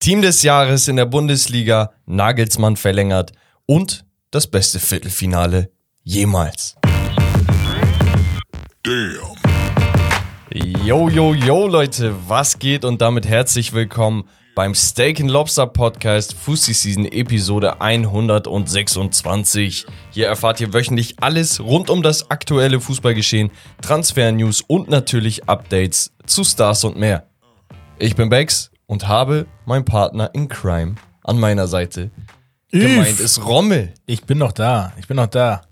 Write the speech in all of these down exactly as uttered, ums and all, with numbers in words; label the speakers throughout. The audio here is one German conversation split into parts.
Speaker 1: Team des Jahres in der Bundesliga, Nagelsmann verlängert und das beste Viertelfinale jemals. Damn. Yo, yo, yo, Leute, was geht? Und damit herzlich willkommen beim Steak and Lobster Podcast Fussi Season Episode hundertsechsundzwanzig. Hier erfahrt ihr wöchentlich alles rund um das aktuelle Fußballgeschehen, Transfer-News und natürlich Updates zu Stars und mehr. Ich bin Bex und habe meinen Partner in Crime an meiner Seite.
Speaker 2: Üff.
Speaker 1: Gemeint ist Rommel.
Speaker 2: Ich bin noch da, ich bin noch da.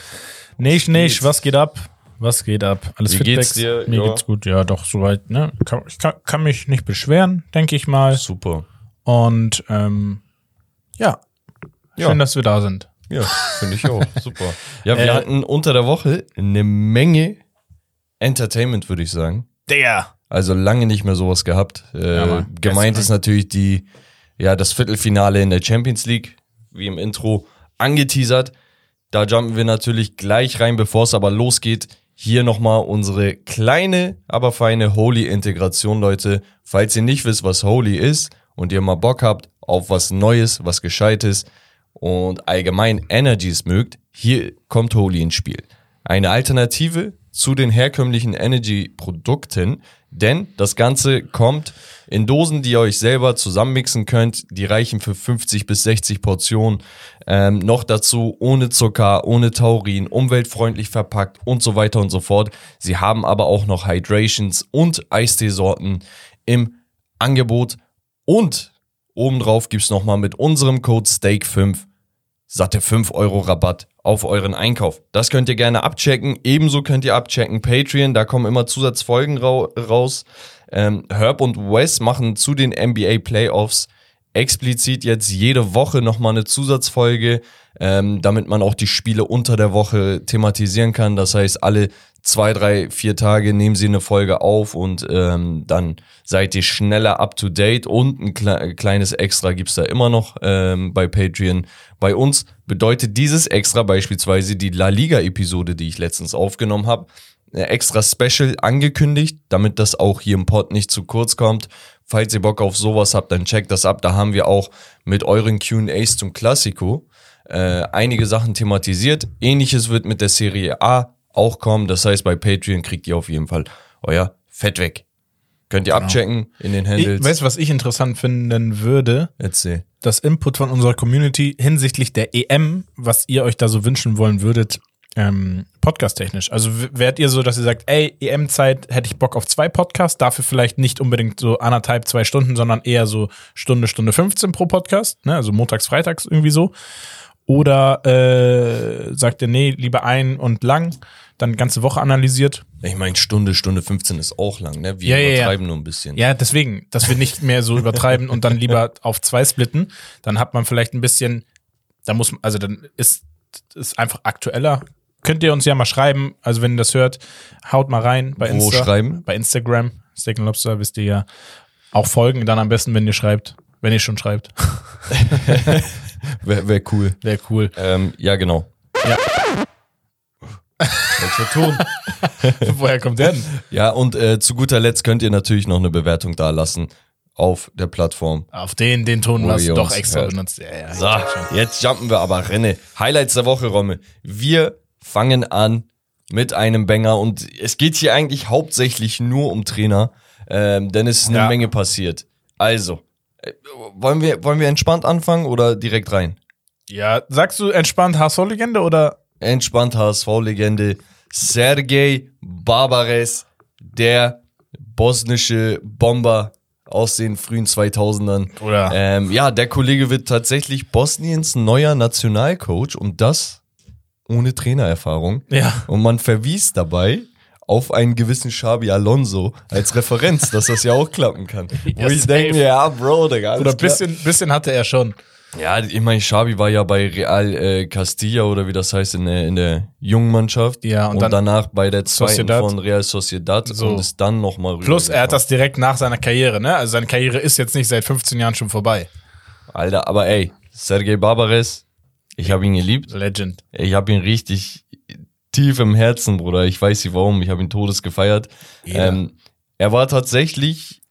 Speaker 2: Nicht, nicht, was geht ab? Was geht ab? Alles
Speaker 1: Wie
Speaker 2: fit,
Speaker 1: geht's
Speaker 2: Bex?
Speaker 1: dir?
Speaker 2: Mir
Speaker 1: Ja.
Speaker 2: geht's gut, ja, doch, soweit, ne? Kann, ich kann, kann mich nicht beschweren, denke ich mal.
Speaker 1: Super.
Speaker 2: Und, ähm, ja.
Speaker 1: Ja.
Speaker 2: Schön, dass wir da sind.
Speaker 1: Ja, finde ich auch. Super. Ja, wir
Speaker 2: Äh,
Speaker 1: hatten unter der Woche eine Menge Entertainment, würde ich sagen.
Speaker 2: Der!
Speaker 1: Also lange nicht mehr sowas gehabt. Äh,
Speaker 2: Ja, Mann.
Speaker 1: gemeint
Speaker 2: Best,
Speaker 1: ist natürlich die, ja, das Viertelfinale in der Champions League, wie im Intro angeteasert. Da jumpen wir natürlich gleich rein, bevor es aber losgeht. Hier nochmal unsere kleine, aber feine Holy-Integration, Leute. Falls ihr nicht wisst, was Holy ist und ihr mal Bock habt auf was Neues, was Gescheites und allgemein Energies mögt, hier kommt Holy ins Spiel. Eine Alternative zu den herkömmlichen Energy-Produkten, denn das Ganze kommt in Dosen, die ihr euch selber zusammenmixen könnt. Die reichen für fünfzig bis sechzig Portionen. Ähm, noch dazu ohne Zucker, ohne Taurin, umweltfreundlich verpackt und so weiter und so fort. Sie haben aber auch noch Hydrations und Eisteesorten im Angebot. Und obendrauf gibt's nochmal mit unserem Code Steak fünf satte fünf Euro Rabatt auf euren Einkauf. Das könnt ihr gerne abchecken. Ebenso könnt ihr abchecken Patreon, da kommen immer Zusatzfolgen ra- raus. Ähm, Herb und Wes machen zu den N B A Playoffs explizit jetzt jede Woche nochmal eine Zusatzfolge, ähm, damit man auch die Spiele unter der Woche thematisieren kann. Das heißt, alle zwei, drei, vier Tage nehmen sie eine Folge auf und ähm, dann seid ihr schneller up to date und ein kle- kleines Extra gibt's da immer noch ähm, bei Patreon. Bei uns bedeutet dieses Extra beispielsweise die La Liga-Episode, die ich letztens aufgenommen habe, extra Special angekündigt, damit das auch hier im Pod nicht zu kurz kommt. Falls ihr Bock auf sowas habt, dann checkt das ab. Da haben wir auch mit euren Q and A's zum Klassiko äh, einige Sachen thematisiert. Ähnliches wird mit der Serie A auch kommen. Das heißt, bei Patreon kriegt ihr auf jeden Fall euer Fett weg. Könnt ihr
Speaker 2: Genau.
Speaker 1: abchecken in den
Speaker 2: Ich,
Speaker 1: Handles.
Speaker 2: weißt du, was ich interessant finden würde?
Speaker 1: Erzähl.
Speaker 2: Das Input von unserer Community hinsichtlich der E M, was ihr euch da so wünschen wollen würdet, ähm, podcast-technisch. Also w- wärt ihr so, dass ihr sagt, ey, E M-Zeit hätte ich Bock auf zwei Podcasts, dafür vielleicht nicht unbedingt so anderthalb, zwei Stunden, sondern eher so Stunde, Stunde fünfzehn pro Podcast, ne? Also montags, freitags irgendwie so. Oder äh, sagt ihr, nee, lieber ein und lang, dann ganze Woche analysiert.
Speaker 1: Ich meine, Stunde, Stunde fünfzehn ist auch lang, ne? Wir
Speaker 2: Ja, ja, ja.
Speaker 1: übertreiben nur ein bisschen.
Speaker 2: Ja, deswegen, dass wir nicht mehr so übertreiben und dann lieber auf zwei splitten, dann hat man vielleicht ein bisschen, da muss man, also dann ist ist einfach aktueller. Könnt ihr uns ja mal schreiben, also wenn ihr das hört, haut mal rein bei
Speaker 1: Wo
Speaker 2: Insta,
Speaker 1: schreiben?
Speaker 2: bei Instagram, Steak and Lobster, wisst ihr ja, auch folgen, dann am besten, wenn ihr schreibt, wenn ihr schon schreibt.
Speaker 1: Wäre wär cool.
Speaker 2: Wäre cool.
Speaker 1: Ähm, ja, genau.
Speaker 2: Ja.
Speaker 1: Welcher Ton?
Speaker 2: Woher kommt der denn?
Speaker 1: Ja, und äh, zu guter Letzt könnt ihr natürlich noch eine Bewertung da lassen auf der Plattform.
Speaker 2: Auf den, den Ton
Speaker 1: Wo
Speaker 2: hast
Speaker 1: ihr
Speaker 2: du doch
Speaker 1: uns
Speaker 2: extra
Speaker 1: hört.
Speaker 2: benutzt. Ja, ja,
Speaker 1: So,
Speaker 2: ich check schon.
Speaker 1: jetzt jumpen wir aber Renne. Highlights der Woche, Romme. Wir fangen an mit einem Banger und es geht hier eigentlich hauptsächlich nur um Trainer, ähm, denn es ist eine
Speaker 2: Ja.
Speaker 1: Menge passiert. Also, äh, wollen wir, wollen wir entspannt anfangen oder direkt rein?
Speaker 2: Ja, sagst du entspannt H S V-Legende oder?
Speaker 1: Entspannt H S V-Legende Sergej Barbares, der bosnische Bomber aus den frühen zweitausendern.
Speaker 2: Oder?
Speaker 1: Ähm, ja, der Kollege wird tatsächlich Bosniens neuer Nationalcoach und das ohne Trainererfahrung.
Speaker 2: Ja.
Speaker 1: Und man verwies dabei auf einen gewissen Xabi Alonso als Referenz, dass das ja auch klappen kann.
Speaker 2: Ja,
Speaker 1: Wo ich
Speaker 2: safe.
Speaker 1: denke, ja, Bro, Digga, alles
Speaker 2: Oder ein
Speaker 1: klar.
Speaker 2: bisschen, bisschen hatte er schon.
Speaker 1: Ja, ich meine, Xabi war ja bei Real äh, Castilla oder wie das heißt in der, in der jungen Mannschaft.
Speaker 2: Ja, und
Speaker 1: und
Speaker 2: dann
Speaker 1: danach bei der zweiten
Speaker 2: Sociedad.
Speaker 1: von Real Sociedad
Speaker 2: So.
Speaker 1: und ist dann nochmal rüber.
Speaker 2: Plus, er hat das direkt nach seiner Karriere, ne? Also seine Karriere ist jetzt nicht seit fünfzehn Jahren schon vorbei.
Speaker 1: Alter, aber ey, Sergej Barbares, ich habe ihn geliebt.
Speaker 2: Legend.
Speaker 1: Ich habe ihn richtig tief im Herzen, Bruder. Ich weiß nicht warum, ich habe ihn todes gefeiert.
Speaker 2: Jeder.
Speaker 1: Ähm, er war tatsächlich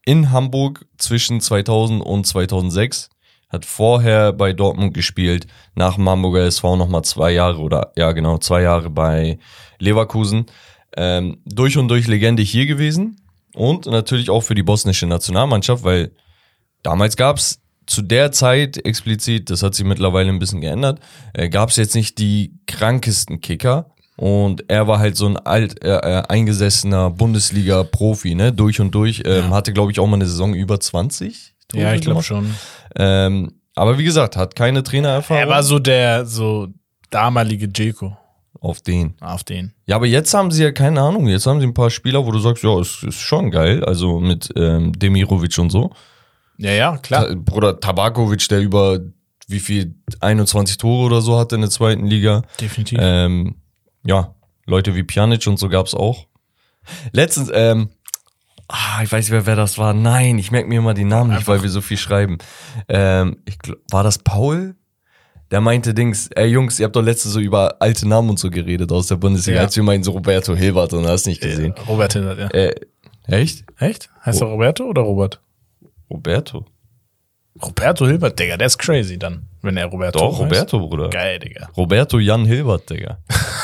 Speaker 1: in Hamburg zwischen zweitausend und zweitausendsechs. Hat vorher bei Dortmund gespielt, nach dem Hamburger S V nochmal zwei Jahre oder ja genau, zwei Jahre bei Leverkusen. Ähm, durch und durch Legende hier gewesen und natürlich auch für die bosnische Nationalmannschaft, weil damals gab's zu der Zeit explizit, das hat sich mittlerweile ein bisschen geändert, äh, gab's jetzt nicht die krankesten Kicker und er war halt so ein alt äh, äh, eingesessener Bundesliga-Profi, ne, durch und durch, ähm,
Speaker 2: Ja.
Speaker 1: hatte glaube ich auch mal eine Saison über zwanzig.
Speaker 2: Ja, ich glaube
Speaker 1: gemacht.
Speaker 2: schon.
Speaker 1: Ähm, aber wie gesagt, hat keine Trainererfahrung.
Speaker 2: Er war so der so damalige Dzeko
Speaker 1: auf den.
Speaker 2: auf den.
Speaker 1: Ja, aber jetzt haben sie ja keine Ahnung. Jetzt haben sie ein paar Spieler, wo du sagst, ja, es ist schon geil. Also mit ähm, Demirovic und so.
Speaker 2: Ja, ja, klar.
Speaker 1: Ta- Bruder Tabakovic, der über wie viel einundzwanzig Tore oder so hatte in der zweiten Liga.
Speaker 2: Definitiv.
Speaker 1: Ähm, ja, Leute wie Pjanic und so gab's auch. Letztens, ähm, ah, ich weiß nicht mehr, wer das war. Nein, ich merke mir immer die Namen nicht,
Speaker 2: Einfach-
Speaker 1: weil wir so viel schreiben. Ähm, ich, gl- war das Paul? Der meinte Dings, ey Jungs, ihr habt doch letztens so über alte Namen und so geredet aus der Bundesliga,
Speaker 2: Ja.
Speaker 1: als wir meinten so Roberto Hilbert und hast nicht gesehen.
Speaker 2: Ja, Robert Hillert, ja.
Speaker 1: Äh, echt?
Speaker 2: Echt? Heißt er Roberto oder Robert?
Speaker 1: Roberto?
Speaker 2: Roberto Hilbert, Digga, der ist crazy dann, wenn er Roberto
Speaker 1: Doch,
Speaker 2: heißt.
Speaker 1: Roberto, Bruder.
Speaker 2: Geil, Digga.
Speaker 1: Roberto Jan Hilbert, Digga.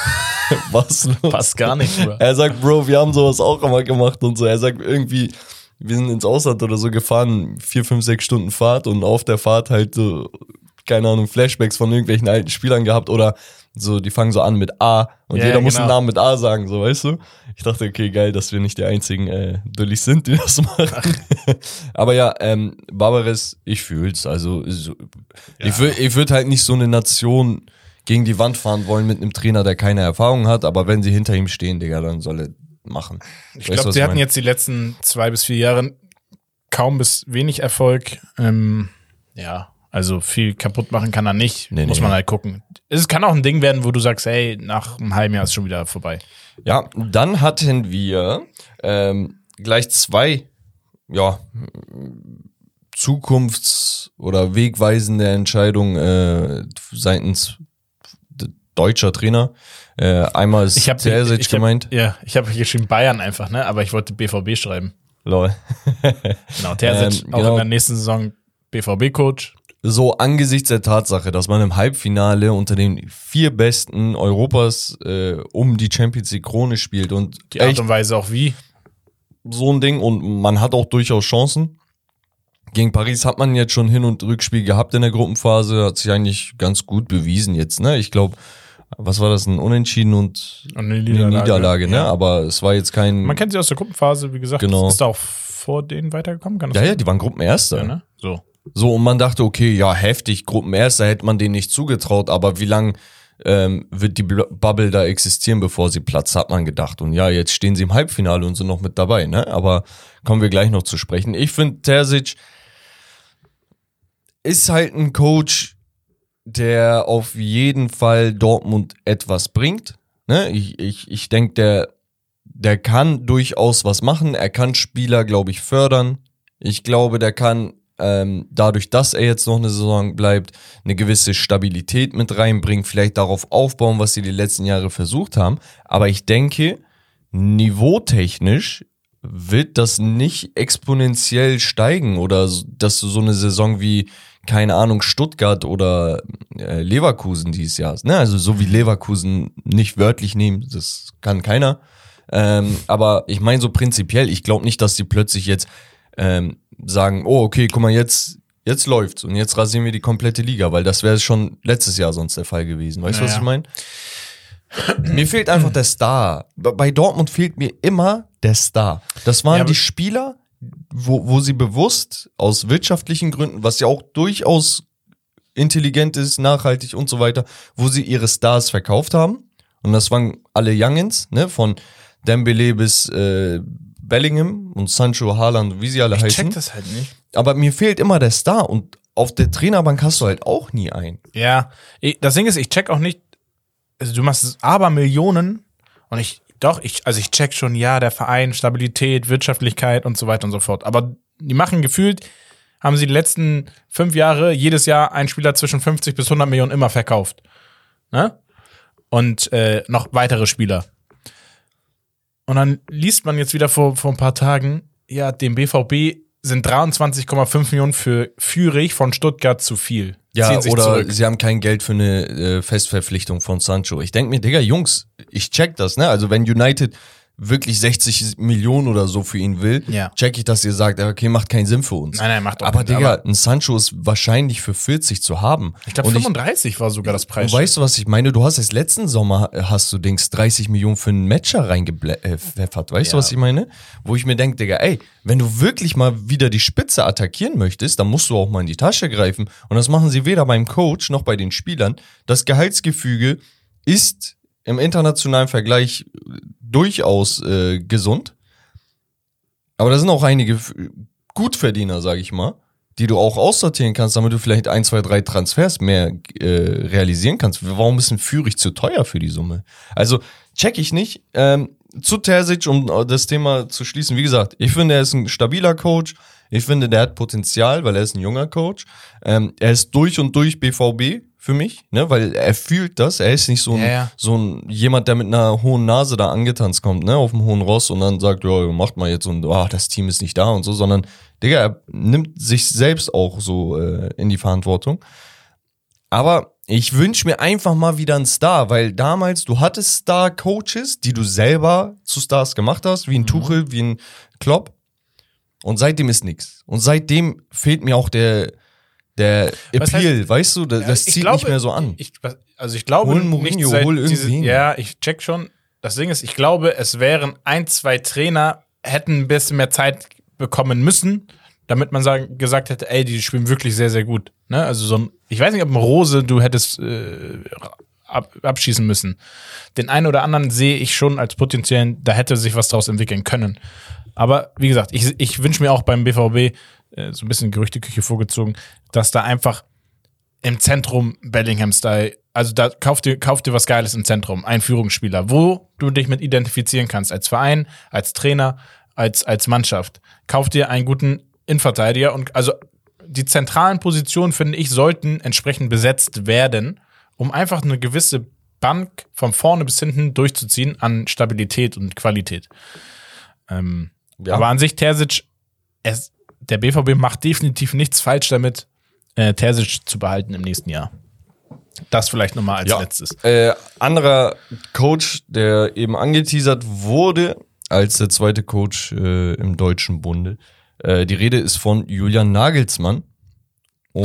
Speaker 1: Was los?
Speaker 2: Passt gar nicht, Bruder.
Speaker 1: Er sagt, Bro, wir haben sowas auch immer gemacht und so. Er sagt irgendwie, wir sind ins Ausland oder so gefahren, vier, fünf, sechs Stunden Fahrt und auf der Fahrt halt so, keine Ahnung, Flashbacks von irgendwelchen alten Spielern gehabt oder so, die fangen so an mit A und
Speaker 2: Ja,
Speaker 1: jeder muss
Speaker 2: genau.
Speaker 1: einen Namen mit A sagen, so, weißt du? Ich dachte, okay, geil, dass wir nicht die einzigen äh, Dullis sind, die das machen. Aber ja, ähm, Barbares, ich fühl's. Also so, ich würde ich würd halt nicht so eine Nation gegen die Wand fahren wollen mit einem Trainer, der keine Erfahrung hat, aber wenn sie hinter ihm stehen, Digga, dann soll er machen.
Speaker 2: Ich glaube, sie hatten jetzt die letzten zwei bis vier Jahre kaum bis wenig Erfolg. Ähm, ja, also viel kaputt machen kann er nicht.
Speaker 1: Nee,
Speaker 2: Muss
Speaker 1: nee.
Speaker 2: man halt gucken. Es kann auch ein Ding werden, wo du sagst, hey, nach einem halben Jahr ist schon wieder vorbei.
Speaker 1: Ja, dann hatten wir ähm, gleich zwei, ja, Zukunfts- oder wegweisende Entscheidungen äh, seitens d- deutscher Trainer. Äh, einmal ist
Speaker 2: Ich habe
Speaker 1: Terzic gemeint.
Speaker 2: Ja, ich habe geschrieben Bayern einfach, ne? Aber ich wollte B V B schreiben.
Speaker 1: Lol.
Speaker 2: Genau, Terzic
Speaker 1: Ähm,
Speaker 2: auch
Speaker 1: genau.
Speaker 2: in der nächsten Saison B V B-Coach.
Speaker 1: So angesichts der Tatsache, dass man im Halbfinale unter den vier Besten Europas äh, um die Champions League Krone spielt und
Speaker 2: Die Art
Speaker 1: echt
Speaker 2: und Weise auch wie.
Speaker 1: so ein Ding und man hat auch durchaus Chancen. Gegen Paris hat man jetzt schon Hin- und Rückspiel gehabt in der Gruppenphase, hat sich eigentlich ganz gut bewiesen jetzt, ne? Ich glaube, was war das, ein Unentschieden und
Speaker 2: Und eine
Speaker 1: eine
Speaker 2: Niederlage,
Speaker 1: Niederlage, ne?
Speaker 2: Ja.
Speaker 1: Aber es war jetzt kein...
Speaker 2: Man kennt sie aus der Gruppenphase, wie gesagt.
Speaker 1: Genau.
Speaker 2: Ist da auch vor denen weitergekommen? Kann das
Speaker 1: ja, ja,
Speaker 2: sein?
Speaker 1: die waren Gruppenerster.
Speaker 2: Ja, ne? So.
Speaker 1: So, und man dachte, okay, ja, heftig, Gruppenerster hätte man denen nicht zugetraut, aber wie lang ähm, wird die Bl- Bubble da existieren, bevor sie platzt, hat man gedacht. Und ja, jetzt stehen sie im Halbfinale und sind noch mit dabei, ne? Aber kommen wir gleich noch zu sprechen. Ich finde, Terzic ist halt ein Coach, der auf jeden Fall Dortmund etwas bringt. Ne? Ich, ich, ich denke, der, der kann durchaus was machen. Er kann Spieler, glaube ich, fördern. Ich glaube, der kann ähm, dadurch, dass er jetzt noch eine Saison bleibt, eine gewisse Stabilität mit reinbringen, vielleicht darauf aufbauen, was sie die letzten Jahre versucht haben. Aber ich denke, niveautechnisch wird das nicht exponentiell steigen oder so- dass du so eine Saison wie, keine Ahnung, Stuttgart oder äh, Leverkusen dieses Jahr hast. Ne? Also so wie Leverkusen nicht wörtlich nehmen, das kann keiner. Ähm, aber ich meine so prinzipiell, ich glaube nicht, dass die plötzlich jetzt ähm, sagen, oh okay, guck mal, jetzt jetzt läuft's und jetzt rasieren wir die komplette Liga, weil das wäre schon letztes Jahr sonst der Fall gewesen. Weißt du, was
Speaker 2: Naja.
Speaker 1: ich meine? Mir fehlt einfach der Star. Bei Dortmund fehlt mir immer der Star. Das waren
Speaker 2: Ja, aber-
Speaker 1: die Spieler, wo, wo sie bewusst aus wirtschaftlichen Gründen, was ja auch durchaus intelligent ist, nachhaltig und so weiter, wo sie ihre Stars verkauft haben. Und das waren alle Youngins, ne, von Dembele bis äh, Bellingham und Sancho, Haaland, wie sie alle
Speaker 2: Ich
Speaker 1: heißen.
Speaker 2: check das halt nicht.
Speaker 1: Aber mir fehlt immer der Star und auf der Trainerbank hast du halt auch nie einen.
Speaker 2: Ja, ich, das Ding ist, ich check auch nicht, also du machst aber Millionen und ich, doch, ich, also ich check schon, ja, der Verein, Stabilität, Wirtschaftlichkeit und so weiter und so fort. Aber die machen gefühlt, haben sie die letzten fünf Jahre jedes Jahr einen Spieler zwischen fünfzig bis hundert Millionen immer verkauft. Ne? Und äh, noch weitere Spieler. Und dann liest man jetzt wieder vor, vor ein paar Tagen, ja, dem B V B sind dreiundzwanzig Komma fünf Millionen für Führig von Stuttgart zu viel.
Speaker 1: Ja,
Speaker 2: sich
Speaker 1: oder
Speaker 2: zurück.
Speaker 1: sie haben kein Geld für eine äh, Festverpflichtung von Sancho. Ich denke mir, Digga, Jungs, ich check das, ne? Also wenn United wirklich sechzig Millionen oder so für ihn will,
Speaker 2: Ja.
Speaker 1: check ich, dass ihr sagt, okay, macht keinen Sinn für uns.
Speaker 2: Nein, nein, macht auch
Speaker 1: Aber
Speaker 2: nicht,
Speaker 1: Digga,
Speaker 2: aber-
Speaker 1: ein Sancho ist wahrscheinlich für vierzig zu haben.
Speaker 2: Ich glaube,
Speaker 1: Und
Speaker 2: fünfunddreißig war sogar das Preis.
Speaker 1: Und weißt du, was ich meine? Du hast jetzt letzten Sommer, äh, hast du, Dings, dreißig Millionen für einen Matcher reingepfeffert. Weißt
Speaker 2: Ja.
Speaker 1: du, was ich meine? Wo ich mir denke, Digga, ey, wenn du wirklich mal wieder die Spitze attackieren möchtest, dann musst du auch mal in die Tasche greifen. Und das machen sie weder beim Coach noch bei den Spielern. Das Gehaltsgefüge ist im internationalen Vergleich durchaus äh, gesund. Aber da sind auch einige F- Gutverdiener, sag ich mal, die du auch aussortieren kannst, damit du vielleicht ein, zwei, drei Transfers mehr äh, realisieren kannst. Warum ist ein Führig zu teuer für die Summe? Also check ich nicht. Ähm, zu Terzic, um das Thema zu schließen, wie gesagt, ich finde, er ist ein stabiler Coach. Ich finde, der hat Potenzial, weil er ist ein junger Coach. Ähm, er ist durch und durch B V B für mich, ne, weil er fühlt das. Er ist nicht so ein,
Speaker 2: Ja, ja.
Speaker 1: so ein jemand, der mit einer hohen Nase da angetanzt kommt, ne, auf dem hohen Ross und dann sagt, ja, macht mal jetzt und ah, das Team ist nicht da und so, sondern, Digga, er nimmt sich selbst auch so äh, in die Verantwortung. Aber ich wünsche mir einfach mal wieder einen Star, weil damals, du hattest Star-Coaches, die du selber zu Stars gemacht hast, wie ein Tuchel, wie ein Klopp. Und seitdem ist nix. Und seitdem fehlt mir auch der, der
Speaker 2: Was
Speaker 1: Appeal,
Speaker 2: heißt-
Speaker 1: weißt du? Das, das
Speaker 2: Ich
Speaker 1: zieht
Speaker 2: glaube,
Speaker 1: nicht mehr so an.
Speaker 2: Ich, also ich glaube,
Speaker 1: Hol Mourinho,
Speaker 2: nicht seit
Speaker 1: hol irgendwen.
Speaker 2: diese- Ja, ich check schon. Das Ding ist, ich glaube, es wären ein, zwei Trainer, hätten ein bisschen mehr Zeit bekommen müssen, damit man sagen, gesagt hätte, ey, die spielen wirklich sehr, sehr gut. Ne? Also so ein, ich weiß nicht, ob ein Rose du hättest äh, ab, abschießen müssen. Den einen oder anderen sehe ich schon als potenziellen, da hätte sich was draus entwickeln können. Aber wie gesagt, ich, ich wünsche mir auch beim B V B äh, so ein bisschen Gerüchteküche vorgezogen, dass da einfach im Zentrum Bellingham-Style, also da kauf dir, kauf dir was Geiles im Zentrum, ein Führungsspieler, wo du dich mit identifizieren kannst, als Verein, als Trainer, als, als Mannschaft. Kauf dir einen guten Innenverteidiger und also die zentralen Positionen, finde ich, sollten entsprechend besetzt werden, um einfach eine gewisse Bank von vorne bis hinten durchzuziehen an Stabilität und Qualität. Ähm,
Speaker 1: Ja.
Speaker 2: Aber an sich, Terzic, es, der B V B macht definitiv nichts falsch damit, äh, Terzic zu behalten im nächsten Jahr. Das vielleicht nochmal als
Speaker 1: Ja.
Speaker 2: letztes.
Speaker 1: Äh, anderer Coach, der eben angeteasert wurde als der zweite Coach äh, im Deutschen Bunde. Äh, die Rede ist von Julian Nagelsmann. Und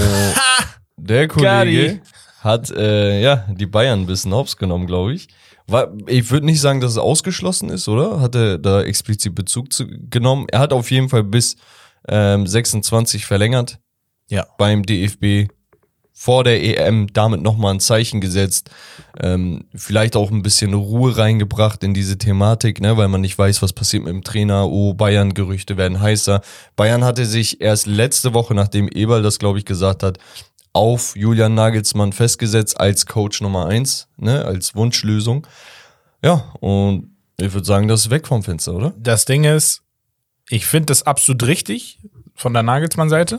Speaker 1: der Kollege
Speaker 2: Gary.
Speaker 1: hat äh, ja die Bayern ein bisschen hops genommen, glaube ich. War, ich würde nicht sagen, dass es ausgeschlossen ist, oder? Hat er da explizit Bezug zu, genommen? Er hat auf jeden Fall bis ähm, sechsundzwanzig verlängert
Speaker 2: Ja.
Speaker 1: beim D F B. Vor der E M damit nochmal ein Zeichen gesetzt, ähm, vielleicht auch ein bisschen Ruhe reingebracht in diese Thematik, ne, weil man nicht weiß, was passiert mit dem Trainer. Oh, Bayern-Gerüchte werden heißer. Bayern hatte sich erst letzte Woche, nachdem Eberl das, glaube ich, gesagt hat, auf Julian Nagelsmann festgesetzt als Coach Nummer eins, ne, als Wunschlösung. Ja, und ich würde sagen, das ist weg vom Fenster, oder?
Speaker 2: Das Ding ist, ich finde das absolut richtig von der Nagelsmann-Seite.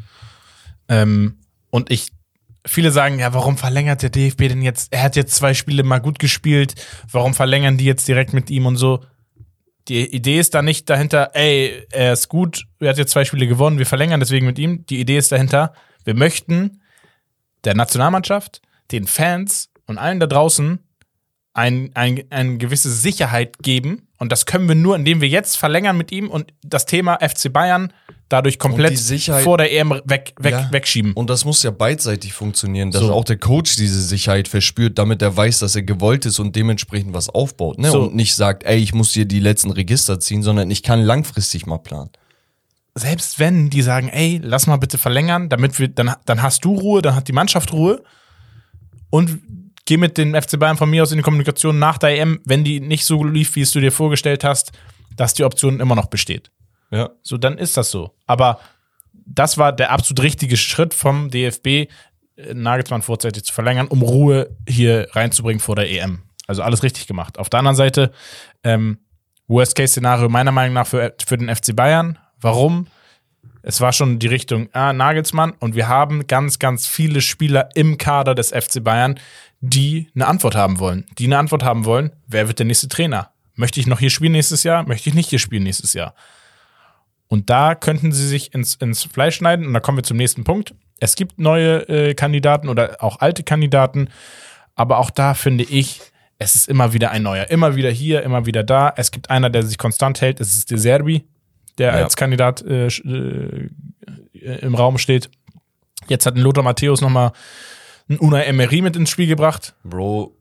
Speaker 2: Ähm, und ich, viele sagen, ja, warum verlängert der D F B denn jetzt? Er hat jetzt zwei Spiele mal gut gespielt. Warum verlängern die jetzt direkt mit ihm und so? Die Idee ist da nicht dahinter, ey, er ist gut, er hat jetzt zwei Spiele gewonnen, wir verlängern deswegen mit ihm. Die Idee ist dahinter, wir möchten der Nationalmannschaft, den Fans und allen da draußen ein, ein, eine gewisse Sicherheit geben. Und das können wir nur, indem wir jetzt verlängern mit ihm und das Thema F C Bayern dadurch komplett
Speaker 1: die Sicherheit-
Speaker 2: vor der E M weg, weg,
Speaker 1: Ja.
Speaker 2: wegschieben.
Speaker 1: Und das muss ja beidseitig funktionieren, dass
Speaker 2: So.
Speaker 1: auch der Coach diese Sicherheit verspürt, damit er weiß, dass er gewollt ist und dementsprechend was aufbaut. Ne?
Speaker 2: So.
Speaker 1: Und nicht sagt, ey, ich muss hier die letzten Register ziehen, sondern ich kann langfristig mal planen.
Speaker 2: Selbst wenn die sagen, ey, lass mal bitte verlängern, damit wir, dann, dann hast du Ruhe, dann hat die Mannschaft Ruhe und geh mit den F C Bayern von mir aus in die Kommunikation nach der E M, wenn die nicht so lief, wie es du dir vorgestellt hast, dass die Option immer noch besteht.
Speaker 1: Ja.
Speaker 2: So, dann ist das so. Aber das war der absolut richtige Schritt vom D F B, äh, Nagelsmann vorzeitig zu verlängern, um Ruhe hier reinzubringen vor der E M. Also alles richtig gemacht. Auf der anderen Seite, ähm, Worst-Case-Szenario meiner Meinung nach für, für den F C Bayern. Warum? Es war schon die Richtung, ah, Nagelsmann, und wir haben ganz, ganz viele Spieler im Kader des F C Bayern, die eine Antwort haben wollen. Die eine Antwort haben wollen, wer wird der nächste Trainer? Möchte ich noch hier spielen nächstes Jahr? Möchte ich nicht hier spielen nächstes Jahr? Und da könnten sie sich ins, ins Fleisch schneiden. Und da kommen wir zum nächsten Punkt. Es gibt neue äh, Kandidaten oder auch alte Kandidaten. Aber auch da finde ich, es ist immer wieder ein neuer. Immer wieder hier, immer wieder da. Es gibt einer, der sich konstant hält. Es ist De Zerbi, der ja. als Kandidat äh, äh, im Raum steht. Jetzt hat ein Lothar Matthäus nochmal ein Unai Emery mit ins Spiel gebracht.
Speaker 1: Bro,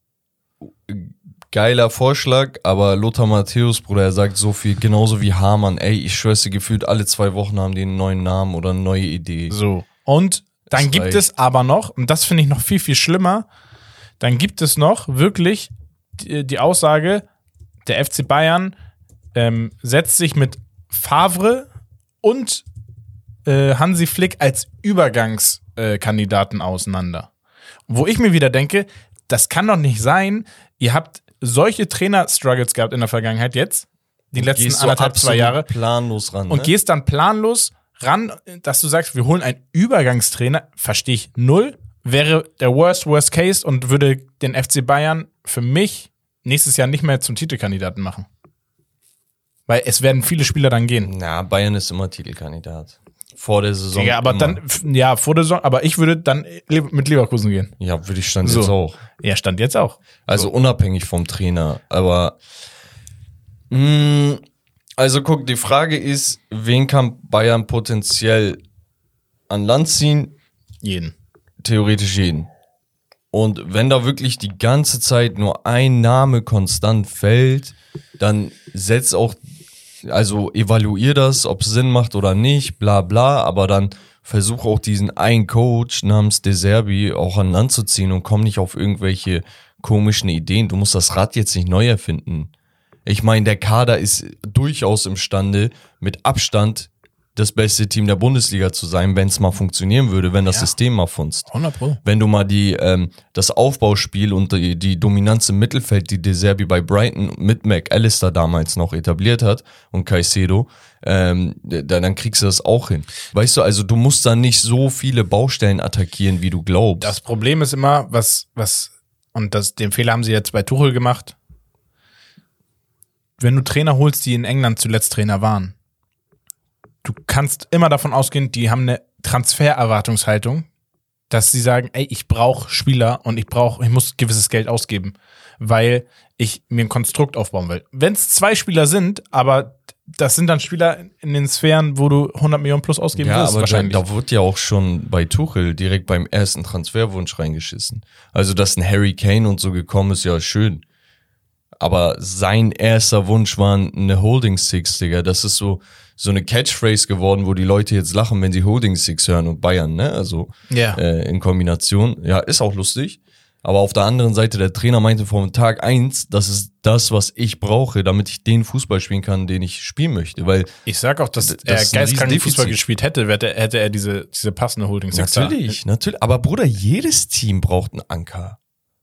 Speaker 1: geiler Vorschlag, aber Lothar Matthäus, Bruder, er sagt so viel, genauso wie Hamann. Ey, ich schwör's dir, gefühlt alle zwei Wochen haben die einen neuen Namen oder eine neue Idee.
Speaker 2: So. Und dann
Speaker 1: das
Speaker 2: gibt
Speaker 1: reicht.
Speaker 2: es aber noch, und das finde ich noch viel, viel schlimmer, dann gibt es noch wirklich die, die Aussage, der F C Bayern ähm, setzt sich mit Favre und äh, Hansi Flick als Übergangskandidaten äh, auseinander. Wo ich mir wieder denke, das kann doch nicht sein, ihr habt solche Trainer-Struggles gehabt in der Vergangenheit jetzt, die letzten
Speaker 1: Gehst
Speaker 2: anderthalb,
Speaker 1: so
Speaker 2: zwei Jahre.
Speaker 1: planlos ran,
Speaker 2: Und
Speaker 1: ne?
Speaker 2: gehst dann planlos ran, dass du sagst, wir holen einen Übergangstrainer, verstehe ich null, wäre der Worst, Worst Case und würde den F C Bayern für mich nächstes Jahr nicht mehr zum Titelkandidaten machen. Weil es werden viele Spieler dann gehen.
Speaker 1: Na, Bayern ist immer Titelkandidat. Vor der Saison.
Speaker 2: Ja, aber
Speaker 1: immer.
Speaker 2: dann, f- ja, vor der Saison, aber ich würde dann le- mit Leverkusen gehen.
Speaker 1: Ja, würde ich stand
Speaker 2: So.
Speaker 1: jetzt auch.
Speaker 2: Ja, stand jetzt auch.
Speaker 1: Also unabhängig vom Trainer. Aber mh, also guck, die Frage ist, wen kann Bayern potenziell an Land ziehen?
Speaker 2: Jeden.
Speaker 1: Theoretisch jeden. Und wenn da wirklich die ganze Zeit nur ein Name konstant fällt, dann setz auch, also evaluier das, ob es Sinn macht oder nicht, bla bla, aber dann versuch auch diesen einen Coach namens De Zerbi auch an Land zu ziehen und komm nicht auf irgendwelche komischen Ideen. Du musst das Rad jetzt nicht neu erfinden. Ich meine, der Kader ist durchaus imstande, mit Abstand das beste Team der Bundesliga zu sein, wenn es mal funktionieren würde, wenn das
Speaker 2: Ja.
Speaker 1: System mal funzt.
Speaker 2: hundert Pro.
Speaker 1: Wenn du mal die ähm, das Aufbauspiel und die, die Dominanz im Mittelfeld, die De Zerbi bei Brighton mit McAllister damals noch etabliert hat und Caicedo, ähm, dann, dann kriegst du das auch hin. Weißt du, also du musst da nicht so viele Baustellen attackieren, wie du glaubst.
Speaker 2: Das Problem ist immer, was, was, und das, den Fehler haben sie jetzt bei Tuchel gemacht. Wenn du Trainer holst, die in England zuletzt Trainer waren, du kannst immer davon ausgehen, die haben eine Transfererwartungshaltung, dass sie sagen, ey, ich brauche Spieler und ich brauche, ich muss gewisses Geld ausgeben, weil ich mir ein Konstrukt aufbauen will. Wenn es zwei Spieler sind, aber das sind dann Spieler in den Sphären, wo du hundert Millionen plus ausgeben
Speaker 1: ja,
Speaker 2: wirst,
Speaker 1: aber da,
Speaker 2: wahrscheinlich.
Speaker 1: da wird ja auch schon bei Tuchel direkt beim ersten Transferwunsch reingeschissen. Also, dass ein Harry Kane und so gekommen ist, ja schön. Aber sein erster Wunsch war eine Holding Six, Digga. Das ist so, so eine Catchphrase geworden, wo die Leute jetzt lachen, wenn sie Holding Six hören und Bayern, ne? Also
Speaker 2: Ja.
Speaker 1: äh, in Kombination. Ja, ist auch lustig. Aber auf der anderen Seite, der Trainer meinte vom Tag eins, das ist das, was ich brauche, damit ich den Fußball spielen kann, den ich spielen möchte. Weil
Speaker 2: Ich sag auch, dass
Speaker 1: Das
Speaker 2: er
Speaker 1: ist ein
Speaker 2: geistkranken
Speaker 1: Riesendefizit.
Speaker 2: Fußball gespielt hätte, hätte, hätte er diese, diese passende Holding Six da.
Speaker 1: natürlich, natürlich. Aber Bruder, jedes Team braucht einen Anker.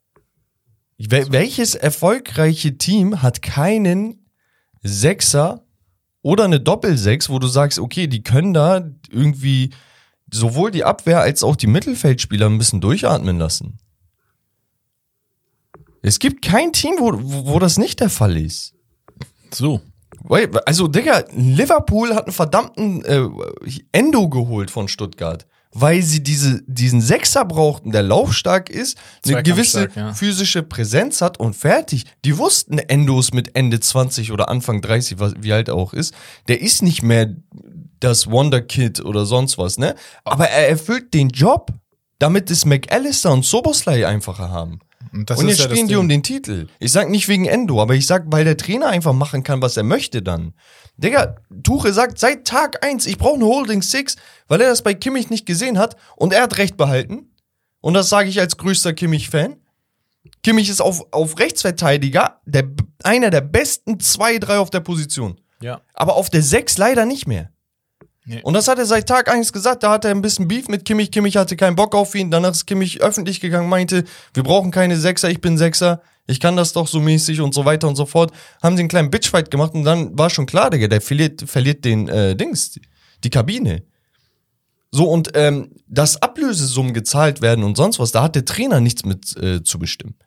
Speaker 1: Wel- welches erfolgreiche Team hat keinen Sechser oder eine Doppelsechs, wo du sagst, okay, die können da irgendwie sowohl die Abwehr als auch die Mittelfeldspieler ein bisschen durchatmen lassen. Es gibt kein Team, wo, wo wo das nicht der Fall ist.
Speaker 2: So.
Speaker 1: Weil- Also, Digga, Liverpool hat einen verdammten äh, Endo geholt von Stuttgart, weil sie diese, diesen Sechser brauchten, der laufstark ist, eine gewisse
Speaker 2: Zweikampfstark, ja.
Speaker 1: physische Präsenz hat und fertig. Die wussten, Endo ist mit Ende zwanzig oder Anfang dreißig, was, wie alt er auch ist, der ist nicht mehr das Wonderkid oder sonst was, ne? Aber er erfüllt den Job, damit es McAllister und Soboslai einfacher haben.
Speaker 2: Und, das
Speaker 1: Und
Speaker 2: ist
Speaker 1: jetzt
Speaker 2: ja das
Speaker 1: spielen die
Speaker 2: Ding.
Speaker 1: um den Titel. Ich sag nicht wegen Endo, aber ich sag, weil der Trainer einfach machen kann, was er möchte dann. Digga, Tuchel sagt seit Tag eins, ich brauche eine Holding Six, weil er das bei Kimmich nicht gesehen hat und er hat recht behalten. Und das sage ich als größter Kimmich-Fan. Kimmich ist auf, auf Rechtsverteidiger der, einer der besten zwei, drei auf der Position.
Speaker 2: Ja.
Speaker 1: Aber auf der sechs leider nicht mehr.
Speaker 2: Nee.
Speaker 1: Und das hat er seit Tag eins gesagt, da hat er ein bisschen Beef mit Kimmich, Kimmich hatte keinen Bock auf ihn, danach ist Kimmich öffentlich gegangen, meinte, wir brauchen keine Sechser, ich bin Sechser, ich kann das doch so mäßig und so weiter und so fort. Haben sie einen kleinen Bitchfight gemacht und dann war schon klar, Digga, der verliert, verliert den äh, Dings, die Kabine. So, und ähm, dass Ablösesummen gezahlt werden und sonst was, da hat der Trainer nichts mit äh, zu bestimmen.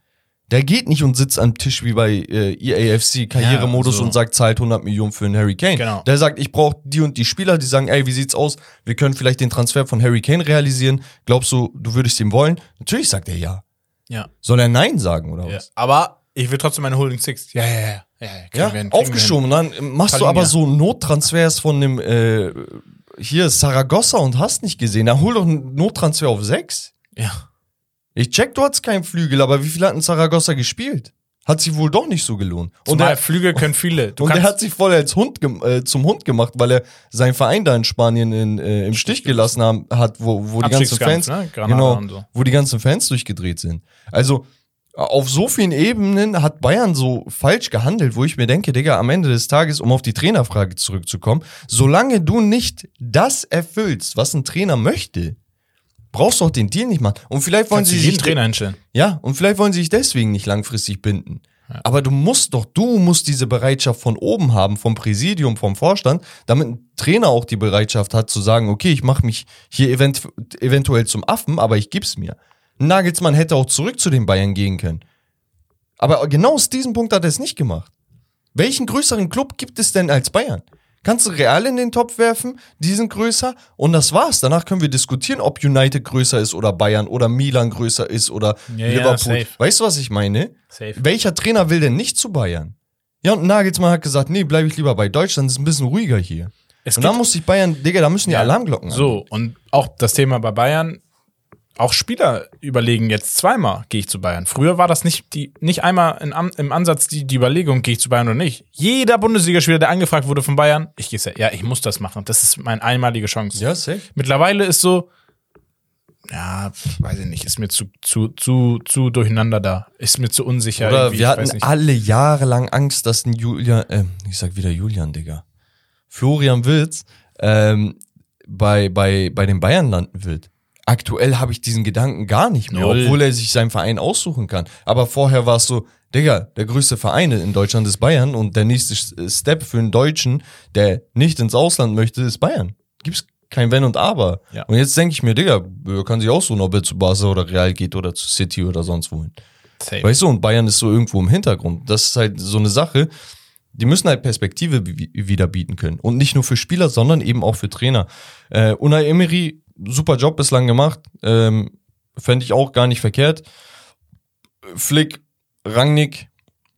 Speaker 1: Der geht nicht und sitzt am Tisch wie bei äh, E A F C Karrieremodus
Speaker 2: Ja, so.
Speaker 1: und sagt, zahlt hundert Millionen für einen Harry Kane.
Speaker 2: Genau.
Speaker 1: Der sagt, ich brauche die und die Spieler, die sagen, ey, wie sieht's aus? Wir können vielleicht den Transfer von Harry Kane realisieren. Glaubst du, du würdest ihm wollen? Natürlich sagt er ja.
Speaker 2: Ja.
Speaker 1: Soll er Nein sagen oder
Speaker 2: ja.
Speaker 1: was?
Speaker 2: Aber ich will trotzdem meine Holding Six. Ja, ja, ja. Ja, ja, kriegen
Speaker 1: Ja,
Speaker 2: wir hin, kriegen
Speaker 1: aufgeschoben. Und dann machst du
Speaker 2: Palinja.
Speaker 1: aber so Nottransfers von dem, äh, hier, Saragossa und hast nicht gesehen. Da hol doch einen Nottransfer auf sechs.
Speaker 2: wir hin. Ja.
Speaker 1: Ich check, du hattest keinen Flügel, aber wie viel hat ein Saragossa gespielt? Hat sich wohl doch nicht so gelohnt. Und
Speaker 2: Zumal
Speaker 1: er,
Speaker 2: Flügel können viele. Du
Speaker 1: und er
Speaker 2: kannst,
Speaker 1: hat sich voll als Hund gem- äh, zum Hund gemacht, weil er seinen Verein da in Spanien in, äh, im Stich gelassen haben, hat, wo, wo die ganzen
Speaker 2: Abstiegskampf,
Speaker 1: Fans,
Speaker 2: ne? Granada
Speaker 1: genau,
Speaker 2: und so.
Speaker 1: wo die ganzen Fans durchgedreht sind. Also auf so vielen Ebenen hat Bayern so falsch gehandelt, wo ich mir denke, Digga, am Ende des Tages, um auf die Trainerfrage zurückzukommen, solange du nicht das erfüllst, was ein Trainer möchte, brauchst du auch den Deal nicht machen. Und vielleicht wollen
Speaker 2: Kannst
Speaker 1: sie
Speaker 2: du
Speaker 1: sich
Speaker 2: jeden Trainer hinstellen.
Speaker 1: ja, und vielleicht wollen sie sich deswegen nicht langfristig binden.
Speaker 2: Ja.
Speaker 1: Aber du musst doch, du musst diese Bereitschaft von oben haben, vom Präsidium, vom Vorstand, damit ein Trainer auch die Bereitschaft hat zu sagen, okay, ich mache mich hier event- eventuell zum Affen, aber ich gib's mir. Nagelsmann hätte auch zurück zu den Bayern gehen können. Aber genau aus diesem Punkt hat er es nicht gemacht. Welchen größeren Club gibt es denn als Bayern? Kannst du Real in den Topf werfen, die sind größer und das war's. Danach können wir diskutieren, ob United größer ist oder Bayern oder Milan größer ist oder
Speaker 2: Ja, ja,
Speaker 1: Liverpool.
Speaker 2: safe.
Speaker 1: Weißt du, was ich meine?
Speaker 2: Safe.
Speaker 1: Welcher Trainer will denn nicht zu Bayern? Ja, und Nagelsmann hat gesagt, nee, bleibe ich lieber bei Deutschland, ist ein bisschen ruhiger hier.
Speaker 2: Es
Speaker 1: Und
Speaker 2: gibt-
Speaker 1: dann muss sich Bayern, Digga, da müssen die
Speaker 2: Ja,
Speaker 1: Alarmglocken
Speaker 2: So, und auch das Thema bei Bayern, auch Spieler überlegen jetzt zweimal, gehe ich zu Bayern. Früher war das nicht die nicht einmal in, Am- im Ansatz die, die Überlegung, gehe ich zu Bayern oder nicht. Jeder Bundesligaspieler, der angefragt wurde von Bayern, ich gehe ja, ich muss das machen. Das ist meine einmalige Chance.
Speaker 1: Ja, safe.
Speaker 2: Mittlerweile ist so, ja, weiß ich nicht, ist mir zu, zu, zu, zu durcheinander da. Ist mir zu unsicher.
Speaker 1: Oder
Speaker 2: irgendwie,
Speaker 1: wir
Speaker 2: ich weiß
Speaker 1: hatten
Speaker 2: nicht.
Speaker 1: alle Jahre lang Angst, dass ein Julian, äh, ich sag wieder Julian, Digga. Florian Wirtz ähm, bei, bei, bei den Bayern landen wird. Aktuell habe ich diesen Gedanken gar nicht mehr,
Speaker 2: Null.
Speaker 1: obwohl er sich seinen Verein aussuchen kann. Aber vorher war es so, Digga, der größte Verein in Deutschland ist Bayern und der nächste Step für einen Deutschen, der nicht ins Ausland möchte, ist Bayern. Gibt's kein Wenn und Aber.
Speaker 2: Ja.
Speaker 1: Und jetzt denke ich mir, Digga, er kann sich aussuchen, ob er zu Barca oder Real geht oder zu City oder sonst wohin.
Speaker 2: Safe.
Speaker 1: Weißt du, und Bayern ist so irgendwo im Hintergrund. Das ist halt so eine Sache, die müssen halt Perspektive wi- wieder bieten können. Und nicht nur für Spieler, sondern eben auch für Trainer. Äh, Unai Emery, super Job bislang gemacht. Ähm, Fände ich auch gar nicht verkehrt. Flick, Rangnick.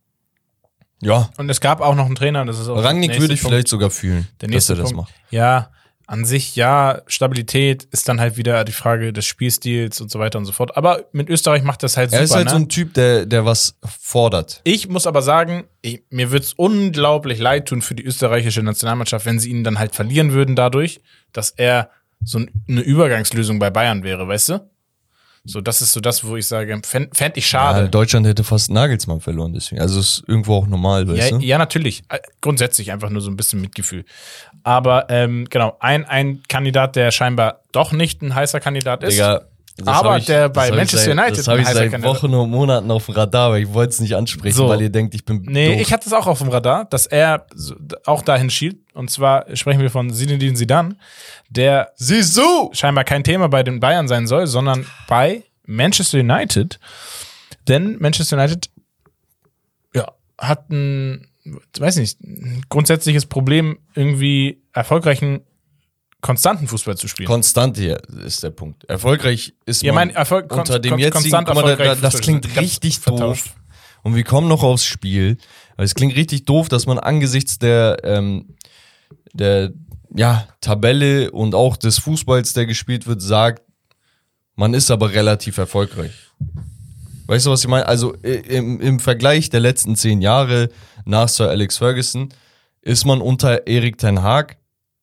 Speaker 1: Ja,
Speaker 2: Und es gab auch noch einen Trainer, das ist auch
Speaker 1: Rangnick
Speaker 2: der nächste
Speaker 1: würde ich
Speaker 2: Punkt.
Speaker 1: vielleicht sogar fühlen,
Speaker 2: Der
Speaker 1: dass
Speaker 2: nächste
Speaker 1: er das
Speaker 2: Punkt.
Speaker 1: macht.
Speaker 2: Ja, an sich ja, Stabilität ist dann halt wieder die Frage des Spielstils und so weiter und so fort. Aber mit Österreich macht das halt
Speaker 1: Er
Speaker 2: super.
Speaker 1: ist halt
Speaker 2: ne?
Speaker 1: so ein Typ, der, der was fordert.
Speaker 2: Ich muss aber sagen, ich, mir würde es unglaublich leid tun für die österreichische Nationalmannschaft, wenn sie ihn dann halt verlieren würden dadurch, dass er so ein- eine Übergangslösung bei Bayern wäre, weißt du? So, das ist so das, wo ich sage, fände fänd ich
Speaker 1: Ja,
Speaker 2: schade.
Speaker 1: Deutschland hätte fast Nagelsmann verloren, deswegen. Also ist irgendwo auch normal, weißt
Speaker 2: Ja,
Speaker 1: du?
Speaker 2: ja, natürlich. Äh, Grundsätzlich einfach nur so ein bisschen Mitgefühl. Aber ähm, genau, ein, ein Kandidat, der scheinbar doch nicht ein heißer Kandidat ist.
Speaker 1: Digga, das
Speaker 2: aber
Speaker 1: hab ich-
Speaker 2: der
Speaker 1: das
Speaker 2: bei
Speaker 1: hab ich
Speaker 2: Manchester
Speaker 1: seit,
Speaker 2: United
Speaker 1: Das habe
Speaker 2: ein
Speaker 1: ich
Speaker 2: heißer
Speaker 1: seit
Speaker 2: Kandidat.
Speaker 1: Wochen und Monaten auf dem Radar, aber ich wollte es nicht ansprechen,
Speaker 2: So.
Speaker 1: weil ihr denkt, ich bin
Speaker 2: Nee,
Speaker 1: doof.
Speaker 2: ich hatte es auch auf dem Radar, dass er so- auch dahin schielt. Und zwar sprechen wir von Zinedine Zidane, der
Speaker 1: Sisu!
Speaker 2: scheinbar kein Thema bei den Bayern sein soll, sondern bei Manchester United. Denn Manchester United ja, hat ein, weiß nicht, ein grundsätzliches Problem, irgendwie erfolgreichen, konstanten Fußball zu spielen.
Speaker 1: Konstant hier ist der Punkt. Erfolgreich ist
Speaker 2: Ja,
Speaker 1: man
Speaker 2: mein Erfolg- kon-
Speaker 1: unter dem
Speaker 2: kon-
Speaker 1: jetzigen,
Speaker 2: konstant
Speaker 1: guck mal, da, da,
Speaker 2: erfolgreich
Speaker 1: das
Speaker 2: Fußball
Speaker 1: klingt
Speaker 2: spielen.
Speaker 1: richtig
Speaker 2: Vertauscht.
Speaker 1: doof. Und wir kommen noch aufs Spiel. Weil es klingt richtig doof, dass man angesichts der, ähm, der ja, Tabelle und auch des Fußballs, der gespielt wird, sagt, man ist aber relativ erfolgreich. Weißt du, was ich meine? Also i- im, im Vergleich der letzten zehn Jahre nach Sir Alex Ferguson ist man unter Erik ten Hag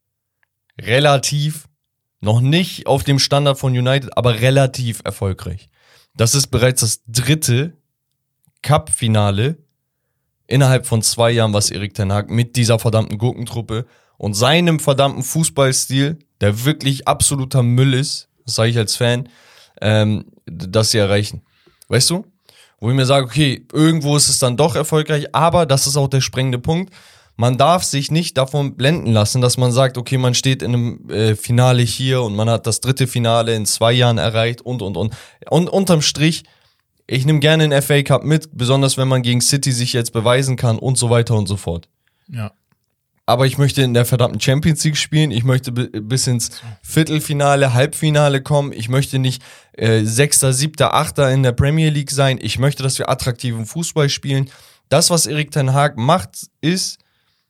Speaker 1: relativ, noch nicht auf dem Standard von United, aber relativ erfolgreich. Das ist bereits das dritte Cup-Finale innerhalb von zwei Jahren, was Erik ten Hag mit dieser verdammten Gurkentruppe und seinem verdammten Fußballstil, der wirklich absoluter Müll ist, das sage ich als Fan, ähm, dass sie erreichen. Weißt du? Wo ich mir sage, okay, irgendwo ist es dann doch erfolgreich, aber das ist auch der springende Punkt. Man darf sich nicht davon blenden lassen, dass man sagt, okay, man steht in einem äh, Finale hier und man hat das dritte Finale in zwei Jahren erreicht und, und, und. Und unterm Strich Ich nehme gerne den F A Cup mit, besonders wenn man gegen City sich jetzt beweisen kann und so weiter und so fort.
Speaker 2: Ja.
Speaker 1: Aber ich möchte in der verdammten Champions League spielen. Ich möchte b- bis ins Viertelfinale, Halbfinale kommen. Ich möchte nicht äh, Sechster, Siebter, Achter in der Premier League sein. Ich möchte, dass wir attraktiven Fußball spielen. Das, was Erik ten Hag macht, ist,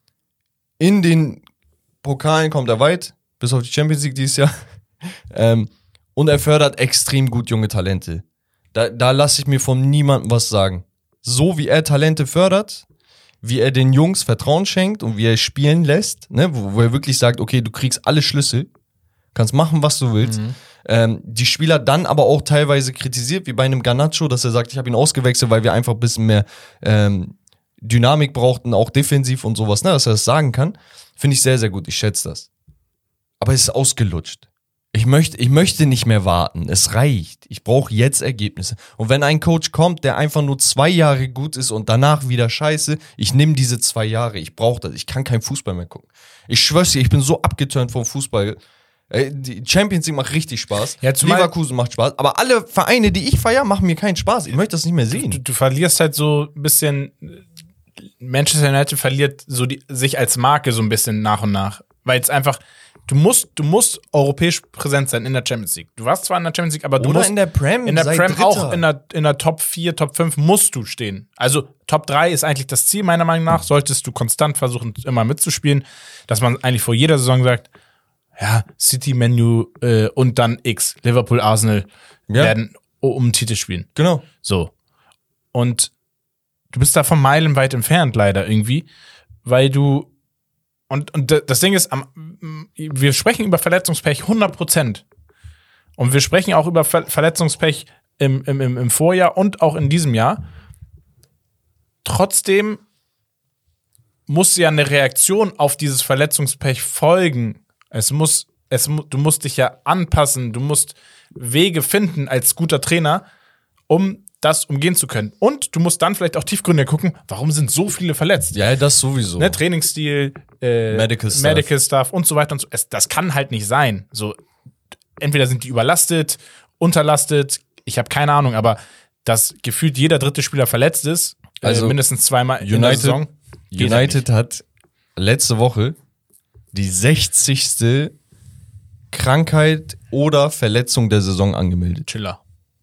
Speaker 1: in den Pokalen kommt er weit, bis auf die Champions League dieses Jahr. ähm, und er fördert extrem gut junge Talente. Da, da lasse ich mir von niemandem was sagen. So wie er Talente fördert, wie er den Jungs Vertrauen schenkt und wie er spielen lässt, ne, wo, wo er wirklich sagt, okay, du kriegst alle Schlüssel, kannst machen, was du willst. Mhm. Ähm, die Spieler dann aber auch teilweise kritisiert, wie bei einem Garnacho, dass er sagt, ich habe ihn ausgewechselt, weil wir einfach ein bisschen mehr ähm, Dynamik brauchten, auch defensiv und sowas, ne, dass er das sagen kann. Finde ich sehr, sehr gut, ich schätze das. Aber es ist ausgelutscht. Ich möchte, ich möchte nicht mehr warten. Es reicht. Ich brauche jetzt Ergebnisse. Und wenn ein Coach kommt, der einfach nur zwei Jahre gut ist und danach wieder scheiße, ich nehme diese zwei Jahre. Ich brauche das. Ich kann keinen Fußball mehr gucken. Ich schwör's dir, ich bin so abgeturnt vom Fußball. Die Champions League macht richtig Spaß.
Speaker 2: Ja, zumal
Speaker 1: Leverkusen macht Spaß. Aber alle Vereine, die ich feiere, machen mir keinen Spaß. Ich möchte das nicht mehr sehen.
Speaker 2: Du, du verlierst halt so ein bisschen. Manchester United verliert so die, sich als Marke so ein bisschen nach und nach. Weil es einfach. Du musst, du musst europäisch präsent sein in der Champions League. Du warst zwar in der Champions League, aber du
Speaker 1: Oder
Speaker 2: musst
Speaker 1: in der Prem.
Speaker 2: in der
Speaker 1: sei
Speaker 2: Prem
Speaker 1: Dritter.
Speaker 2: auch in der, in der Top vier, Top fünf musst du stehen. Also Top drei ist eigentlich das Ziel, meiner Meinung nach. Solltest du konstant versuchen, immer mitzuspielen. Dass man eigentlich vor jeder Saison sagt, ja, City, Man U äh, und dann X, Liverpool, Arsenal
Speaker 1: Ja.
Speaker 2: werden um den Titel spielen.
Speaker 1: Genau.
Speaker 2: So. Und du bist davon meilenweit entfernt, leider irgendwie, weil du Und, und das Ding ist, wir sprechen über Verletzungspech hundert Prozent. Und wir sprechen auch über Ver- Verletzungspech im, im, im, im Vorjahr und auch in diesem Jahr. Trotzdem muss ja eine Reaktion auf dieses Verletzungspech folgen. Es muss, es, mu- du musst dich ja anpassen, du musst Wege finden als guter Trainer, um das umgehen zu können. Und du musst dann vielleicht auch tiefgründig gucken, warum sind so viele verletzt?
Speaker 1: Ja, das sowieso.
Speaker 2: Ne, Trainingsstil, äh,
Speaker 1: Medical Stuff.
Speaker 2: Medical Stuff und so weiter und so. Es, das kann halt nicht sein. So, entweder sind die überlastet, unterlastet, ich habe keine Ahnung, aber dass gefühlt jeder dritte Spieler verletzt ist,
Speaker 1: Also,
Speaker 2: äh, mindestens zweimal in der
Speaker 1: United,
Speaker 2: Saison. geht halt
Speaker 1: United hat letzte Woche die sechzigste Krankheit oder Verletzung der Saison angemeldet.
Speaker 2: Chiller.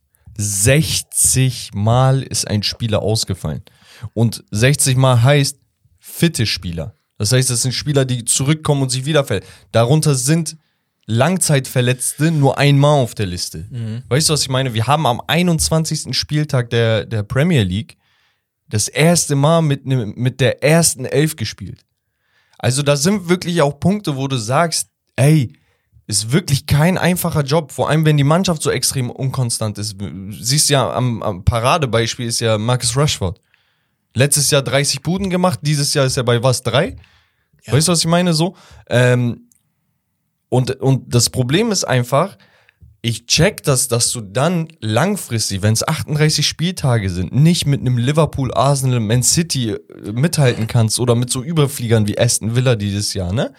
Speaker 1: sechzig Mal ist ein Spieler ausgefallen. Und sechzig Mal heißt fitte Spieler. Das heißt, das sind Spieler, die zurückkommen und sich wieder verletzen. Darunter sind Langzeitverletzte nur einmal auf der Liste. Mhm. Weißt du, was ich meine? Wir haben am einundzwanzigsten Spieltag der, der Premier League das erste Mal mit, ne, mit der ersten Elf gespielt. Also da sind wirklich auch Punkte, wo du sagst, ey, ist wirklich kein einfacher Job, vor allem wenn die Mannschaft so extrem unkonstant ist. Siehst ja, am, am Paradebeispiel ist ja Marcus Rashford. Letztes Jahr dreißig Buden gemacht, dieses Jahr ist er bei was, drei? Ja. Weißt du, was ich meine? So. Ähm, und, und das Problem ist einfach, ich check das, dass du dann langfristig, wenn es achtunddreißig Spieltage sind, nicht mit einem Liverpool, Arsenal, Man City mithalten kannst oder mit so Überfliegern wie Aston Villa dieses Jahr, ne?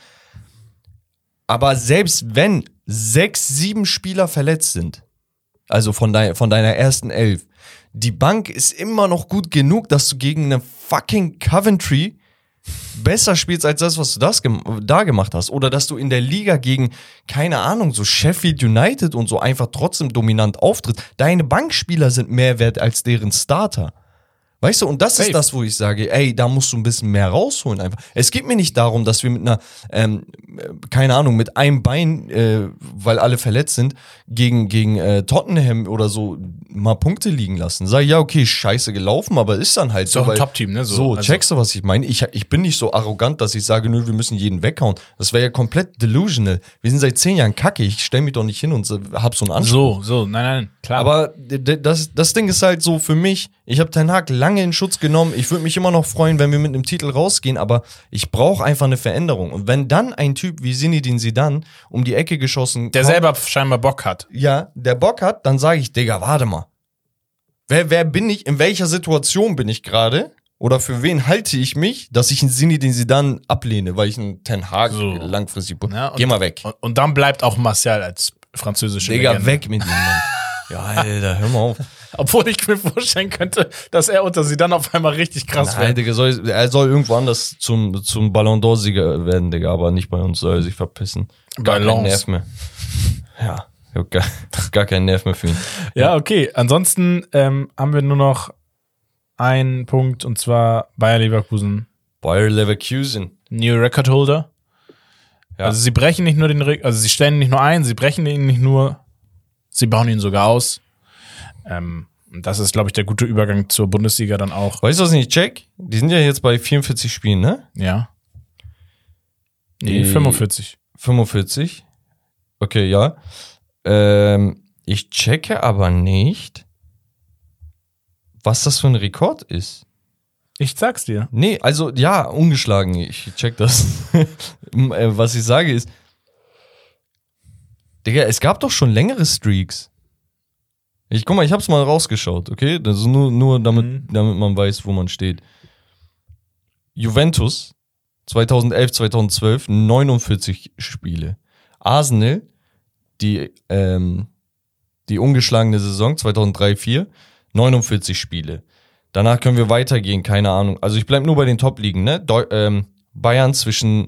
Speaker 1: Aber selbst wenn sechs, sieben Spieler verletzt sind, also von, dein, von deiner ersten Elf, die Bank ist immer noch gut genug, dass du gegen eine fucking Coventry besser spielst als das, was du das gem- da gemacht hast. Oder dass du in der Liga gegen, keine Ahnung, so Sheffield United und so einfach trotzdem dominant auftrittst. Deine Bankspieler sind mehr wert als deren Starter. Weißt du, und das
Speaker 2: Safe.
Speaker 1: ist das, wo ich sage, ey, da musst du ein bisschen mehr rausholen einfach. Es geht mir nicht darum, dass wir mit einer, ähm, keine Ahnung, mit einem Bein, äh, weil alle verletzt sind, gegen, gegen äh, Tottenham oder so mal Punkte liegen lassen. Sag ja, okay, scheiße gelaufen, aber ist dann halt
Speaker 2: Ist
Speaker 1: so.
Speaker 2: auch ein
Speaker 1: weil-
Speaker 2: Top-Team, ne? So,
Speaker 1: So,
Speaker 2: also-
Speaker 1: checkst du, was ich meine? Ich, ich bin nicht so arrogant, dass ich sage, nö, wir müssen jeden weghauen. Das wäre ja komplett delusional. Wir sind seit zehn Jahren kacke. Ich stelle mich doch nicht hin und so- hab so einen Anspruch.
Speaker 2: So, so, nein, nein, klar.
Speaker 1: Aber d- d- das, das Ding ist halt so für mich, ich habe Ten Hag lange in Schutz genommen. Ich würde mich immer noch freuen, wenn wir mit einem Titel rausgehen, aber ich brauche einfach eine Veränderung. Und wenn dann ein Typ wie Zinedine Zidane um die Ecke geschossen
Speaker 2: der
Speaker 1: kommt,
Speaker 2: selber scheinbar Bock hat.
Speaker 1: ja, der Bock hat, dann sage ich, Digga, warte mal. Wer, wer bin ich, in welcher Situation bin ich gerade? Oder für wen halte ich mich, dass ich einen Zinedine Zidane ablehne, weil ich einen Ten Hag
Speaker 2: So.
Speaker 1: langfristig...
Speaker 2: Ja, und-
Speaker 1: Geh mal weg.
Speaker 2: Und, und dann bleibt auch Martial als französische
Speaker 1: Digga,
Speaker 2: Legende.
Speaker 1: weg mit ihm, Mann. Ja, Alter, hör mal auf.
Speaker 2: Obwohl ich mir vorstellen könnte, dass er unter sie dann auf einmal richtig krass
Speaker 1: Nein,
Speaker 2: wird.
Speaker 1: Digga, soll, er soll irgendwo anders zum, zum Ballon d'Or-Sieger werden, Digga, aber nicht bei uns, soll er sich verpissen. Gar keinen Nerv mehr. Ja, ich hab gar, gar keinen Nerv mehr für ihn.
Speaker 2: Ja, okay. Ansonsten ähm, haben wir nur noch einen Punkt, und zwar Bayer Leverkusen.
Speaker 1: Bayer Leverkusen.
Speaker 2: New Record Holder.
Speaker 1: Ja.
Speaker 2: Also sie brechen nicht nur den Re- also sie stellen ihn nicht nur ein, sie brechen ihn nicht nur, sie bauen ihn sogar aus. Ähm, und das ist, glaube ich, der gute Übergang zur Bundesliga dann auch.
Speaker 1: Weißt du, was ich nicht check? Die sind ja jetzt bei vierundvierzig Spielen, ne?
Speaker 2: Ja. Nee,
Speaker 1: Die-
Speaker 2: fünfundvierzig.
Speaker 1: fünfundvierzig. Okay, ja. Ähm, ich checke aber nicht, was das für ein Rekord ist.
Speaker 2: Ich sag's dir.
Speaker 1: Nee, also ja, ungeschlagen. Ich check das. Äh, was ich sage ist, Digga, es gab doch schon längere Streaks. Ich guck mal, ich hab's mal rausgeschaut, okay? Das ist nur, nur damit,
Speaker 2: Mhm.
Speaker 1: damit man weiß, wo man steht. Juventus zweitausendelf, zweitausendzwölf neunundvierzig Spiele. Arsenal, die, ähm, die ungeschlagene Saison zweitausenddrei vier, neunundvierzig Spiele. Danach können wir weitergehen, keine Ahnung. Also ich bleib nur bei den Top-Ligen, ne? Deu- ähm, Bayern zwischen,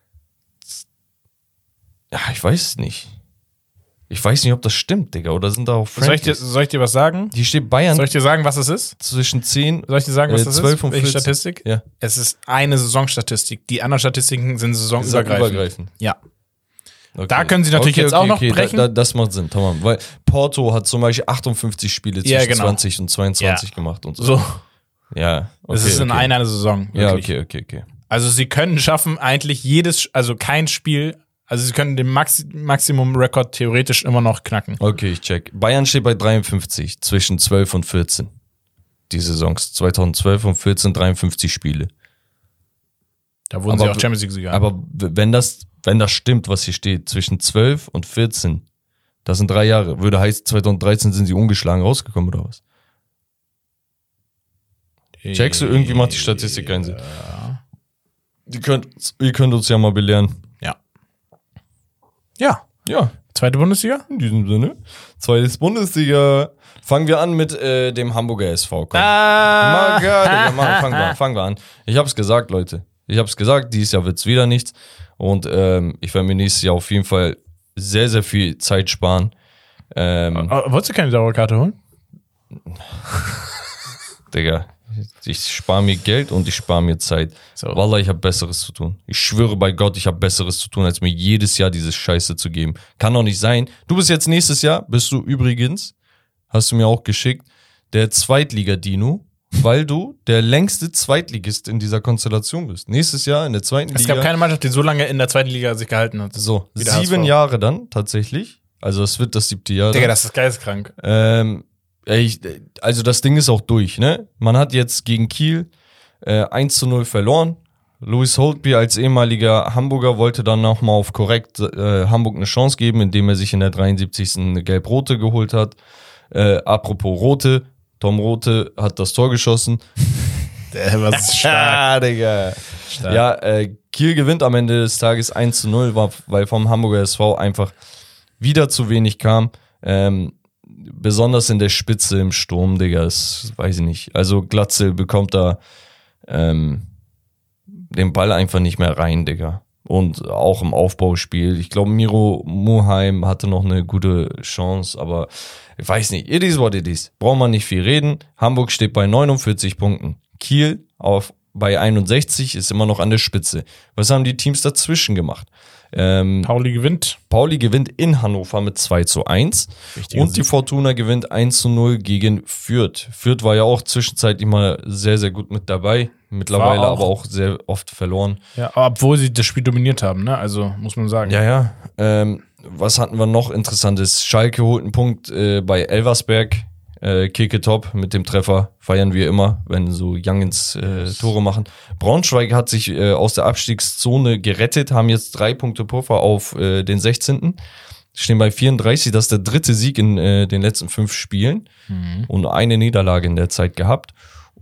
Speaker 1: ja, ich weiß es nicht. Ich weiß nicht, ob das stimmt, Digga, oder sind da auch
Speaker 2: Soll ich, dir,
Speaker 1: Frankies?
Speaker 2: soll ich dir was sagen?
Speaker 1: Die steht Bayern
Speaker 2: Soll ich dir sagen, was es ist?
Speaker 1: zwischen zehn,
Speaker 2: Soll ich dir sagen, was
Speaker 1: Äh,
Speaker 2: das
Speaker 1: zwölf
Speaker 2: ist?
Speaker 1: und
Speaker 2: Welche
Speaker 1: vierzehn.
Speaker 2: Statistik?
Speaker 1: Ja.
Speaker 2: Es ist eine Saisonstatistik. Die anderen Statistiken sind saisonübergreifend.
Speaker 1: übergreifend.
Speaker 2: Ja.
Speaker 1: Okay.
Speaker 2: Da können sie natürlich jetzt auch noch brechen.
Speaker 1: Da, da, das macht Sinn, tamam. Weil Porto hat zum Beispiel achtundfünfzig Spiele zwischen
Speaker 2: Ja, genau.
Speaker 1: zwanzig und zweiundzwanzig
Speaker 2: Ja.
Speaker 1: gemacht und so.
Speaker 2: So.
Speaker 1: Ja, okay,
Speaker 2: Das ist in
Speaker 1: okay.
Speaker 2: einer Saison.
Speaker 1: Ja,
Speaker 2: Wirklich.
Speaker 1: okay, okay, okay.
Speaker 2: Also sie können schaffen, eigentlich jedes, also kein Spiel, also sie können den Maxi Maximum-Rekord theoretisch immer noch knacken.
Speaker 1: Okay, ich check. Bayern steht bei dreiundfünfzig zwischen zwölf und vierzehn. Die Saisons. zweitausendzwölf und vierzehn, dreiundfünfzig Spiele.
Speaker 2: Da wurden
Speaker 1: Aber
Speaker 2: sie auch
Speaker 1: w-
Speaker 2: Champions League-Sieger.
Speaker 1: Aber w- wenn das, wenn das stimmt, was hier steht, zwischen zwölf und vierzehn, das sind drei Jahre, würde heißen, zweitausenddreizehn sind sie ungeschlagen rausgekommen, oder was? Checkst du, irgendwie macht die Statistik keinen Sinn. Ihr könnt, ihr könnt uns ja mal belehren.
Speaker 2: Ja. Ja.
Speaker 1: Ja,
Speaker 2: Zweite Bundesliga?
Speaker 1: in diesem Sinne. Zweites Bundesliga. Fangen wir an mit äh, dem Hamburger S V. Komm.
Speaker 2: Ah.
Speaker 1: Mal, ja, Digga, mal, fangen, wir an, fangen wir an. Ich hab's gesagt, Leute. Ich hab's gesagt, dieses Jahr wird's wieder nichts. Und ähm, ich werde mir nächstes Jahr auf jeden Fall sehr, sehr viel Zeit sparen. Ähm,
Speaker 2: Oh, wolltest du keine Dauerkarte holen?
Speaker 1: Digga, ich spare mir Geld und ich spare mir Zeit.
Speaker 2: So.
Speaker 1: Wallah, ich habe Besseres zu tun. Ich schwöre bei Gott, ich habe Besseres zu tun, als mir jedes Jahr diese Scheiße zu geben. Kann doch nicht sein. Du bist jetzt nächstes Jahr, bist du übrigens, hast du mir auch geschickt, der Zweitliga-Dino, weil du der längste Zweitligist in dieser Konstellation bist. Nächstes Jahr in der zweiten
Speaker 2: Es
Speaker 1: Liga.
Speaker 2: gab keine Mannschaft, die so lange in der zweiten Liga sich gehalten hat.
Speaker 1: so,
Speaker 2: Wie der
Speaker 1: sieben
Speaker 2: H S V.
Speaker 1: Jahre dann tatsächlich. Also es wird das siebte Jahr.
Speaker 2: Digga,
Speaker 1: dann.
Speaker 2: das ist geisteskrank.
Speaker 1: Ähm, ey, ich, also das Ding ist auch durch, ne? Man hat jetzt gegen Kiel äh, eins zu null verloren. Louis Holtby als ehemaliger Hamburger wollte dann nochmal auf korrekt äh, Hamburg eine Chance geben, indem er sich in der dreiundsiebzigsten eine Gelb-Rote geholt hat. Äh, apropos Rote, Tom Rote hat das Tor geschossen.
Speaker 2: Der war stark.
Speaker 1: Ah, Digga.
Speaker 2: stark.
Speaker 1: Ja, äh, Kiel gewinnt am Ende des Tages eins zu null, war, weil vom Hamburger S V einfach wieder zu wenig kam. Ähm, besonders in der Spitze im Sturm, Digga, das weiß ich nicht. Also Glatzel bekommt da ähm, den Ball einfach nicht mehr rein, Digga. Und auch im Aufbauspiel. Ich glaube, Miro Muheim hatte noch eine gute Chance, aber ich weiß nicht. It is what it is. Braucht man nicht viel reden. Hamburg steht bei neunundvierzig Punkten. Kiel auf, bei einundsechzig ist immer noch an der Spitze. Was haben die Teams dazwischen gemacht? Ähm,
Speaker 2: Pauli gewinnt.
Speaker 1: Pauli gewinnt in Hannover mit zwei zu eins.
Speaker 2: Wichtiger
Speaker 1: Und die
Speaker 2: Sieg.
Speaker 1: Fortuna gewinnt eins zu null gegen Fürth. Fürth war ja auch zwischenzeitlich mal sehr, sehr gut mit dabei. Mittlerweile
Speaker 2: War auch.
Speaker 1: aber auch sehr oft verloren.
Speaker 2: Ja, obwohl sie das Spiel dominiert haben, ne? Also, muss man sagen.
Speaker 1: Ja, ja. Ähm, was hatten wir noch Interessantes? Schalke holt einen Punkt äh, bei Elversberg. Äh, Keke top mit dem Treffer. Feiern wir immer, wenn so Youngins äh, Tore machen. Braunschweig hat sich äh, aus der Abstiegszone gerettet, haben jetzt drei Punkte Puffer auf äh, den sechzehnten Stehen bei vierunddreißig. Das ist der dritte Sieg in äh, den letzten fünf Spielen.
Speaker 2: Mhm.
Speaker 1: Und eine Niederlage in der Zeit gehabt.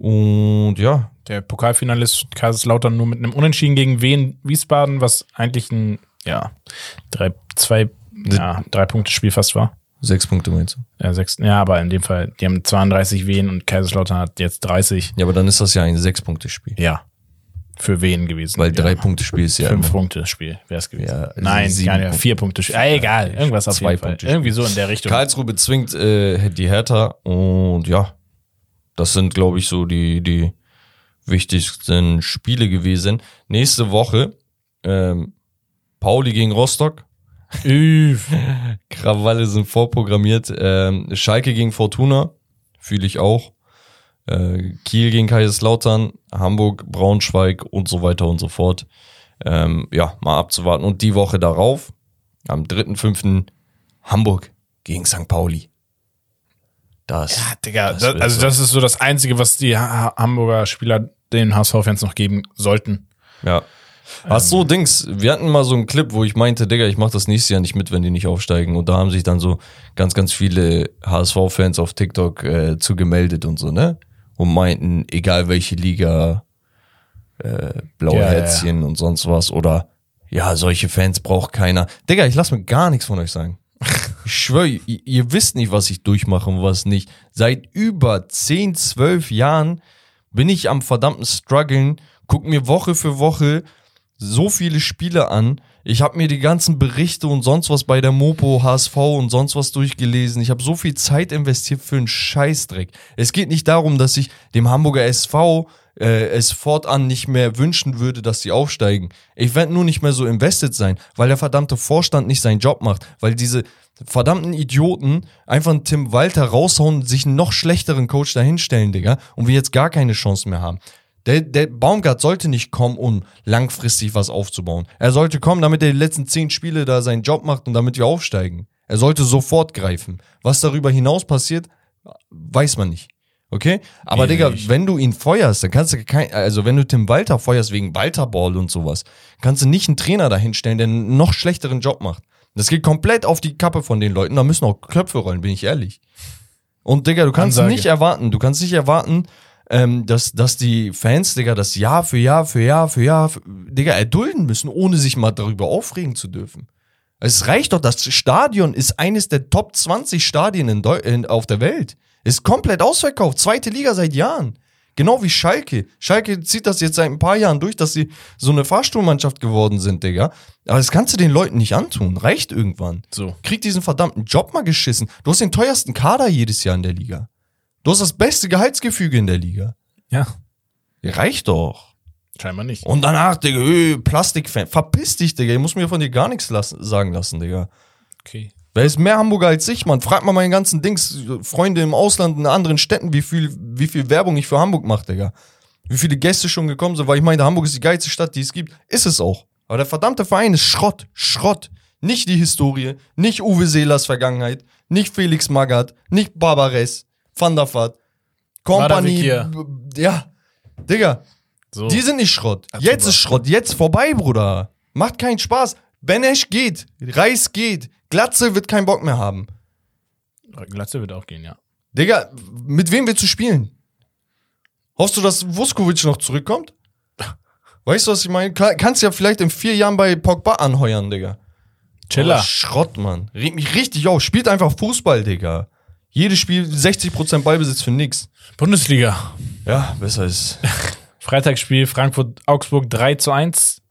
Speaker 1: Und ja,
Speaker 2: Der Pokalfinalist Kaiserslautern nur mit einem Unentschieden gegen Wien Wiesbaden, was eigentlich ein, ja, drei, zwei, ja, drei Punkte Spiel fast war.
Speaker 1: Sechs Punkte meinst du?
Speaker 2: Ja, sechs, ja, aber in dem Fall, die haben zweiunddreißig Wien und Kaiserslautern hat jetzt dreißig.
Speaker 1: Ja, aber dann ist das ja ein Sechs-Punkte-Spiel.
Speaker 2: Ja. Für Wien gewesen.
Speaker 1: Weil
Speaker 2: ja.
Speaker 1: drei Punkte Spiel ist ja
Speaker 2: Fünf
Speaker 1: immer.
Speaker 2: Punkte Spiel wäre es gewesen.
Speaker 1: Ja, also
Speaker 2: Nein,
Speaker 1: sieben
Speaker 2: gar nicht.
Speaker 1: Punkte.
Speaker 2: Vier Punkte Spiel. Ah, egal, irgendwas auf
Speaker 1: Zwei
Speaker 2: jeden Fall.
Speaker 1: Punkte
Speaker 2: Irgendwie so in der Richtung.
Speaker 1: Karlsruhe bezwingt äh, die Hertha und ja, das sind, glaube ich, so die, die wichtigsten Spiele gewesen. Nächste Woche ähm, Pauli gegen Rostock.
Speaker 2: Üff.
Speaker 1: Krawalle sind vorprogrammiert. Ähm, Schalke gegen Fortuna, fühle ich auch. Äh, Kiel gegen Kaiserslautern, Hamburg, Braunschweig und so weiter und so fort. Ähm, ja, mal abzuwarten. Und die Woche darauf, am dritten fünften Hamburg gegen Sankt Pauli. Das,
Speaker 2: Ja, Digga,
Speaker 1: das
Speaker 2: das,
Speaker 1: wird
Speaker 2: also
Speaker 1: so.
Speaker 2: das ist so das Einzige, was die ha- Hamburger Spieler den H S V-Fans noch geben sollten.
Speaker 1: Ja. Ach so, Dings, wir hatten mal so einen Clip, wo ich meinte, Digga, ich mach das nächstes Jahr nicht mit, wenn die nicht aufsteigen. Und da haben sich dann so ganz, ganz viele H S V-Fans auf TikTok äh, zugemeldet und so, ne? Und meinten, egal welche Liga, äh, blaue
Speaker 2: Ja,
Speaker 1: Herzchen und sonst was. Oder, ja, solche Fans braucht keiner. Digga, ich lass mir gar nichts von euch sagen. Ich schwöre, ihr, ihr wisst nicht, was ich durchmache und was nicht. Seit über zehn, zwölf Jahren bin ich am verdammten Struggeln, guck mir Woche für Woche so viele Spiele an. Ich habe mir die ganzen Berichte und sonst was bei der Mopo, H S V und sonst was durchgelesen. Ich habe so viel Zeit investiert für einen Scheißdreck. Es geht nicht darum, dass ich dem Hamburger S V äh, es fortan nicht mehr wünschen würde, dass sie aufsteigen. Ich werde nur nicht mehr so invested sein, weil der verdammte Vorstand nicht seinen Job macht. Weil diese verdammten Idioten einfach einen Tim Walter raushauen und sich einen noch schlechteren Coach dahinstellen, Digga. Und wir jetzt gar keine Chance mehr haben. Der, der Baumgart sollte nicht kommen, um langfristig was aufzubauen. Er sollte kommen, damit er die letzten zehn Spiele da seinen Job macht und damit wir aufsteigen. Er sollte sofort greifen. Was darüber hinaus passiert, weiß man nicht. Okay? Aber
Speaker 2: Wie
Speaker 1: Digga,
Speaker 2: nicht?
Speaker 1: wenn du ihn feuerst, dann kannst du kein, also wenn du Tim Walter feuerst wegen Walterball und sowas, kannst du nicht einen Trainer dahinstellen, der einen noch schlechteren Job macht. Das geht komplett auf die Kappe von den Leuten. Da müssen auch Köpfe rollen, bin ich ehrlich. Und Digga, du kannst
Speaker 2: Ansage.
Speaker 1: nicht erwarten, du kannst nicht erwarten, ähm, dass, dass die Fans, Digga, das Jahr für Jahr für Jahr für Jahr, für, Digga, erdulden müssen, ohne sich mal darüber aufregen zu dürfen. Es reicht doch, das Stadion ist eines der Top zwanzig Stadien in Deu in, auf der Welt. Ist komplett ausverkauft, zweite Liga seit Jahren. Genau wie Schalke. Schalke zieht das jetzt seit ein paar Jahren durch, dass sie so eine Fahrstuhlmannschaft geworden sind, Digga. Aber das kannst du den Leuten nicht antun. Reicht irgendwann.
Speaker 2: So.
Speaker 1: Krieg diesen verdammten Job mal geschissen. Du hast den teuersten Kader jedes Jahr in der Liga. Du hast das beste Gehaltsgefüge in der Liga.
Speaker 2: Ja,
Speaker 1: Reicht doch.
Speaker 2: scheinbar nicht.
Speaker 1: Und danach, Digga, öh, Plastikfan. Verpiss dich, Digga. Ich muss mir von dir gar nichts lassen, sagen lassen, Digga.
Speaker 2: Okay.
Speaker 1: Wer ist mehr Hamburger als ich, Mann? Frag mal meine ganzen Dings, Freunde im Ausland, in anderen Städten, wie viel, wie viel Werbung ich für Hamburg mache, Digga. Wie viele Gäste schon gekommen sind, weil ich meine, Hamburg ist die geilste Stadt, die es gibt. Ist es auch. Aber der verdammte Verein ist Schrott. Schrott. Nicht die Historie, nicht Uwe Seelers Vergangenheit, nicht Felix Magath, nicht Barbares, Van der Vaart, Company.
Speaker 2: Badavik
Speaker 1: Ja, Digga,
Speaker 2: So.
Speaker 1: die sind nicht Schrott.
Speaker 2: Hat
Speaker 1: Jetzt
Speaker 2: super.
Speaker 1: ist Schrott, jetzt vorbei, Bruder. Macht keinen Spaß. Benesch geht, Reis geht, Glatze wird keinen Bock mehr haben.
Speaker 2: Glatze wird auch gehen, ja.
Speaker 1: Digga, mit wem willst du spielen? Hoffst du, dass Vuskovic noch zurückkommt? Weißt du, was ich meine? Kann, kannst ja vielleicht in vier Jahren bei Pogba anheuern, Digga.
Speaker 2: Chiller.
Speaker 1: Oh, Schrott, Mann. Regt mich richtig auf. Spielt einfach Fußball, Digga. Jedes Spiel sechzig Prozent Ballbesitz für nix.
Speaker 2: Bundesliga.
Speaker 1: Ja, besser ist.
Speaker 2: Freitagsspiel Frankfurt-Augsburg drei zu eins.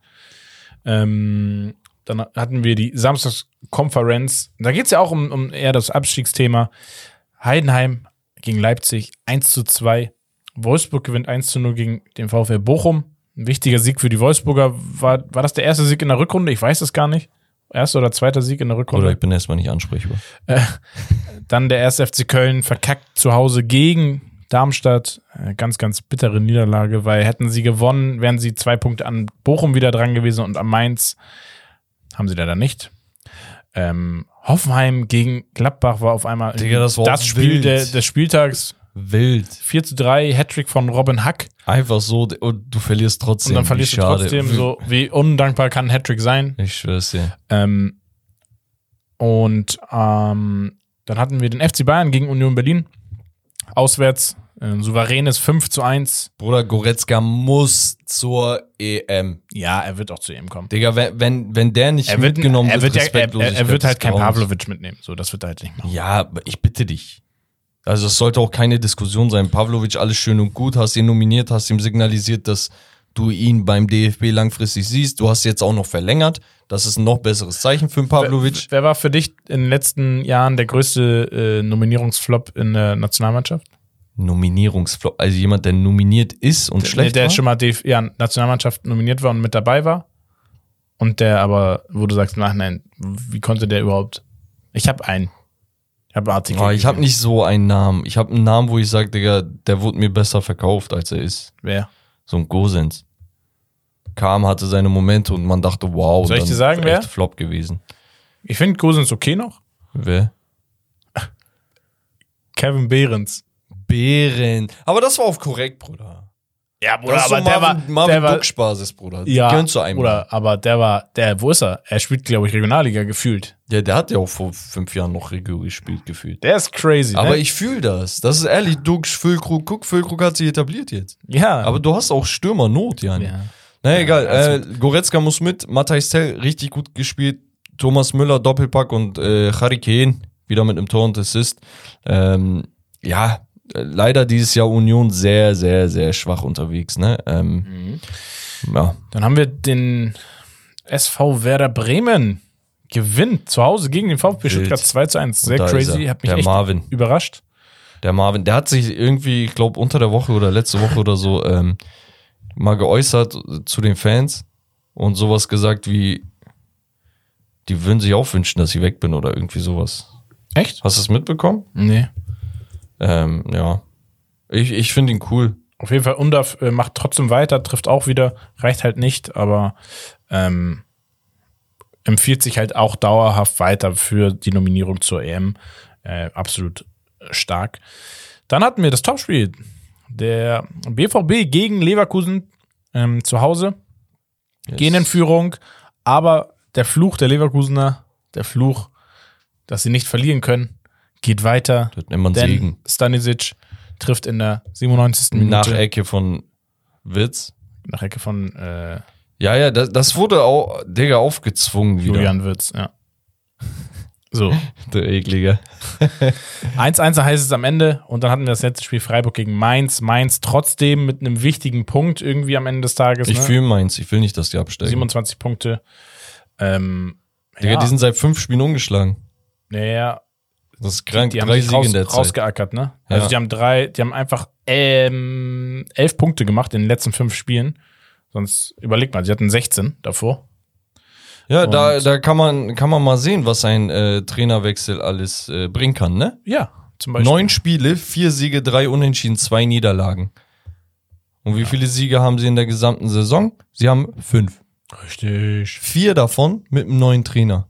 Speaker 2: Ähm, dann hatten wir die Samstagskonferenz. Da geht es ja auch um, um eher das Abstiegsthema. Heidenheim gegen Leipzig eins zu zwei. Wolfsburg gewinnt eins zu null gegen den VfL Bochum. Ein wichtiger Sieg für die Wolfsburger. War, war das der erste Sieg in der Rückrunde? Ich weiß es gar nicht. Erster oder zweiter Sieg in der Rückrunde.
Speaker 1: Oder ich bin erstmal nicht ansprechbar.
Speaker 2: Äh, dann der erste F C Köln verkackt zu Hause gegen Darmstadt. Äh, ganz, ganz bittere Niederlage, weil hätten sie gewonnen, wären sie zwei Punkte an Bochum wieder dran gewesen und an Mainz. Haben sie leider nicht. Ähm, Hoffenheim gegen Gladbach war auf einmal
Speaker 1: Digga, das war auch
Speaker 2: Spiel
Speaker 1: wild.
Speaker 2: der, des Spieltags.
Speaker 1: Wild.
Speaker 2: vier zu drei, Hattrick von Robin Hack.
Speaker 1: Einfach so, und du verlierst trotzdem.
Speaker 2: Und dann
Speaker 1: Wie
Speaker 2: verlierst du
Speaker 1: schade.
Speaker 2: trotzdem so, wie undankbar kann ein Hattrick sein.
Speaker 1: Ich schwör's dir.
Speaker 2: Ähm, und ähm, dann hatten wir den F C Bayern gegen Union Berlin. Auswärts Ein souveränes fünf zu eins.
Speaker 1: Bruder, Goretzka muss zur E M.
Speaker 2: Ja, er wird auch zur E M kommen.
Speaker 1: Digga, wenn, wenn, wenn der nicht
Speaker 2: Er wird,
Speaker 1: mitgenommen
Speaker 2: er wird,
Speaker 1: wird,
Speaker 2: ja, er, er, er wird halt kein
Speaker 1: Grauens.
Speaker 2: Pavlovic mitnehmen. So, das wird er halt nicht machen.
Speaker 1: Ja, aber ich bitte dich. Also es sollte auch keine Diskussion sein. Pavlovic, alles schön und gut, hast ihn nominiert, hast ihm signalisiert, dass du ihn beim D F B langfristig siehst. Du hast jetzt auch noch verlängert. Das ist ein noch besseres Zeichen für einen Pavlovic.
Speaker 2: Wer, wer war für dich in den letzten Jahren der größte äh, Nominierungsflop in der Nationalmannschaft?
Speaker 1: Nominierungsflop, also jemand, der nominiert ist und
Speaker 2: Der,
Speaker 1: schlecht
Speaker 2: der
Speaker 1: war?
Speaker 2: schon mal die ja, Nationalmannschaft nominiert war und mit dabei war. Und der aber, wo du sagst, nein, nein, wie konnte der überhaupt? Ich habe einen. Ich habe Artikel.
Speaker 1: Oh, ich habe
Speaker 2: gesehen.
Speaker 1: nicht so einen Namen. Ich habe einen Namen, wo ich sage, Digga, der wurde mir besser verkauft, als er ist.
Speaker 2: Wer?
Speaker 1: So ein Gosens. Kam, hatte seine Momente und man dachte, wow.
Speaker 2: Soll ich
Speaker 1: dann
Speaker 2: dir sagen,
Speaker 1: ist
Speaker 2: wer?
Speaker 1: echt Flop gewesen.
Speaker 2: Ich finde Gosens okay noch.
Speaker 1: Wer?
Speaker 2: Kevin Behrens.
Speaker 1: Bären. Aber das war auf korrekt, Bruder.
Speaker 2: Ja,
Speaker 1: Das ist so Marvin, Marvin Ducksch-Basis, Bruder.
Speaker 2: Ja,
Speaker 1: Gönnt zu einem.
Speaker 2: oder, aber der war, der, wo ist er? Er spielt, glaube ich, Regionalliga gefühlt.
Speaker 1: Ja, der hat ja auch vor fünf Jahren noch Regio gespielt, gefühlt.
Speaker 2: Der ist crazy,
Speaker 1: Aber
Speaker 2: ne?
Speaker 1: ich fühle das. Das ist ehrlich, Duxch, Füllkrug, guck, Füllkrug hat sich etabliert jetzt.
Speaker 2: Ja.
Speaker 1: Aber du hast auch Stürmernot, Jan.
Speaker 2: ja.
Speaker 1: Naja, egal.
Speaker 2: alles
Speaker 1: Äh, Goretzka muss mit. Matthijs Tell richtig gut gespielt. Thomas Müller Doppelpack und äh, Harry Kane wieder mit einem Tor und Assist. Ähm, ja, äh, leider dieses Jahr Union sehr, sehr, sehr schwach unterwegs. Ne? Ähm,
Speaker 2: Mhm.
Speaker 1: ja.
Speaker 2: Dann haben wir den S V Werder Bremen. Gewinnt zu Hause gegen den VfB
Speaker 1: Wild.
Speaker 2: Stuttgart zwei zu eins. Sehr
Speaker 1: Da ist
Speaker 2: crazy.
Speaker 1: er.
Speaker 2: Hat mich
Speaker 1: Der
Speaker 2: echt
Speaker 1: Marvin.
Speaker 2: überrascht.
Speaker 1: Der Marvin, der hat sich irgendwie, ich glaube, unter der Woche oder letzte Woche oder so ähm, mal geäußert zu den Fans und sowas gesagt wie, die würden sich auch wünschen, dass ich weg bin oder irgendwie sowas.
Speaker 2: Echt?
Speaker 1: Hast du es mitbekommen?
Speaker 2: Nee.
Speaker 1: Ähm, ja. Ich, ich finde ihn cool.
Speaker 2: Auf jeden Fall, Undaf äh, macht trotzdem weiter, trifft auch wieder, reicht halt nicht, aber ähm, empfiehlt sich halt auch dauerhaft weiter für die Nominierung zur E M. Äh, absolut stark. Dann hatten wir das Topspiel. Der B V B gegen Leverkusen ähm, zu Hause.
Speaker 1: Yes.
Speaker 2: Gehen in Führung, aber der Fluch der Leverkusener, der Fluch, dass sie nicht verlieren können, geht weiter.
Speaker 1: Das nennt man
Speaker 2: Denn
Speaker 1: Segen.
Speaker 2: Stanisic trifft in der siebenundneunzigsten
Speaker 1: Nach
Speaker 2: Minute.
Speaker 1: Ecke von Witz.
Speaker 2: Nach Ecke von äh,
Speaker 1: Ja, ja, das, das wurde auch, Digga, aufgezwungen wieder.
Speaker 2: Julian Wirtz, ja. So.
Speaker 1: Der Eklige.
Speaker 2: eins eins heißt es am Ende und dann hatten wir das letzte Spiel Freiburg gegen Mainz. Mainz trotzdem mit einem wichtigen Punkt irgendwie am Ende des Tages.
Speaker 1: Ich
Speaker 2: ne?
Speaker 1: fühle meins, ich will nicht, dass die absteigen.
Speaker 2: siebenundzwanzig Punkte. Ähm,
Speaker 1: Digga,
Speaker 2: ja,
Speaker 1: die sind seit fünf Spielen ungeschlagen.
Speaker 2: naja,
Speaker 1: Das ist krank,
Speaker 2: die haben
Speaker 1: drei
Speaker 2: sich
Speaker 1: Siege
Speaker 2: raus,
Speaker 1: in der Zeit.
Speaker 2: rausgeackert, ne? Also
Speaker 1: Ja.
Speaker 2: die haben drei, die haben einfach ähm, elf Punkte gemacht in den letzten fünf Spielen. Sonst überleg mal, sie hatten sechzehn davor.
Speaker 1: Ja, da,
Speaker 2: Und-
Speaker 1: da kann man, kann man mal sehen, was ein äh, Trainerwechsel alles äh, bringen kann, ne?
Speaker 2: Ja, zum Beispiel.
Speaker 1: Neun Spiele, vier Siege, drei Unentschieden, zwei Niederlagen. Und wie viele Siege haben sie in der gesamten Saison? Sie haben fünf.
Speaker 2: Richtig.
Speaker 1: Vier davon mit einem neuen Trainer.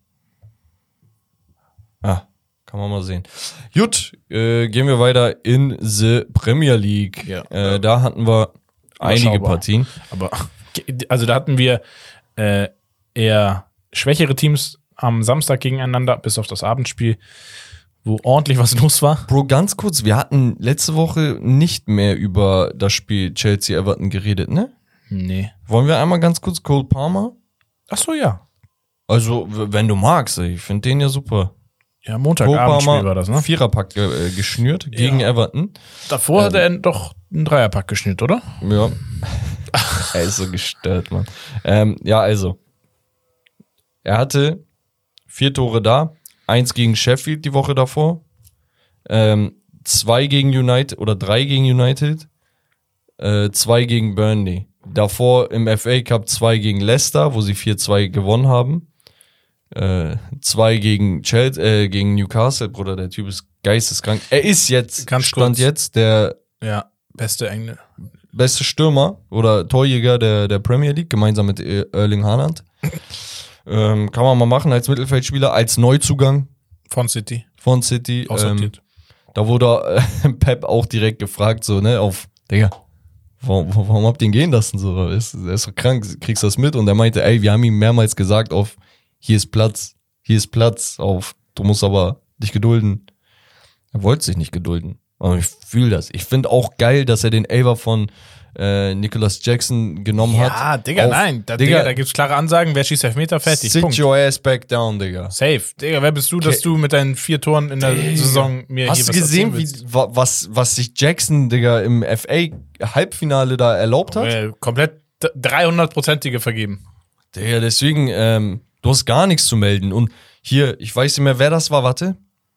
Speaker 1: Ah, kann man mal sehen. Gut, äh, gehen wir weiter in the Premier League.
Speaker 2: Ja.
Speaker 1: Äh, da hatten wir einige
Speaker 2: Überschaubar.
Speaker 1: Partien.
Speaker 2: Aber, also da hatten wir äh, eher schwächere Teams am Samstag gegeneinander, bis auf das Abendspiel, wo ordentlich was los war.
Speaker 1: Bro, ganz kurz, wir hatten letzte Woche nicht mehr über das Spiel Chelsea-Everton geredet, ne?
Speaker 2: Nee.
Speaker 1: Wollen wir einmal ganz kurz Cole Palmer?
Speaker 2: Ach so, ja.
Speaker 1: Also, w- wenn du magst, ey, ich finde den ja super.
Speaker 2: Ja,
Speaker 1: Cole
Speaker 2: Montagabendspiel war das, ne?
Speaker 1: Viererpack ge- äh, geschnürt gegen Everton.
Speaker 2: Davor hat er doch einen Dreierpack geschnitten, oder?
Speaker 1: Ja. Er ist so gestört, Mann. Ähm, ja, also. Er hatte vier Tore da. Eins gegen Sheffield die Woche davor. Ähm, zwei gegen United oder drei gegen United. Äh, zwei gegen Burnley. Davor im F A Cup zwei gegen Leicester, wo sie vier zwei gewonnen haben. Äh, zwei gegen Chelsea, äh, gegen Newcastle, Bruder, der Typ ist geisteskrank. Er ist jetzt,
Speaker 2: Ganz
Speaker 1: Stand
Speaker 2: kurz.
Speaker 1: jetzt, der
Speaker 2: Ja, beste Engel.
Speaker 1: beste Stürmer oder Torjäger der, der Premier League, gemeinsam mit Erling Haaland. ähm, kann man mal machen als Mittelfeldspieler, als Neuzugang
Speaker 2: Von City.
Speaker 1: von City. Ähm,
Speaker 2: Aussortiert.
Speaker 1: da wurde äh, Pep auch direkt gefragt, so, ne, auf, Digga, warum, warum habt ihr ihn gehen lassen? So, er ist, er ist so krank, kriegst du das mit? Und er meinte, ey, wir haben ihm mehrmals gesagt, auf, hier ist Platz, hier ist Platz, auf, du musst aber dich gedulden. Er wollte sich nicht gedulden. Und ich fühle das. Ich finde auch geil, dass er den Elfer von äh, Nicholas Jackson genommen
Speaker 2: Ja,
Speaker 1: hat.
Speaker 2: Ja, Digga,
Speaker 1: Auf,
Speaker 2: nein. Da,
Speaker 1: Digga,
Speaker 2: Digga, da gibt's klare Ansagen, wer schießt Elfmeter, fertig,
Speaker 1: sit
Speaker 2: Punkt.
Speaker 1: your ass back down, Digga.
Speaker 2: Safe. Digga, wer bist du, dass
Speaker 1: Okay.
Speaker 2: du mit deinen vier Toren in der
Speaker 1: Digga.
Speaker 2: Saison mir
Speaker 1: Hast
Speaker 2: hier
Speaker 1: du
Speaker 2: was
Speaker 1: gesehen,
Speaker 2: erzählen
Speaker 1: wie,
Speaker 2: willst?
Speaker 1: wa- was, was sich Jackson, Digga, im F A-Halbfinale da erlaubt hat?
Speaker 2: Äh, komplett dreihundertprozentige vergeben.
Speaker 1: Digga, deswegen, ähm, du hast gar nichts zu melden. Und hier, ich weiß nicht mehr, wer das war, warte.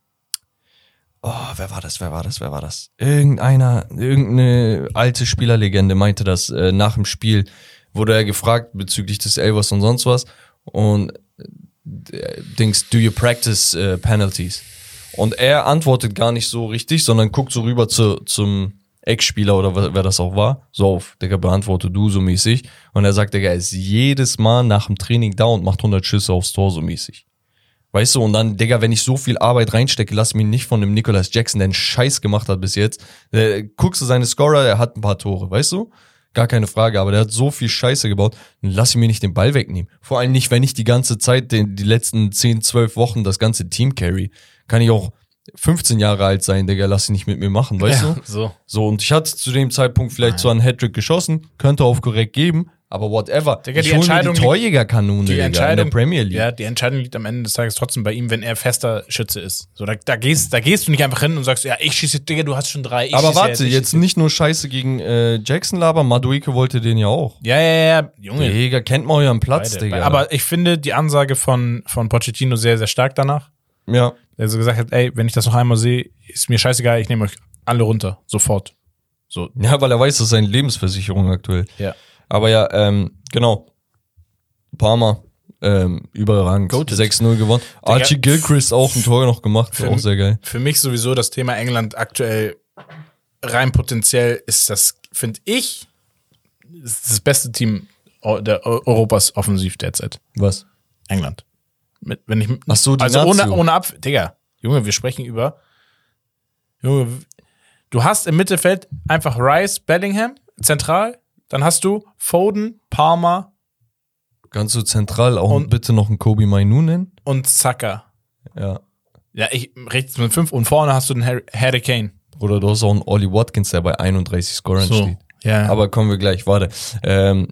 Speaker 1: Oh, wer war das, wer war das, wer war das? Irgendeiner, irgendeine alte Spielerlegende meinte das äh, nach dem Spiel. Wurde er gefragt bezüglich des Elfers und sonst was. Und äh, Dings, do you practice äh, penalties? Und er antwortet gar nicht so richtig, sondern guckt so rüber zu, zum Ex-Spieler oder wer, wer das auch war. So auf, Digga, beantworte du so mäßig. Und er sagt, Digga, er ist jedes Mal nach dem Training da und macht hundert Schüsse aufs Tor so mäßig. Weißt du, und dann, Digga, wenn ich so viel Arbeit reinstecke, lass mich nicht von dem Nicholas Jackson, der einen Scheiß gemacht hat bis jetzt. Äh, guckst du seine Scorer, er hat ein paar Tore, weißt du? Gar keine Frage, aber der hat so viel Scheiße gebaut, dann lass ich mir nicht den Ball wegnehmen. Vor allem nicht, wenn ich die ganze Zeit, den, die letzten zehn, zwölf Wochen das ganze Team carry. Kann ich auch fünfzehn Jahre alt sein, Digga, lass ihn nicht mit mir machen, weißt
Speaker 2: Ja,
Speaker 1: du?
Speaker 2: so.
Speaker 1: So, und ich hatte zu dem Zeitpunkt vielleicht zwar einen Hattrick geschossen, könnte auf korrekt geben, aber whatever.
Speaker 2: Digga,
Speaker 1: ich
Speaker 2: die
Speaker 1: hol mir
Speaker 2: Entscheidung
Speaker 1: die
Speaker 2: liegt-
Speaker 1: Torjägerkanone,
Speaker 2: Die
Speaker 1: Digga, in
Speaker 2: Entscheidung,
Speaker 1: der Premier League.
Speaker 2: Ja, die Entscheidung liegt am Ende des Tages trotzdem bei ihm, wenn er fester Schütze ist. So, da, da, gehst, da gehst du nicht einfach hin und sagst, ja, ich schieße, Digga, du hast schon drei. Ich
Speaker 1: Aber
Speaker 2: schieße
Speaker 1: warte,
Speaker 2: ich
Speaker 1: jetzt
Speaker 2: schieße
Speaker 1: nicht nur Scheiße gegen äh, Jackson labern, Madueke wollte den ja auch.
Speaker 2: Ja, ja, ja, Junge.
Speaker 1: Digga, kennt mal euren Platz,
Speaker 2: Beide.
Speaker 1: Digga.
Speaker 2: Aber ich finde die Ansage von, von Pochettino sehr, sehr stark danach.
Speaker 1: ja,
Speaker 2: Der so gesagt hat, ey, wenn ich das noch einmal sehe, ist mir scheißegal, ich nehme euch alle runter. Sofort. So.
Speaker 1: ja, weil er weiß, das ist seine Lebensversicherung aktuell.
Speaker 2: Ja.
Speaker 1: Aber ja, ähm, genau. Parma, ähm, überragend.
Speaker 2: Goated.
Speaker 1: sechs null gewonnen. Archie Gilchrist auch ein Tor noch gemacht,
Speaker 2: Für-
Speaker 1: auch sehr geil.
Speaker 2: Für mich sowieso das Thema England aktuell rein potenziell ist das, finde ich, ist das beste Team Eu- der Eu- Europas offensiv derzeit.
Speaker 1: Was?
Speaker 2: England. Mit, wenn ich,
Speaker 1: Ach so, die
Speaker 2: also ohne,
Speaker 1: Nazio.
Speaker 2: ohne Ab... Digga, Junge, wir sprechen über... Junge, du hast im Mittelfeld einfach Rice, Bellingham, zentral. Dann hast du Foden, Palmer
Speaker 1: Kannst du zentral auch
Speaker 2: Und-
Speaker 1: bitte noch einen Kobe Mainu nennen?
Speaker 2: und Saka.
Speaker 1: Ja.
Speaker 2: Ja, ich rechts mit fünf und vorne hast du den Harry, Harry Kane.
Speaker 1: Oder du hast auch einen Ollie Watkins, der bei einunddreißig Scorern steht.
Speaker 2: Ja.
Speaker 1: Aber kommen wir gleich, warte. Ähm,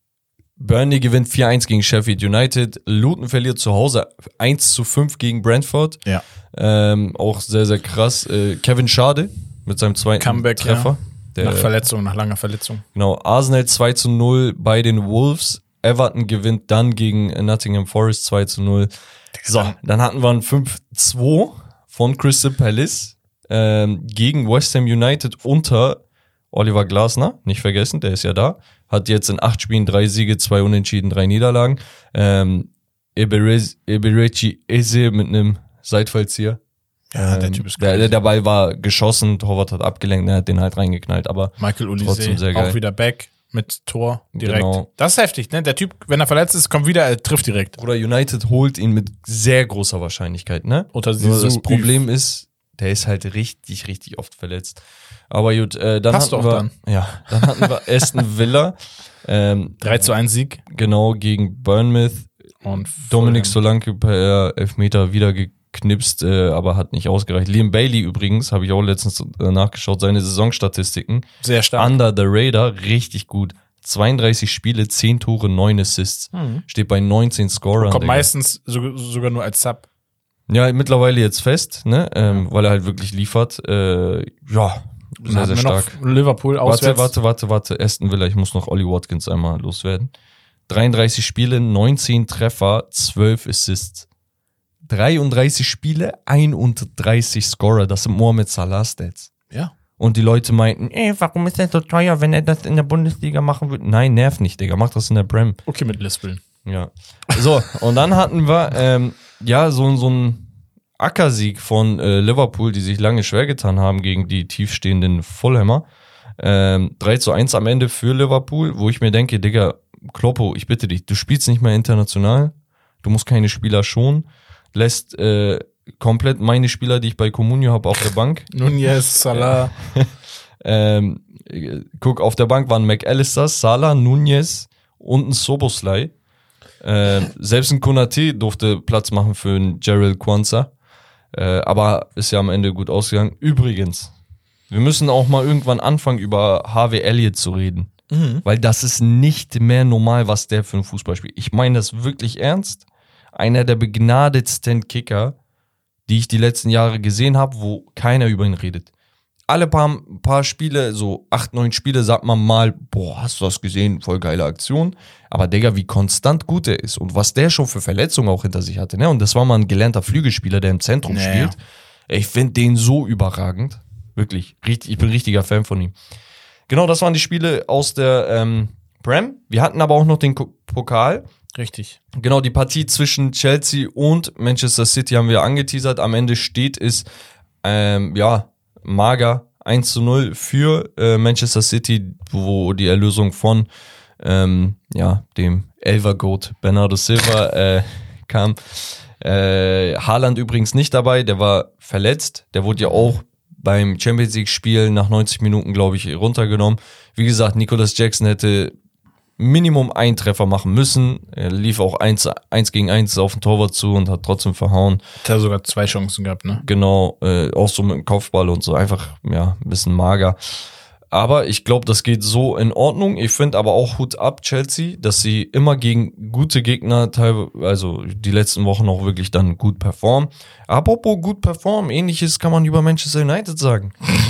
Speaker 1: Burnley gewinnt vier eins gegen Sheffield United. Luton verliert zu Hause eins zu fünf gegen Brentford.
Speaker 2: ja.
Speaker 1: Ähm, auch sehr, sehr krass. Äh, Kevin Schade mit seinem zweiten
Speaker 2: Comeback,
Speaker 1: Treffer. Der,
Speaker 2: Nach Verletzung, nach langer Verletzung.
Speaker 1: Genau, Arsenal zwei zu null bei den Wolves. Everton gewinnt dann gegen Nottingham Forest zwei zu null. So, dann hatten wir ein fünf zwei von Crystal Palace ähm, gegen West Ham United unter Oliver Glasner. Nicht vergessen, der ist ja da. Hat jetzt in acht Spielen drei Siege, zwei Unentschieden, drei Niederlagen. Ähm, Eberezi Eberechi Eze mit einem Seitfallzieher.
Speaker 2: Ja, der
Speaker 1: Ähm,
Speaker 2: Typ ist
Speaker 1: der,
Speaker 2: crazy.
Speaker 1: der, der Ball war geschossen, Torwart hat abgelenkt, er hat den halt reingeknallt, aber
Speaker 2: Michael
Speaker 1: trotzdem sehr
Speaker 2: Olise,
Speaker 1: geil.
Speaker 2: auch wieder back mit Tor direkt.
Speaker 1: Genau.
Speaker 2: Das ist heftig, ne? Der Typ, wenn er verletzt ist, kommt wieder, er trifft direkt.
Speaker 1: Bruder, United holt ihn mit sehr großer Wahrscheinlichkeit, ne?
Speaker 2: Unter
Speaker 1: Nur das
Speaker 2: Sisu-
Speaker 1: Problem ist, der ist halt richtig, richtig oft verletzt. Aber gut, äh, dann
Speaker 2: Passt
Speaker 1: hatten
Speaker 2: doch
Speaker 1: wir,
Speaker 2: dann.
Speaker 1: ja, dann hatten wir Aston Villa, ähm,
Speaker 2: drei zu eins Sieg.
Speaker 1: genau, gegen Bournemouth.
Speaker 2: Und
Speaker 1: Dominik
Speaker 2: Fulham.
Speaker 1: Solanke per Elfmeter wieder geknipst, äh, aber hat nicht ausgereicht. Liam Bailey übrigens, habe ich auch letztens äh, nachgeschaut, seine Saisonstatistiken.
Speaker 2: Sehr stark.
Speaker 1: Under the Radar, richtig gut. zweiunddreißig Spiele, zehn Tore, neun Assists.
Speaker 2: Mhm.
Speaker 1: Steht bei neunzehn Scorern.
Speaker 2: Kommt
Speaker 1: Digga.
Speaker 2: meistens so, sogar nur als Sub.
Speaker 1: Ja, mittlerweile jetzt fest, ne? Ähm, weil er halt wirklich liefert. Äh, ja,
Speaker 2: Dann
Speaker 1: sehr, sehr
Speaker 2: hatten wir
Speaker 1: stark.
Speaker 2: noch Liverpool
Speaker 1: Warte,
Speaker 2: auswärts.
Speaker 1: warte, warte, warte. Aston Villa, ich muss noch Ollie Watkins einmal loswerden. dreiunddreißig Spiele, neunzehn Treffer, zwölf Assists. dreiunddreißig Spiele, einunddreißig Scorer. Das sind Mohamed Salah Stats.
Speaker 2: Ja.
Speaker 1: Und die Leute meinten, ey, warum ist der so teuer, wenn er das in der Bundesliga machen würde? Nein, nerv nicht, Digga. Mach das in der Prem.
Speaker 2: Okay, mit Lispeln.
Speaker 1: Ja. So, und dann hatten wir, ähm, ja, so, so ein Ackersieg von äh, Liverpool, die sich lange schwer getan haben gegen die tiefstehenden Fulhammer. Ähm, drei zu eins am Ende für Liverpool, wo ich mir denke, Digga, Kloppo, ich bitte dich, du spielst nicht mehr international, du musst keine Spieler schonen, lässt äh, komplett meine Spieler, die ich bei Comunio habe, auf der Bank.
Speaker 2: Nunez, Salah.
Speaker 1: Ähm, guck, auf der Bank waren McAllister, Salah, Nunez und ein Soboslai. Ähm, selbst ein Konate durfte Platz machen für einen Gerald Kwanzaa. Äh, aber ist ja am Ende gut ausgegangen. Übrigens, Wir müssen auch mal irgendwann anfangen, über Harvey Elliott zu reden.
Speaker 2: Mhm.
Speaker 1: Weil das ist nicht mehr normal, was der für ein Fußball spielt. Ich meine das wirklich ernst. Einer der begnadetsten Kicker, die ich die letzten Jahre gesehen habe, wo keiner über ihn redet. Alle paar, paar Spiele, so acht, neun Spiele, sagt man mal, boah, hast du das gesehen? Voll geile Aktion. Aber Digga, wie konstant gut er ist und was der schon für Verletzungen auch hinter sich hatte. Ne? Und das war mal ein gelernter Flügelspieler, der im Zentrum
Speaker 2: Naja.
Speaker 1: spielt. Ich finde den so überragend. Wirklich. Richtig, ich bin richtiger Fan von ihm. Genau, das waren die Spiele aus der ähm, Prem. Wir hatten aber auch noch den Ko- Pokal.
Speaker 2: Richtig.
Speaker 1: Genau, die Partie zwischen Chelsea und Manchester City haben wir angeteasert. Am Ende steht es, ähm, ja, mager eins zu null für äh, Manchester City, wo die Erlösung von ähm, ja, dem Elver-Goat Bernardo Silva äh, kam. Äh, Haaland übrigens nicht dabei, der war verletzt. Der wurde ja auch beim Champions League-Spiel nach neunzig Minuten, glaube ich, runtergenommen. Wie gesagt, Nicolas Jackson hätte Minimum einen Treffer machen müssen. Er lief auch eins, eins gegen eins auf den Torwart zu und hat trotzdem verhauen.
Speaker 2: Hat er sogar zwei Chancen gehabt, ne?
Speaker 1: Genau, äh, auch so mit dem Kopfball und so. Einfach, ja, ein bisschen mager. Aber ich glaube, das geht so in Ordnung. Ich finde aber auch Hut ab, Chelsea, dass sie immer gegen gute Gegner, teilweise, also die letzten Wochen auch wirklich dann gut performen. Apropos gut performen, ähnliches kann man über Manchester United sagen.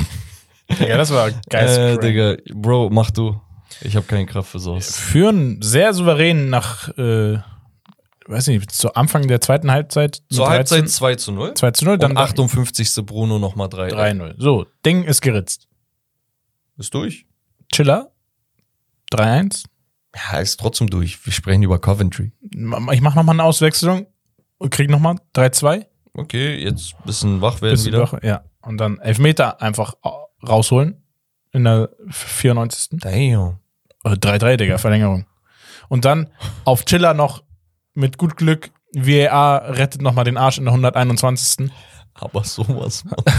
Speaker 2: Ja, das war geil.
Speaker 1: Äh, Digga, Bro, mach du. Ich habe keine Kraft für sowas.
Speaker 2: Führen sehr souverän nach, äh, weiß nicht, zu Anfang der zweiten Halbzeit.
Speaker 1: Zur Halbzeit zwei zu null.
Speaker 2: zwei zu null, dann
Speaker 1: Dann achtundfünfzigste Bruno nochmal drei.
Speaker 2: drei null. So, Ding ist geritzt.
Speaker 1: Ist durch.
Speaker 2: Chiller, drei eins.
Speaker 1: Ja, ist trotzdem durch. Wir sprechen über Coventry.
Speaker 2: Ich mache nochmal eine Auswechslung und krieg nochmal drei zwei.
Speaker 1: Okay, jetzt ein bisschen wach werden
Speaker 2: Bisschen
Speaker 1: wieder.
Speaker 2: wach, ja. Und dann Elfmeter einfach rausholen in der vierundneunzigsten.
Speaker 1: Damn.
Speaker 2: drei drei, Digga, Verlängerung. Und dann auf Chiller noch mit gut Glück, V A R rettet nochmal den Arsch in der hunderteinundzwanzigsten.
Speaker 1: Aber sowas,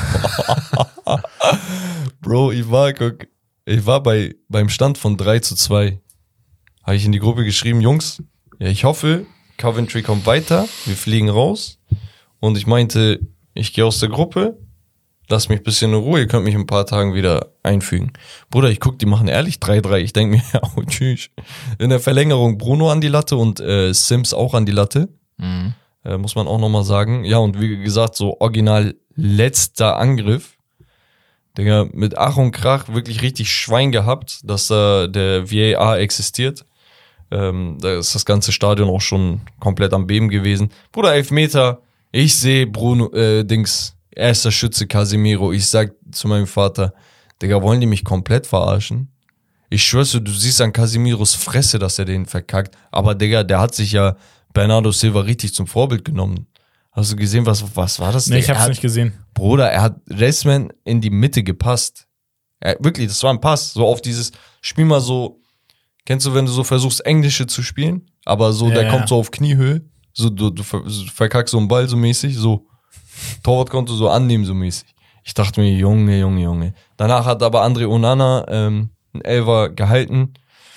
Speaker 1: Mann. Bro, ich war, guck, ich war bei, beim Stand von drei zu zwei. Habe ich in die Gruppe geschrieben, Jungs, ja, ich hoffe, Coventry kommt weiter, wir fliegen raus. Und ich meinte, ich gehe aus der Gruppe, lass mich ein bisschen in Ruhe, ihr könnt mich in ein paar Tagen wieder einfügen. Bruder, ich guck, die machen ehrlich drei drei. Ich denke mir, ja, oh, tschüss. In der Verlängerung Bruno an die Latte und äh, Sims auch an die Latte.
Speaker 2: Mhm.
Speaker 1: Äh, muss man auch nochmal sagen. Ja, und wie gesagt, so original letzter Angriff. Digga, mit Ach und Krach wirklich richtig Schwein gehabt, dass da der V A R existiert. Ähm, da ist das ganze Stadion auch schon komplett am Beben gewesen. Bruder, Elfmeter. Ich sehe Bruno, äh, Dings, erster Schütze Casemiro. Ich sag zu meinem Vater, Digga, wollen die mich komplett verarschen? Ich schwör's dir, du siehst an Casemiros Fresse, dass er den verkackt. Aber Digga, der hat sich ja Bernardo Silva richtig zum Vorbild genommen. Hast du gesehen, was, was war das?
Speaker 2: Nee, ich
Speaker 1: Er
Speaker 2: hab's
Speaker 1: hat,
Speaker 2: nicht gesehen.
Speaker 1: Bruder, er hat Restman in die Mitte gepasst. Er, wirklich, das war ein Pass. So auf dieses, spiel mal so, kennst du, wenn du so versuchst, Englische zu spielen, aber so,
Speaker 2: Ja,
Speaker 1: der
Speaker 2: ja.
Speaker 1: kommt so auf Kniehöhe, so, du, du ver- so verkackst so einen Ball so mäßig, so, Torwart konnte so annehmen so mäßig. Ich dachte mir, Junge, Junge, Junge. Danach hat aber André Onana ähm, einen Elfer gehalten.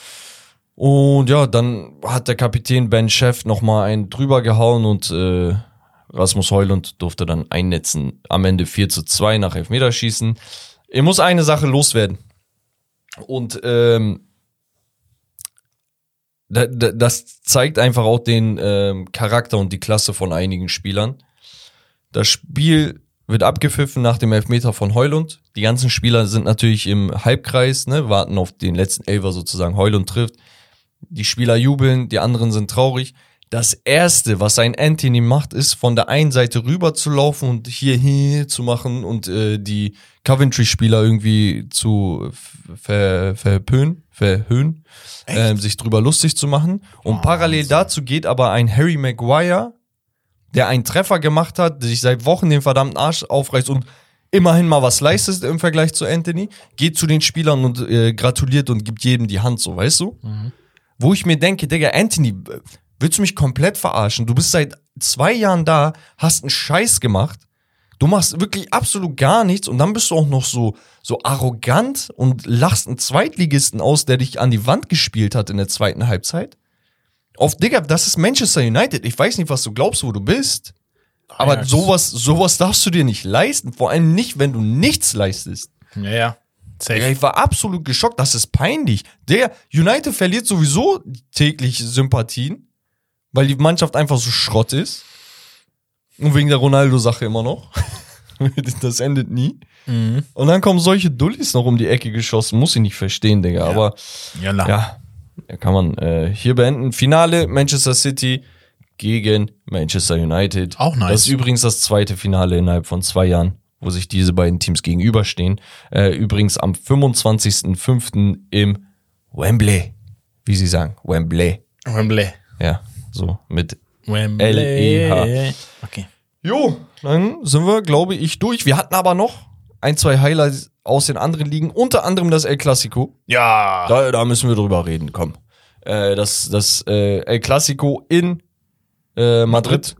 Speaker 1: Und ja, dann hat der Kapitän Ben Chef nochmal einen drüber gehauen und äh, Rasmus Højlund durfte dann einnetzen. Am Ende vier zu zwei nach Elfmeterschießen. Ich muss eine Sache loswerden. Und ähm, da, da, das zeigt einfach auch den ähm, Charakter und die Klasse von einigen Spielern. Das Spiel wird abgepfiffen nach dem Elfmeter von Højlund. Die ganzen Spieler sind natürlich im Halbkreis, ne, warten auf den letzten Elfer sozusagen. Højlund trifft. Die Spieler jubeln, die anderen sind traurig. Das Erste, was ein Anthony macht, ist von der einen Seite rüber zu laufen und hier, hier zu machen und äh, die Coventry-Spieler irgendwie zu ver, verpönen, verhöhnen, äh, sich drüber lustig zu machen. Und
Speaker 2: Oh,
Speaker 1: parallel dazu geht aber ein Harry Maguire, der einen Treffer gemacht hat, der sich seit Wochen den verdammten Arsch aufreißt und immerhin mal was leistet im Vergleich zu Anthony, geht zu den Spielern und äh, gratuliert und gibt jedem die Hand, so, weißt du?
Speaker 2: Mhm.
Speaker 1: Wo ich mir denke, Digga, Anthony, willst du mich komplett verarschen? Du bist seit zwei Jahren da, hast einen Scheiß gemacht, du machst wirklich absolut gar nichts und dann bist du auch noch so, so arrogant und lachst einen Zweitligisten aus, der dich an die Wand gespielt hat in der zweiten Halbzeit. Auf, Digga, das ist Manchester United. Ich weiß nicht, was du glaubst, wo du bist. Aber
Speaker 2: Ajax.
Speaker 1: sowas, sowas darfst du dir nicht leisten. Vor allem nicht, wenn du nichts leistest.
Speaker 2: Ja, ja. Safe.
Speaker 1: Ja, ich war absolut geschockt, das ist peinlich. Der United verliert sowieso täglich Sympathien, weil die Mannschaft einfach so Schrott ist. Und wegen der Ronaldo-Sache immer noch. Das endet nie.
Speaker 2: Mhm.
Speaker 1: Und dann kommen solche Dullis noch um die Ecke geschossen. Muss ich nicht verstehen, Digga.
Speaker 2: Ja.
Speaker 1: Aber
Speaker 2: Ja, na.
Speaker 1: ja, kann man äh, hier beenden. Finale Manchester City gegen Manchester United.
Speaker 2: Auch nice.
Speaker 1: Das ist übrigens das zweite Finale innerhalb von zwei Jahren, wo sich diese beiden Teams gegenüberstehen. Äh, übrigens am fünfundzwanzigsten fünften im Wembley. Wie sie sagen, Wembley.
Speaker 2: Wembley.
Speaker 1: Ja, so mit
Speaker 2: Wembley.
Speaker 1: L E H.
Speaker 2: Okay.
Speaker 1: Jo, dann sind wir, glaube ich, durch. Wir hatten aber noch ein, zwei Highlights aus den anderen Ligen, unter anderem das El Clasico.
Speaker 2: Ja.
Speaker 1: Da, da müssen wir drüber reden, komm. Äh, das das äh, El Clasico in äh, Madrid,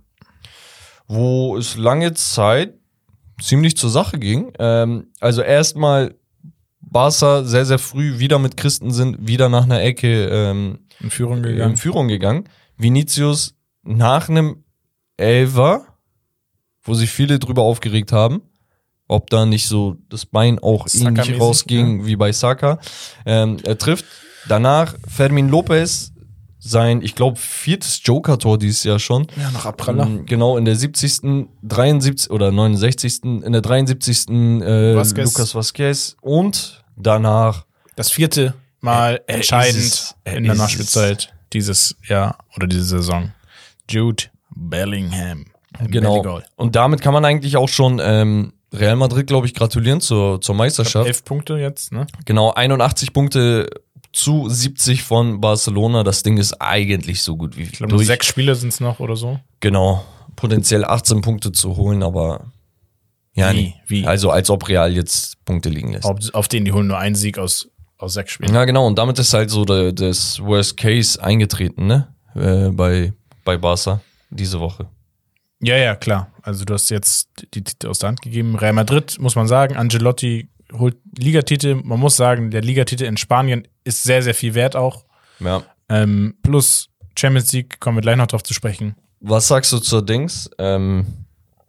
Speaker 1: wo es lange Zeit ziemlich zur Sache ging. Ähm, also erstmal Barca sehr, sehr früh wieder mit Christensen, wieder nach einer Ecke ähm,
Speaker 2: In Führung gegangen.
Speaker 1: in Führung gegangen. Vinicius nach einem Elfer, wo sich viele drüber aufgeregt haben, ob da nicht so das Bein auch ähnlich
Speaker 2: Saka-mäßig,
Speaker 1: rausging wie bei Saka. Ähm, er trifft danach Fermin Lopez sein, ich glaube, viertes Joker-Tor dieses Jahr schon.
Speaker 2: Ja, nach Abralla.
Speaker 1: Ähm, Genau, in der siebzigsten, dreiundsiebzigsten oder neunundsechzigsten in der dreiundsiebzigsten Äh,
Speaker 2: Vasquez.
Speaker 1: Lucas Vasquez und danach
Speaker 2: Das vierte Mal
Speaker 1: Er- er
Speaker 2: entscheidend
Speaker 1: ist es. Er
Speaker 2: in der
Speaker 1: ist
Speaker 2: Nachspielzeit dieses Jahr oder diese Saison. Jude Bellingham.
Speaker 1: Genau.
Speaker 2: Bellingham.
Speaker 1: Und damit kann man eigentlich auch schon ähm, Real Madrid, glaube ich, gratulieren zur, zur Meisterschaft.
Speaker 2: Elf Punkte jetzt, ne?
Speaker 1: Genau, einundachtzig Punkte zu siebzig von Barcelona. Das Ding ist eigentlich so gut wie
Speaker 2: Ich glaube, nur sechs Spiele sind es noch oder so.
Speaker 1: Genau, potenziell achtzehn Punkte zu holen, aber ja,
Speaker 2: Wie?
Speaker 1: nee.
Speaker 2: Wie?
Speaker 1: Also als ob Real jetzt Punkte liegen lässt.
Speaker 2: Auf, auf denen die holen nur einen Sieg aus, aus sechs Spielen.
Speaker 1: Ja, genau, und damit ist halt so der, das Worst Case eingetreten, ne? Äh, bei, bei Barca diese Woche.
Speaker 2: Ja, ja, klar. Also du hast jetzt die Titel aus der Hand gegeben. Real Madrid, muss man sagen, Ancelotti holt Ligatitel. Man muss sagen, der Ligatitel in Spanien ist sehr, sehr viel wert auch.
Speaker 1: Ja.
Speaker 2: Ähm, plus Champions League, kommen wir gleich noch drauf zu sprechen.
Speaker 1: Was sagst du zur Dings? Ähm,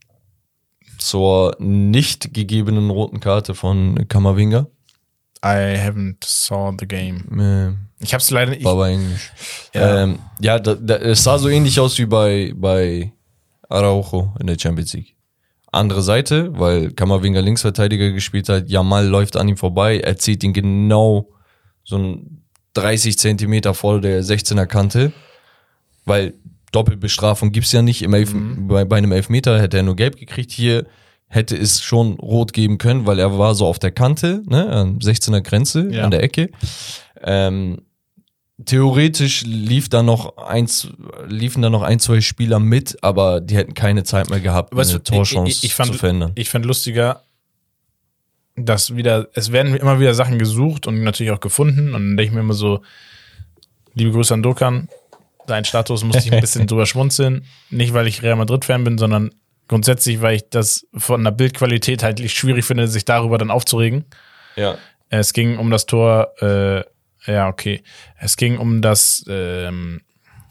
Speaker 1: zur nicht gegebenen roten Karte von Kamavinga?
Speaker 2: I haven't saw the game.
Speaker 1: Äh,
Speaker 2: Ich hab's leider nicht.
Speaker 1: war aber Englisch.
Speaker 2: Ja.
Speaker 1: Ja, ähm, ja da, da, es sah so ähnlich aus wie bei, bei Araujo in der Champions League. Andere Seite, weil Kamavinga Linksverteidiger gespielt hat, Yamal läuft an ihm vorbei, er zieht ihn genau so ein dreißig Zentimeter vor der sechzehner Kante, weil Doppelbestrafung gibt's ja nicht. Im Elf
Speaker 2: Mhm.
Speaker 1: bei, bei einem Elfmeter hätte er nur gelb gekriegt. Hier hätte es schon rot geben können, weil er war so auf der Kante, ne, an sechzehner Grenze,
Speaker 2: Ja.
Speaker 1: an der Ecke. Ähm, theoretisch lief da noch eins, liefen da noch ein, zwei Spieler mit, aber die hätten keine Zeit mehr gehabt,
Speaker 2: Weißt
Speaker 1: eine
Speaker 2: du,
Speaker 1: Torchance
Speaker 2: ich- ich- ich fand-
Speaker 1: zu verändern.
Speaker 2: Ich fand lustiger, dass wieder, es werden immer wieder Sachen gesucht und natürlich auch gefunden. Und dann denke ich mir immer so, liebe Grüße an Dokan, dein Status musste ich ein bisschen drüber schmunzeln. Nicht, weil ich Real Madrid-Fan bin, sondern grundsätzlich, weil ich das von der Bildqualität halt schwierig finde, sich darüber dann aufzuregen.
Speaker 1: Ja.
Speaker 2: Es ging um das Tor, äh, ja, okay. Es ging um das, ähm,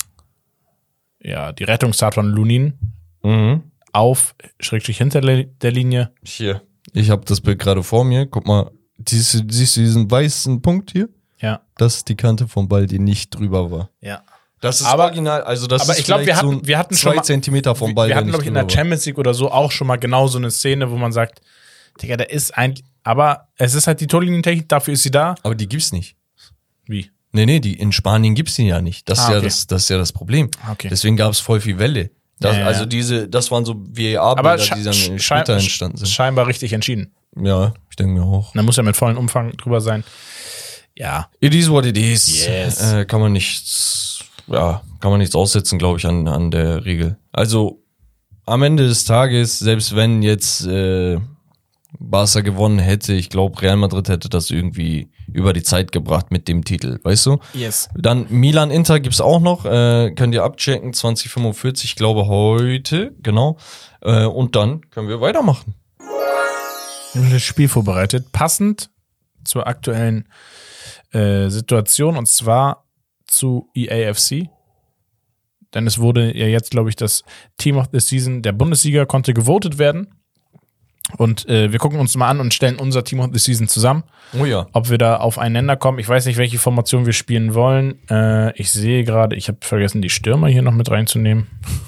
Speaker 2: ja, die Rettungstat von Lunin
Speaker 1: Mhm.
Speaker 2: auf, schrägstrich hinter der Linie.
Speaker 1: Hier. Ich habe das Bild gerade vor mir. Guck mal, siehst du, siehst du diesen weißen Punkt hier?
Speaker 2: Ja,
Speaker 1: Das ist die Kante vom Ball, die nicht drüber war.
Speaker 2: ja.
Speaker 1: Das ist
Speaker 2: Aber-
Speaker 1: original, also das
Speaker 2: aber
Speaker 1: ist
Speaker 2: ich glaub, wir
Speaker 1: vielleicht
Speaker 2: hatten-
Speaker 1: so
Speaker 2: wir hatten
Speaker 1: zwei
Speaker 2: schon mal-
Speaker 1: Zentimeter vom Ball,
Speaker 2: Wir
Speaker 1: der
Speaker 2: hatten,
Speaker 1: nicht
Speaker 2: glaube ich, in der
Speaker 1: drüber war.
Speaker 2: Champions League oder so auch schon mal genau so eine Szene, wo man sagt, Digga, da ist eigentlich, aber es ist halt die Torlinientechnik, dafür ist sie da.
Speaker 1: Aber die gibt's nicht.
Speaker 2: Wie?
Speaker 1: Nee, nee, die, in Spanien gibt's die ja nicht. Das,
Speaker 2: Ah,
Speaker 1: ist ja
Speaker 2: okay.
Speaker 1: das, das ist ja das Problem.
Speaker 2: Okay.
Speaker 1: Deswegen gab's voll viel Welle. Das,
Speaker 2: Ja, ja,
Speaker 1: also
Speaker 2: ja.
Speaker 1: diese, das waren so V A
Speaker 2: Aber
Speaker 1: R-Bilder, die dann
Speaker 2: sche-
Speaker 1: später
Speaker 2: schein-
Speaker 1: entstanden sind.
Speaker 2: scheinbar richtig entschieden.
Speaker 1: Ja, ich denke mir auch.
Speaker 2: Da muss ja mit vollem Umfang drüber sein. Ja.
Speaker 1: It is what it is.
Speaker 2: Yes.
Speaker 1: Äh, kann man nichts, ja, kann man nichts aussetzen, glaube ich, an, an der Regel. Also am Ende des Tages, selbst wenn jetzt äh, Barca gewonnen hätte, ich glaube, Real Madrid hätte das irgendwie über die Zeit gebracht mit dem Titel, weißt du?
Speaker 2: Yes.
Speaker 1: Dann Milan-Inter gibt's auch noch, äh, könnt ihr abchecken, zwanzig fünfundvierzig, ich glaube heute, genau. Äh, und dann können wir weitermachen.
Speaker 2: Wir haben das Spiel vorbereitet, passend zur aktuellen äh, Situation, und zwar zu E A F C. Denn es wurde ja jetzt, glaube ich, das Team of the Season der Bundesliga konnte gewotet werden. Und äh, wir gucken uns mal an und stellen unser Team of the Season zusammen.
Speaker 1: Oh ja.
Speaker 2: Ob wir da aufeinander kommen. Ich weiß nicht, welche Formation wir spielen wollen. Äh, ich sehe gerade, ich habe vergessen, die Stürmer hier noch mit reinzunehmen.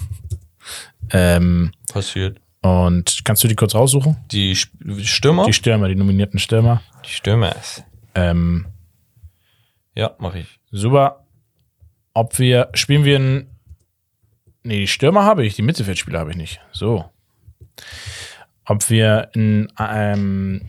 Speaker 2: ähm,
Speaker 1: Passiert.
Speaker 2: und kannst du die kurz raussuchen?
Speaker 1: Die Sp- Stürmer?
Speaker 2: Die Stürmer, die nominierten Stürmer.
Speaker 1: Die Stürmer.
Speaker 2: Ähm,
Speaker 1: Ja, mache ich.
Speaker 2: super. Ob wir, spielen wir ein, nee, die Stürmer habe ich, die Mittelfeldspieler habe ich nicht. So. Ob wir ein ähm,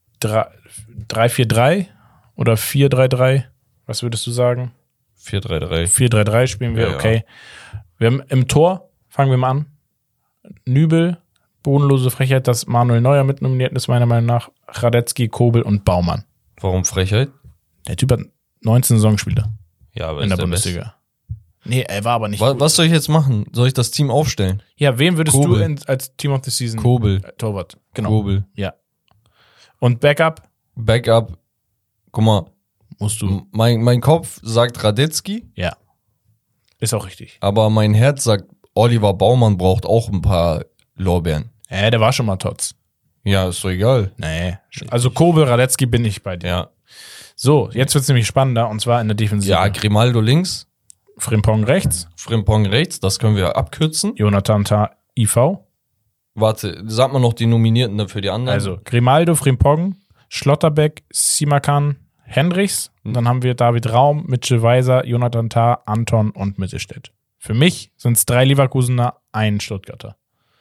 Speaker 2: drei vier drei oder vier drei drei, was würdest du sagen?
Speaker 1: vier drei drei.
Speaker 2: vier drei drei spielen wir,
Speaker 1: Ja,
Speaker 2: okay. Wir haben im Tor, fangen wir mal an. Nübel, bodenlose Frechheit, dass Manuel Neuer mit nominiert ist, meiner Meinung nach. Radetzky, Kobel und Baumann.
Speaker 1: Warum Frechheit?
Speaker 2: Der Typ hat neunzehn Saisonspiele
Speaker 1: Ja, aber
Speaker 2: in der
Speaker 1: ist
Speaker 2: Bundesliga. Nee, er war aber nicht
Speaker 1: Was,
Speaker 2: gut.
Speaker 1: was soll ich jetzt machen? Soll ich das Team aufstellen?
Speaker 2: Ja, wen würdest
Speaker 1: Kobel.
Speaker 2: du in, als Team of the Season?
Speaker 1: Kobel.
Speaker 2: Äh, Torwart. Genau.
Speaker 1: Kobel.
Speaker 2: Ja. Und Backup
Speaker 1: Backup. Guck mal,
Speaker 2: musst du.
Speaker 1: m- mein, mein Kopf sagt Radetzky,
Speaker 2: Ja. Ist auch richtig.
Speaker 1: aber mein Herz sagt, Oliver Baumann braucht auch ein paar Lorbeeren.
Speaker 2: Ja, der war schon mal Tots.
Speaker 1: Ja, ist doch egal.
Speaker 2: Nee. Also Kobel, Radetzky bin ich bei dir.
Speaker 1: Ja.
Speaker 2: So, jetzt wird's nämlich spannender und zwar in der Defensive.
Speaker 1: Ja, Grimaldo links,
Speaker 2: Frimpong rechts,
Speaker 1: Frimpong rechts, das können wir abkürzen.
Speaker 2: Jonathan Tah I V.
Speaker 1: Warte, sag mal noch die Nominierten dafür die anderen.
Speaker 2: Also Grimaldo, Frimpong, Schlotterbeck, Simakan, Hendricks. Und dann haben wir David Raum, Mitchell Weiser, Jonathan Tah, Anton und Mittelstädt. Für mich sind es drei Leverkusener, ein Stuttgarter.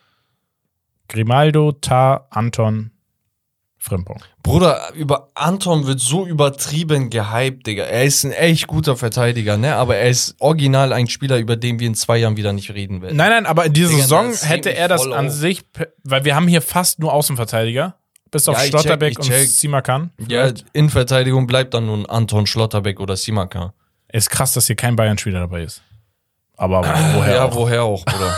Speaker 2: Grimaldo, Tah, Anton, Frimpong.
Speaker 1: Bruder, über Anton wird so übertrieben gehypt, Digga. Er ist ein echt guter Verteidiger, ne? Aber er ist original ein Spieler, über den wir in zwei Jahren wieder nicht reden werden.
Speaker 2: Nein, nein, aber in dieser
Speaker 1: Digga,
Speaker 2: Saison
Speaker 1: das
Speaker 2: hätte
Speaker 1: regt
Speaker 2: er
Speaker 1: mich
Speaker 2: das
Speaker 1: voll
Speaker 2: an
Speaker 1: auf.
Speaker 2: sich, weil wir haben hier fast nur Außenverteidiger. Bis auf
Speaker 1: Ja, ich check,
Speaker 2: Schlotterbeck
Speaker 1: ich
Speaker 2: und
Speaker 1: check.
Speaker 2: Simakan.
Speaker 1: Ja, in Verteidigung bleibt dann nur ein Anton Schlotterbeck oder Simakan.
Speaker 2: Ist krass, dass hier kein Bayern-Spieler dabei ist. Aber woher
Speaker 1: ja,
Speaker 2: auch?
Speaker 1: woher auch, Bruder.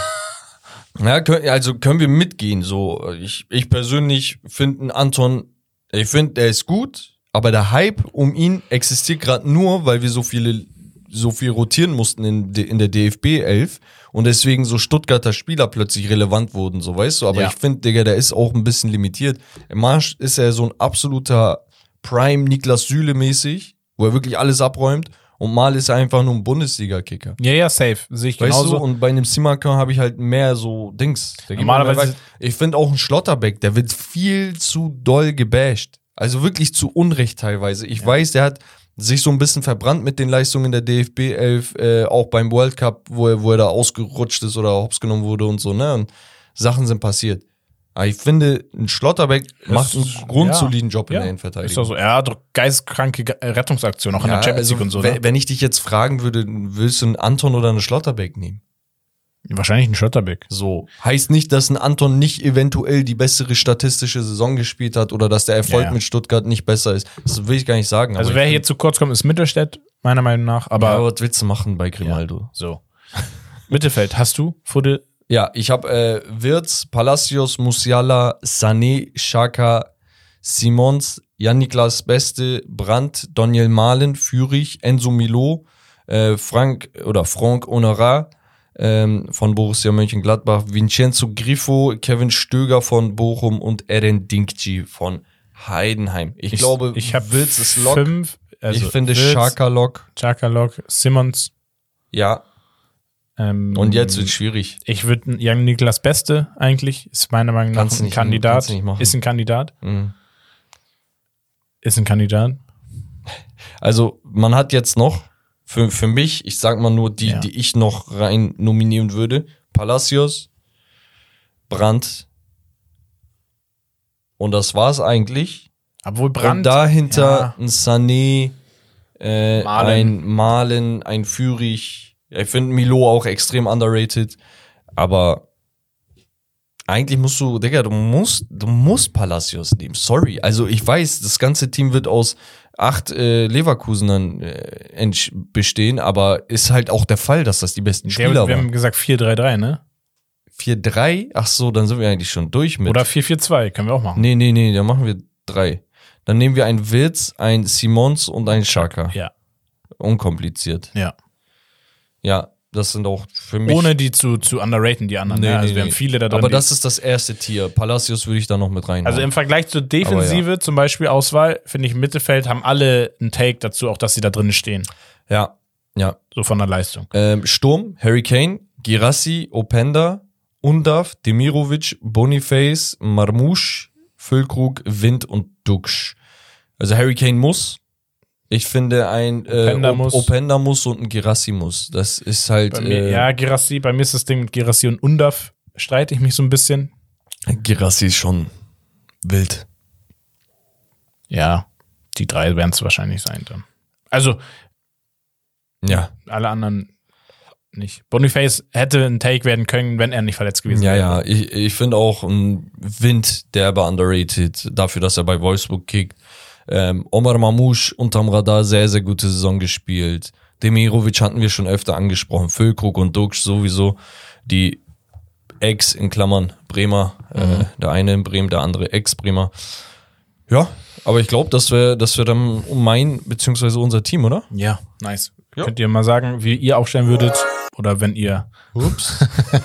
Speaker 1: Ja, können, also können wir mitgehen. So, ich, ich persönlich finde einen Anton, ich finde, der ist gut, aber der Hype um ihn existiert gerade nur, weil wir so viele, so viel rotieren mussten in, de- in der D F B elf und deswegen so Stuttgarter Spieler plötzlich relevant wurden, so weißt du. Aber
Speaker 2: Ja.
Speaker 1: ich finde, Digga, der ist auch ein bisschen limitiert. Im Marsch ist er so ein absoluter Prime Niklas Süle mäßig, wo er wirklich alles abräumt. Und mal ist er einfach nur ein Bundesliga-Kicker.
Speaker 2: Ja, ja, safe. Sehe ich
Speaker 1: Weißt
Speaker 2: genauso.
Speaker 1: du, und bei einem Simakan habe ich halt mehr so Dings. Der geht
Speaker 2: Normalerweise-
Speaker 1: mir mehr weit. Ich finde auch ein Schlotterbeck, der wird viel zu doll gebasht. Also wirklich zu Unrecht teilweise. Ich weiß, der hat sich so ein bisschen verbrannt mit den Leistungen der D F B elf, äh, auch beim World Cup, wo er, wo er da ausgerutscht ist oder hops genommen wurde und so, ne? Und Sachen sind passiert. Aber ich finde, ein Schlotterbeck macht einen
Speaker 2: ist-
Speaker 1: grundsoliden Job in
Speaker 2: ja,
Speaker 1: der
Speaker 2: ist
Speaker 1: Innenverteidigung.
Speaker 2: doch so. Er hat doch geistkranke Ge- äh, Rettungsaktion, auch in der Champions League und so.
Speaker 1: wenn,
Speaker 2: Ne?
Speaker 1: wenn ich dich jetzt fragen würde, willst du einen Anton oder einen Schlotterbeck nehmen?
Speaker 2: Wahrscheinlich ein Schlotterbeck.
Speaker 1: So. Heißt nicht, dass ein Anton nicht eventuell die bessere statistische Saison gespielt hat oder dass der Erfolg
Speaker 2: Ja, ja.
Speaker 1: mit Stuttgart nicht besser ist. Das will ich gar nicht sagen.
Speaker 2: Also
Speaker 1: aber
Speaker 2: wer
Speaker 1: ich
Speaker 2: hier zu kurz kommt, ist Mittelstädt, meiner Meinung nach.
Speaker 1: find-
Speaker 2: Aber
Speaker 1: ja, was willst du machen bei Grimaldo?
Speaker 2: so. Mittelfeld hast du vor dir.
Speaker 1: Ja, ich habe äh, Wirtz, Palacios, Musiala, Sané, Xhaka, Simons, Jan-Niklas Beste, Brandt, Daniel Mahlen, Fürich, Enzo Milo, äh, Frank oder Franck Honorat ähm, von Borussia Mönchengladbach, Vincenzo Griffo, Kevin Stöger von Bochum und Eren Dinkci von Heidenheim. Ich, glaube,
Speaker 2: ich habe
Speaker 1: Wirtz ist Lock.
Speaker 2: fünf. Also
Speaker 1: ich finde
Speaker 2: Wirtz,
Speaker 1: Xhaka Lock.
Speaker 2: Xhaka Lock, Simmons.
Speaker 1: Ja,
Speaker 2: Ähm,
Speaker 1: und jetzt wird schwierig.
Speaker 2: Ich würde Jan Niklas Beste eigentlich, ist meiner Meinung nach
Speaker 1: Kannst
Speaker 2: ein
Speaker 1: nicht-
Speaker 2: Kandidat.
Speaker 1: kannst nicht machen.
Speaker 2: Ist ein Kandidat.
Speaker 1: Mhm.
Speaker 2: Ist ein Kandidat.
Speaker 1: Also, man hat jetzt noch, für, für mich, ich sag mal nur die,
Speaker 2: Ja.
Speaker 1: die ich noch rein nominieren würde: Palacios, Brandt. Und das war's eigentlich.
Speaker 2: Obwohl
Speaker 1: Und
Speaker 2: Brandt.
Speaker 1: dahinter
Speaker 2: ja.
Speaker 1: ein Sané, äh,
Speaker 2: Malen.
Speaker 1: ein Malen, ein Fürich. Ja, ich finde Milo auch extrem underrated. Aber eigentlich musst du, Digga, du musst, du musst Palacios nehmen. Sorry. Also ich weiß, das ganze Team wird aus acht äh, Leverkusenern äh, entsch- bestehen, aber ist halt auch der Fall, dass das die besten
Speaker 2: Der,
Speaker 1: Spieler
Speaker 2: wir
Speaker 1: waren.
Speaker 2: haben gesagt vier drei drei, ne?
Speaker 1: vier drei? Ach so, dann sind wir eigentlich schon durch mit.
Speaker 2: Oder vier vier zwei, können wir auch machen.
Speaker 1: Nee, nee, nee, dann machen wir drei. Dann nehmen wir einen Wirtz, ein Simons und einen Xhaka.
Speaker 2: Ja.
Speaker 1: Unkompliziert.
Speaker 2: Ja.
Speaker 1: Ja, Das sind auch für mich...
Speaker 2: Ohne die zu, zu underraten, die anderen.
Speaker 1: Nee,
Speaker 2: ja, also
Speaker 1: nee,
Speaker 2: wir
Speaker 1: nee.
Speaker 2: haben viele da drin.
Speaker 1: Aber
Speaker 2: die-
Speaker 1: das ist das erste Tier. Palacios würde ich da noch mit rein.
Speaker 2: Also im Vergleich zur Defensive,
Speaker 1: Aber
Speaker 2: zum Beispiel Auswahl, finde ich im Mittelfeld haben alle einen Take dazu, auch dass sie da drin stehen.
Speaker 1: Ja, ja.
Speaker 2: So von der Leistung.
Speaker 1: Ähm, Sturm, Harry Kane, Girassi, Openda, Undav, Demirovic, Boniface, Marmouche, Füllkrug, Wind und Duksch. Also Harry Kane muss. Ich finde ein äh,
Speaker 2: Openda
Speaker 1: Op-
Speaker 2: muss.
Speaker 1: Openda muss und ein Girassi muss. Das ist halt
Speaker 2: Bei mir,
Speaker 1: äh,
Speaker 2: ja, Girassi, bei mir ist das Ding mit Girassi und Undav, streite ich mich so ein bisschen.
Speaker 1: Girassi ist schon wild.
Speaker 2: Ja, die drei werden es wahrscheinlich sein dann. Also,
Speaker 1: Ja.
Speaker 2: alle anderen nicht. Boniface hätte ein Take werden können, wenn er nicht verletzt gewesen
Speaker 1: Ja,
Speaker 2: wäre.
Speaker 1: ja, ich, ich finde auch ein Wind derbe underrated, dafür, dass er bei Wolfsburg kickt. Ähm, Omar Mamouche unterm Radar sehr, sehr gute Saison gespielt. Demirovic hatten wir schon öfter angesprochen. Füllkrug und Duksch sowieso. Die Ex in Klammern Bremer.
Speaker 2: Mhm.
Speaker 1: Äh, der eine in Bremen, der andere Ex-Bremer. Ja, aber ich glaube, dass wir, dass wir dann um mein, beziehungsweise unser Team, oder?
Speaker 2: Ja, nice.
Speaker 1: Ja.
Speaker 2: Könnt ihr mal sagen, wie ihr aufstellen würdet? Oder wenn ihr
Speaker 1: Ups.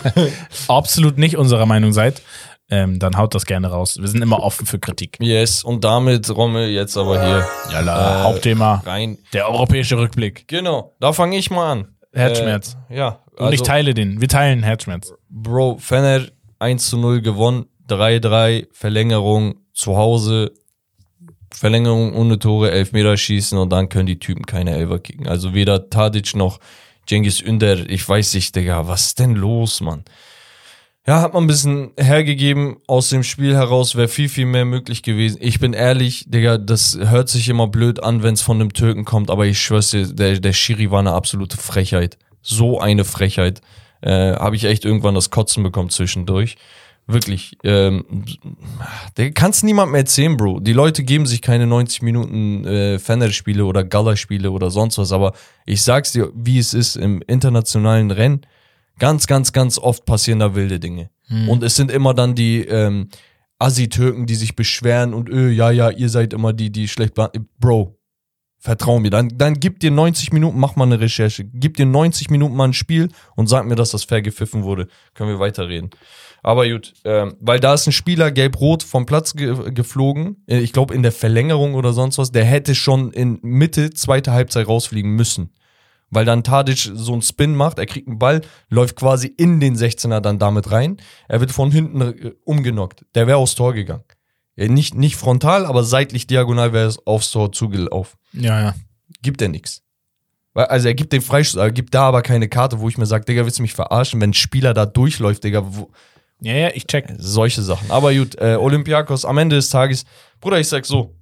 Speaker 2: absolut nicht unserer Meinung seid, ähm, dann haut das gerne raus. Wir sind immer offen für Kritik.
Speaker 1: Yes, und damit, Rommel, jetzt aber hier
Speaker 2: Jalla,
Speaker 1: Äh,
Speaker 2: Hauptthema,
Speaker 1: rein.
Speaker 2: der europäische Rückblick.
Speaker 1: Genau, da fange ich mal an.
Speaker 2: Herzschmerz.
Speaker 1: Äh, ja,
Speaker 2: Und ich teile den. Wir teilen Herzschmerz.
Speaker 1: Bro, Fener eins zu null gewonnen, drei drei, Verlängerung zu Hause, Verlängerung ohne Tore, Elfmeterschießen und dann können die Typen keine Elfer kicken. Also weder Tadic noch Cengiz Ünder, ich weiß nicht, Digga, was ist denn los, Mann? Ja, hat man ein bisschen hergegeben aus dem Spiel heraus, wäre viel, viel mehr möglich gewesen. Ich bin ehrlich, Digga, das hört sich immer blöd an, wenn es von einem Türken kommt, aber ich schwör's dir, der, der Schiri war eine absolute Frechheit. So eine Frechheit. Äh, habe ich echt irgendwann das Kotzen bekommen zwischendurch. Wirklich. Ähm, der kann's niemandem erzählen, Bro. Die Leute geben sich keine neunzig Minuten äh, Fener-Spiele oder Gala-Spiele oder sonst was, aber ich sag's dir, wie es ist im internationalen Rennen. Ganz, ganz, ganz oft passieren da wilde Dinge.
Speaker 2: Hm.
Speaker 1: Und es sind immer dann die ähm, Assi-Türken, die sich beschweren und öh, ja, ja, ihr seid immer die, die schlecht behandelt. Bro, vertrau mir. Dann, dann gib dir neunzig Minuten, mach mal eine Recherche. Gib dir neunzig Minuten mal ein Spiel und sag mir, dass das fair gepfiffen wurde. Können wir weiterreden. Aber gut, ähm, weil da ist ein Spieler gelb-rot vom Platz ge- geflogen. Äh, Ich glaube in der Verlängerung oder sonst was. Der hätte schon in Mitte, zweite Halbzeit rausfliegen müssen. Weil dann Tadic so einen Spin macht, er kriegt einen Ball, läuft quasi in den sechzehner dann damit rein. Er wird von hinten äh, umgenockt. Der wäre aufs Tor gegangen. Ja, nicht, nicht frontal, aber seitlich diagonal wäre es aufs Tor zugelaufen.
Speaker 2: Ja, ja.
Speaker 1: Gibt er nix. Also er gibt den Freistoß, er gibt da aber keine Karte, wo ich mir sage, Digga, willst du mich verarschen, wenn ein Spieler da durchläuft, Digga, wo,
Speaker 2: Ja, ja, ich check.
Speaker 1: solche Sachen. Aber gut, äh, Olympiakos am Ende des Tages, Bruder, ich sag so,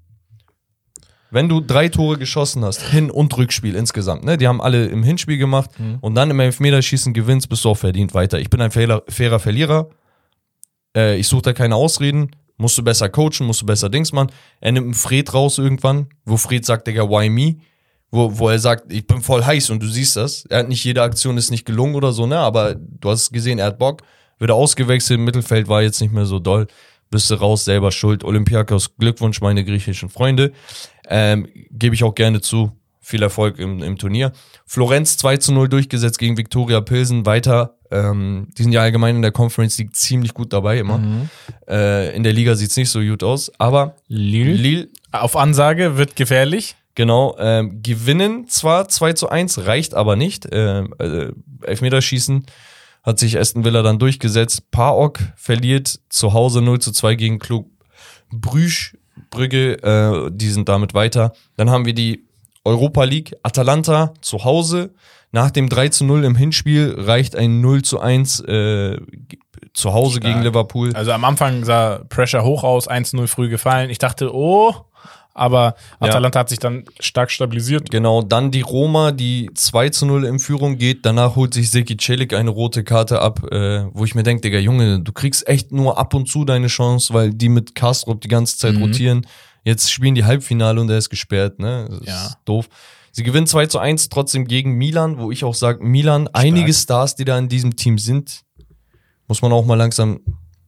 Speaker 1: wenn du drei Tore geschossen hast, Hin- und Rückspiel insgesamt, ne, die haben alle im Hinspiel gemacht
Speaker 2: Mhm.
Speaker 1: und dann im Elfmeterschießen gewinnst, bist du auch verdient weiter. Ich bin ein fairer, fairer Verlierer, äh, ich suche da keine Ausreden, musst du besser coachen, musst du besser Dings machen. Er nimmt einen Fred raus irgendwann, wo Fred sagt, Digga, why me? Wo, wo er sagt, ich bin voll heiß und du siehst das. Er hat nicht, jede Aktion ist nicht gelungen oder so, ne, aber du hast gesehen, er hat Bock. Wird ausgewechselt, im Mittelfeld war jetzt nicht mehr so doll. Bist du raus, selber schuld. Olympiakos, Glückwunsch, meine griechischen Freunde. Ähm, gebe ich auch gerne zu. Viel Erfolg im, im Turnier. Florenz zwei zu null durchgesetzt gegen Viktoria Pilsen. Weiter, ähm, die sind ja allgemein in der Conference League ziemlich gut dabei immer.
Speaker 2: Mhm.
Speaker 1: Äh, in der Liga sieht's nicht so gut aus. Aber
Speaker 2: Lille.
Speaker 1: Lille,
Speaker 2: Auf Ansage wird gefährlich.
Speaker 1: genau, ähm, gewinnen zwar zwei zu eins, reicht aber nicht. Ähm, äh, Elfmeterschießen hat sich Aston Villa dann durchgesetzt. Paok verliert zu Hause null zu zwei gegen Club Brügge. Brügge, äh, die sind damit weiter. Dann haben wir die Europa League. Atalanta zu Hause. Nach dem drei zu null im Hinspiel reicht ein null zu eins äh, zu Hause
Speaker 2: Stark.
Speaker 1: gegen Liverpool.
Speaker 2: Also am Anfang sah Pressure hoch aus, eins zu null früh gefallen. Ich dachte, oh, aber Atalanta hat sich dann stark stabilisiert.
Speaker 1: Genau, dann die Roma, die zwei zu null in Führung geht. Danach holt sich Seki Celik eine rote Karte ab, äh, wo ich mir denke, Digga, Junge, du kriegst echt nur ab und zu deine Chance, weil die mit Kastrop die ganze Zeit
Speaker 2: Mhm.
Speaker 1: rotieren. Jetzt spielen die Halbfinale und er ist gesperrt, ne? Das ist
Speaker 2: Ja.
Speaker 1: doof. Sie gewinnen zwei zu eins trotzdem gegen Milan, wo ich auch sage, Milan, einige Stars, die da in diesem Team sind, muss man auch mal langsam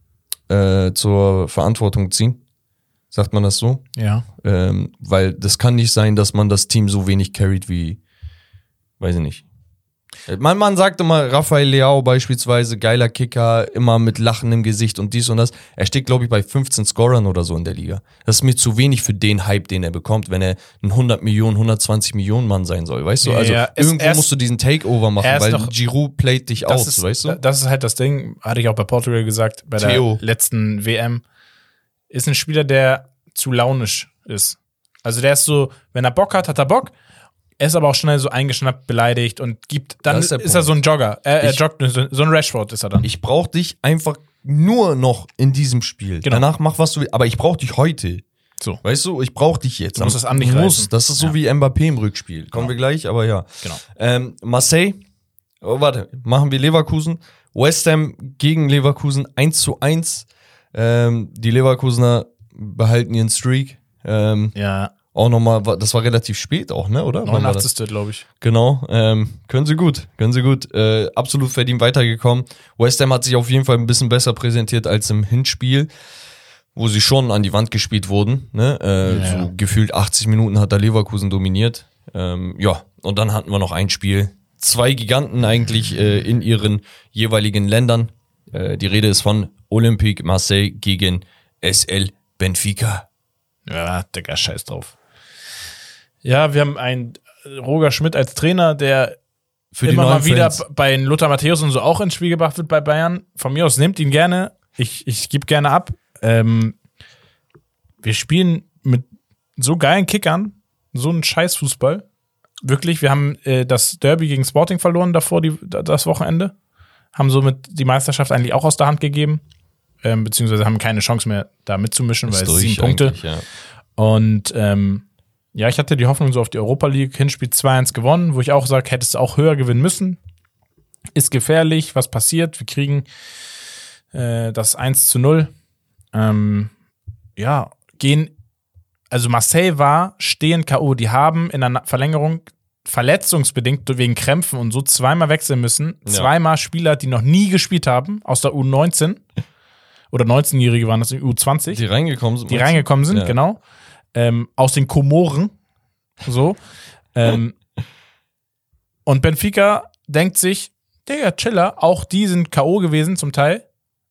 Speaker 1: äh, zur Verantwortung ziehen. Sagt man das so?
Speaker 2: Ja.
Speaker 1: Ähm, weil das kann nicht sein, dass man das Team so wenig carried wie, weiß ich nicht, Man, man sagt immer, Rafael Leao beispielsweise, geiler Kicker, immer mit Lachen im Gesicht und dies und das. Er steht, glaube ich, bei fünfzehn Scorern oder so in der Liga. Das ist mir zu wenig für den Hype, den er bekommt, wenn er ein hundert Millionen, hundertzwanzig Millionen Mann sein soll, weißt du?
Speaker 2: Ja,
Speaker 1: Also
Speaker 2: ja. Es-
Speaker 1: irgendwo
Speaker 2: er ist-
Speaker 1: musst du diesen Takeover machen,
Speaker 2: er ist
Speaker 1: weil
Speaker 2: noch-
Speaker 1: Giroud playt dich
Speaker 2: Das
Speaker 1: aus,
Speaker 2: ist,
Speaker 1: weißt du?
Speaker 2: Das ist halt das Ding, hatte ich auch bei Portugal gesagt, bei
Speaker 1: Theo.
Speaker 2: der letzten W M. Ist ein Spieler, der zu launisch ist. Also der ist so, wenn er Bock hat, hat er Bock. Er ist aber auch schnell so eingeschnappt, beleidigt und gibt, dann
Speaker 1: Das
Speaker 2: ist,
Speaker 1: ist der
Speaker 2: ist er so ein Jogger. Er, er
Speaker 1: Ich-
Speaker 2: joggt, so so ein Rashford ist er dann.
Speaker 1: Ich brauche dich einfach nur noch in diesem Spiel.
Speaker 2: Genau.
Speaker 1: Danach mach, was du willst. Aber ich brauche dich heute.
Speaker 2: So.
Speaker 1: Weißt du, ich brauche dich jetzt.
Speaker 2: Du musst das an dich
Speaker 1: Du musst.
Speaker 2: reißen.
Speaker 1: Das ist so
Speaker 2: Ja.
Speaker 1: wie Mbappé im Rückspiel. Kommen wir gleich, aber ja.
Speaker 2: Genau.
Speaker 1: Ähm, Marseille, oh, warte, machen wir Leverkusen. West Ham gegen Leverkusen eins zu eins. Ähm, die Leverkusener behalten ihren Streak. Ähm,
Speaker 2: Ja,
Speaker 1: auch nochmal, das war relativ spät auch, ne, oder? Wann war das?
Speaker 2: neunundachtzigste glaube ich.
Speaker 1: Genau, ähm, können sie gut, können sie gut. Äh, absolut verdient weitergekommen. West Ham hat sich auf jeden Fall ein bisschen besser präsentiert als im Hinspiel, wo sie schon an die Wand gespielt wurden. Ne? Äh,
Speaker 2: Ja.
Speaker 1: So gefühlt achtzig Minuten hat da Leverkusen dominiert. Ähm, ja, und dann hatten wir noch ein Spiel. Zwei Giganten eigentlich äh, in ihren jeweiligen Ländern. Äh, die Rede ist von Olympique Marseille gegen S L Benfica.
Speaker 2: Ja, Digga, scheiß drauf. Ja, wir haben einen Roger Schmidt als Trainer, der
Speaker 1: Für die
Speaker 2: immer mal
Speaker 1: neuen
Speaker 2: wieder
Speaker 1: Fans.
Speaker 2: bei Lothar Matthäus und so auch ins Spiel gebracht wird bei Bayern. Von mir aus nehmt ihn gerne. Ich, ich gebe gerne ab. Ähm, wir spielen mit so geilen Kickern so einen Scheißfußball. Wirklich, wir haben äh, das Derby gegen Sporting verloren davor, die, das Wochenende. Haben somit die Meisterschaft eigentlich auch aus der Hand gegeben. Ähm, beziehungsweise haben keine Chance mehr, da mitzumischen, weil
Speaker 1: Ist
Speaker 2: es
Speaker 1: durch
Speaker 2: sieben Punkte.
Speaker 1: eigentlich, ja.
Speaker 2: Und ähm, ja, ich hatte die Hoffnung so auf die Europa League, Hinspiel zwei eins gewonnen, wo ich auch sage, hättest du auch höher gewinnen müssen. Ist gefährlich, was passiert? Wir kriegen äh, das eins zu null. Ähm, ja, gehen, also Marseille war stehend K O. Die haben in der Na- Verlängerung verletzungsbedingt wegen Krämpfen und so zweimal wechseln müssen.
Speaker 1: Ja.
Speaker 2: Zweimal Spieler, die noch nie gespielt haben, aus der U neunzehn. Oder neunzehnjährige waren das, in U zwanzig.
Speaker 1: Die reingekommen sind.
Speaker 2: die
Speaker 1: meinst du?
Speaker 2: reingekommen sind,
Speaker 1: Ja.
Speaker 2: genau. Ähm, aus den Komoren. So. ähm, und Benfica denkt sich, Digga, Chiller, auch die sind K O gewesen zum Teil.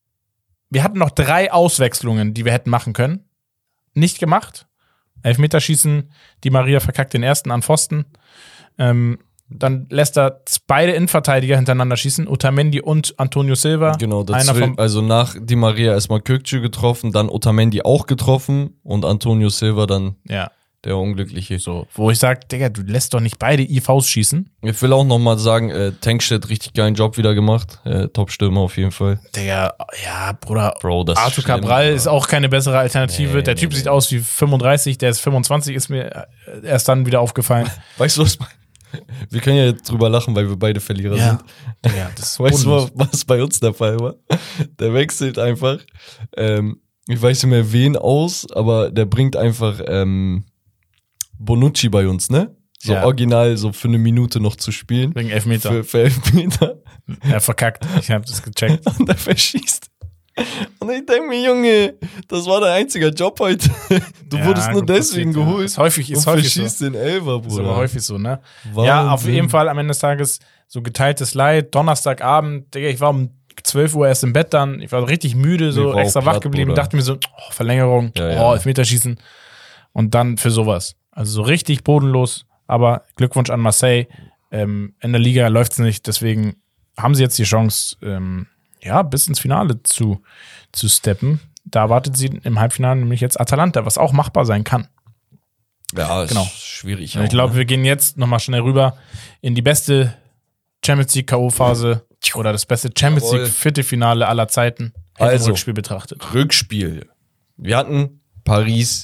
Speaker 2: Wir hatten noch drei Auswechslungen, die wir hätten machen können. Nicht gemacht. Elfmeterschießen, die Maria verkackt den ersten an Pfosten. Ähm, dann lässt er beide Innenverteidiger hintereinander schießen, Otamendi und Antonio Silva.
Speaker 1: Genau,
Speaker 2: Einer
Speaker 1: dazwischen,
Speaker 2: vom,
Speaker 1: also nach Di Maria erstmal Kökçü getroffen, dann Otamendi auch getroffen und Antonio Silva dann
Speaker 2: ja,
Speaker 1: der Unglückliche.
Speaker 2: so, wo ich sage, Digga, du lässt doch nicht beide I Vs schießen.
Speaker 1: Ich will auch nochmal sagen, äh, Tankstedt richtig geilen Job wieder gemacht. Äh, Top-Stürmer auf jeden Fall.
Speaker 2: Digga, ja, Bruder,
Speaker 1: Bro, das
Speaker 2: Arthur
Speaker 1: ist schlimm,
Speaker 2: Cabral
Speaker 1: Bruder.
Speaker 2: ist auch keine bessere Alternative.
Speaker 1: Nee,
Speaker 2: der
Speaker 1: nee,
Speaker 2: Typ
Speaker 1: nee.
Speaker 2: sieht aus wie fünfunddreißig, der ist fünfundzwanzig, ist mir erst dann wieder aufgefallen.
Speaker 1: Weißt du, was bei- wir können ja jetzt drüber lachen, weil wir beide Verlierer sind.
Speaker 2: Digga, das ist
Speaker 1: Weißt du,
Speaker 2: bodenlos.
Speaker 1: was bei uns der Fall war? Der wechselt einfach, ähm, ich weiß nicht mehr wen aus, aber der bringt einfach ähm, Bonucci bei uns, ne? So
Speaker 2: Ja.
Speaker 1: original, so für eine Minute noch zu spielen.
Speaker 2: Wegen Elfmeter.
Speaker 1: Für, für Elfmeter.
Speaker 2: Er verkackt. Ich hab das gecheckt.
Speaker 1: Und er verschießt. Und ich denke mir, Junge, das war dein einziger Job heute. Du
Speaker 2: Ja,
Speaker 1: wurdest nur
Speaker 2: gut
Speaker 1: deswegen
Speaker 2: passiert, ja.
Speaker 1: geholt.
Speaker 2: Ist häufig, ist
Speaker 1: und
Speaker 2: häufig so.
Speaker 1: verschießt den Elfer,
Speaker 2: Ist aber
Speaker 1: Bruder.
Speaker 2: häufig so, ne? Ja, auf
Speaker 1: Wahnsinn.
Speaker 2: jeden Fall am Ende des Tages so geteiltes Leid. Donnerstagabend, Digga, ich war um zwölf Uhr erst im Bett dann. Ich war richtig müde, so
Speaker 1: Ich war auch
Speaker 2: extra wach
Speaker 1: platt,
Speaker 2: geblieben.
Speaker 1: Bruder.
Speaker 2: Dachte mir so, oh, Verlängerung,
Speaker 1: Ja,
Speaker 2: oh,
Speaker 1: ja.
Speaker 2: Elfmeterschießen. Und dann für sowas. Also so richtig bodenlos. Aber Glückwunsch an Marseille. Ähm, in der Liga läuft's nicht. Deswegen haben sie jetzt die Chance, ähm, ja, bis ins Finale zu, zu steppen. Da erwartet sie im Halbfinale nämlich jetzt Atalanta, was auch machbar sein kann.
Speaker 1: Ja, ist
Speaker 2: Genau.
Speaker 1: schwierig.
Speaker 2: Und ich
Speaker 1: auch,
Speaker 2: glaube,
Speaker 1: ne?
Speaker 2: wir gehen jetzt nochmal schnell rüber in die beste Champions League K O-Phase oder das beste Champions
Speaker 1: Jawohl.
Speaker 2: League Viertelfinale aller Zeiten im
Speaker 1: Also.
Speaker 2: Rückspiel betrachtet.
Speaker 1: Rückspiel. Wir hatten Paris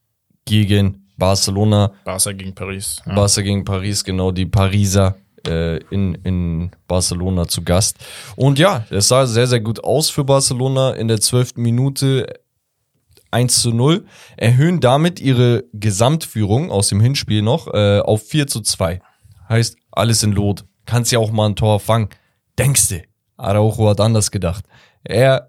Speaker 1: gegen Barcelona.
Speaker 2: Barca gegen Paris. Ja.
Speaker 1: Barca gegen Paris, genau, die Pariser äh, in, in Barcelona zu Gast. Und ja, es sah sehr, sehr gut aus für Barcelona in der zwölften Minute eins zu null, erhöhen damit ihre Gesamtführung aus dem Hinspiel noch äh, auf vier zu zwei. Heißt, alles in Lot. Kannst ja auch mal ein Tor fangen. Denkst du? Araujo hat anders gedacht. Er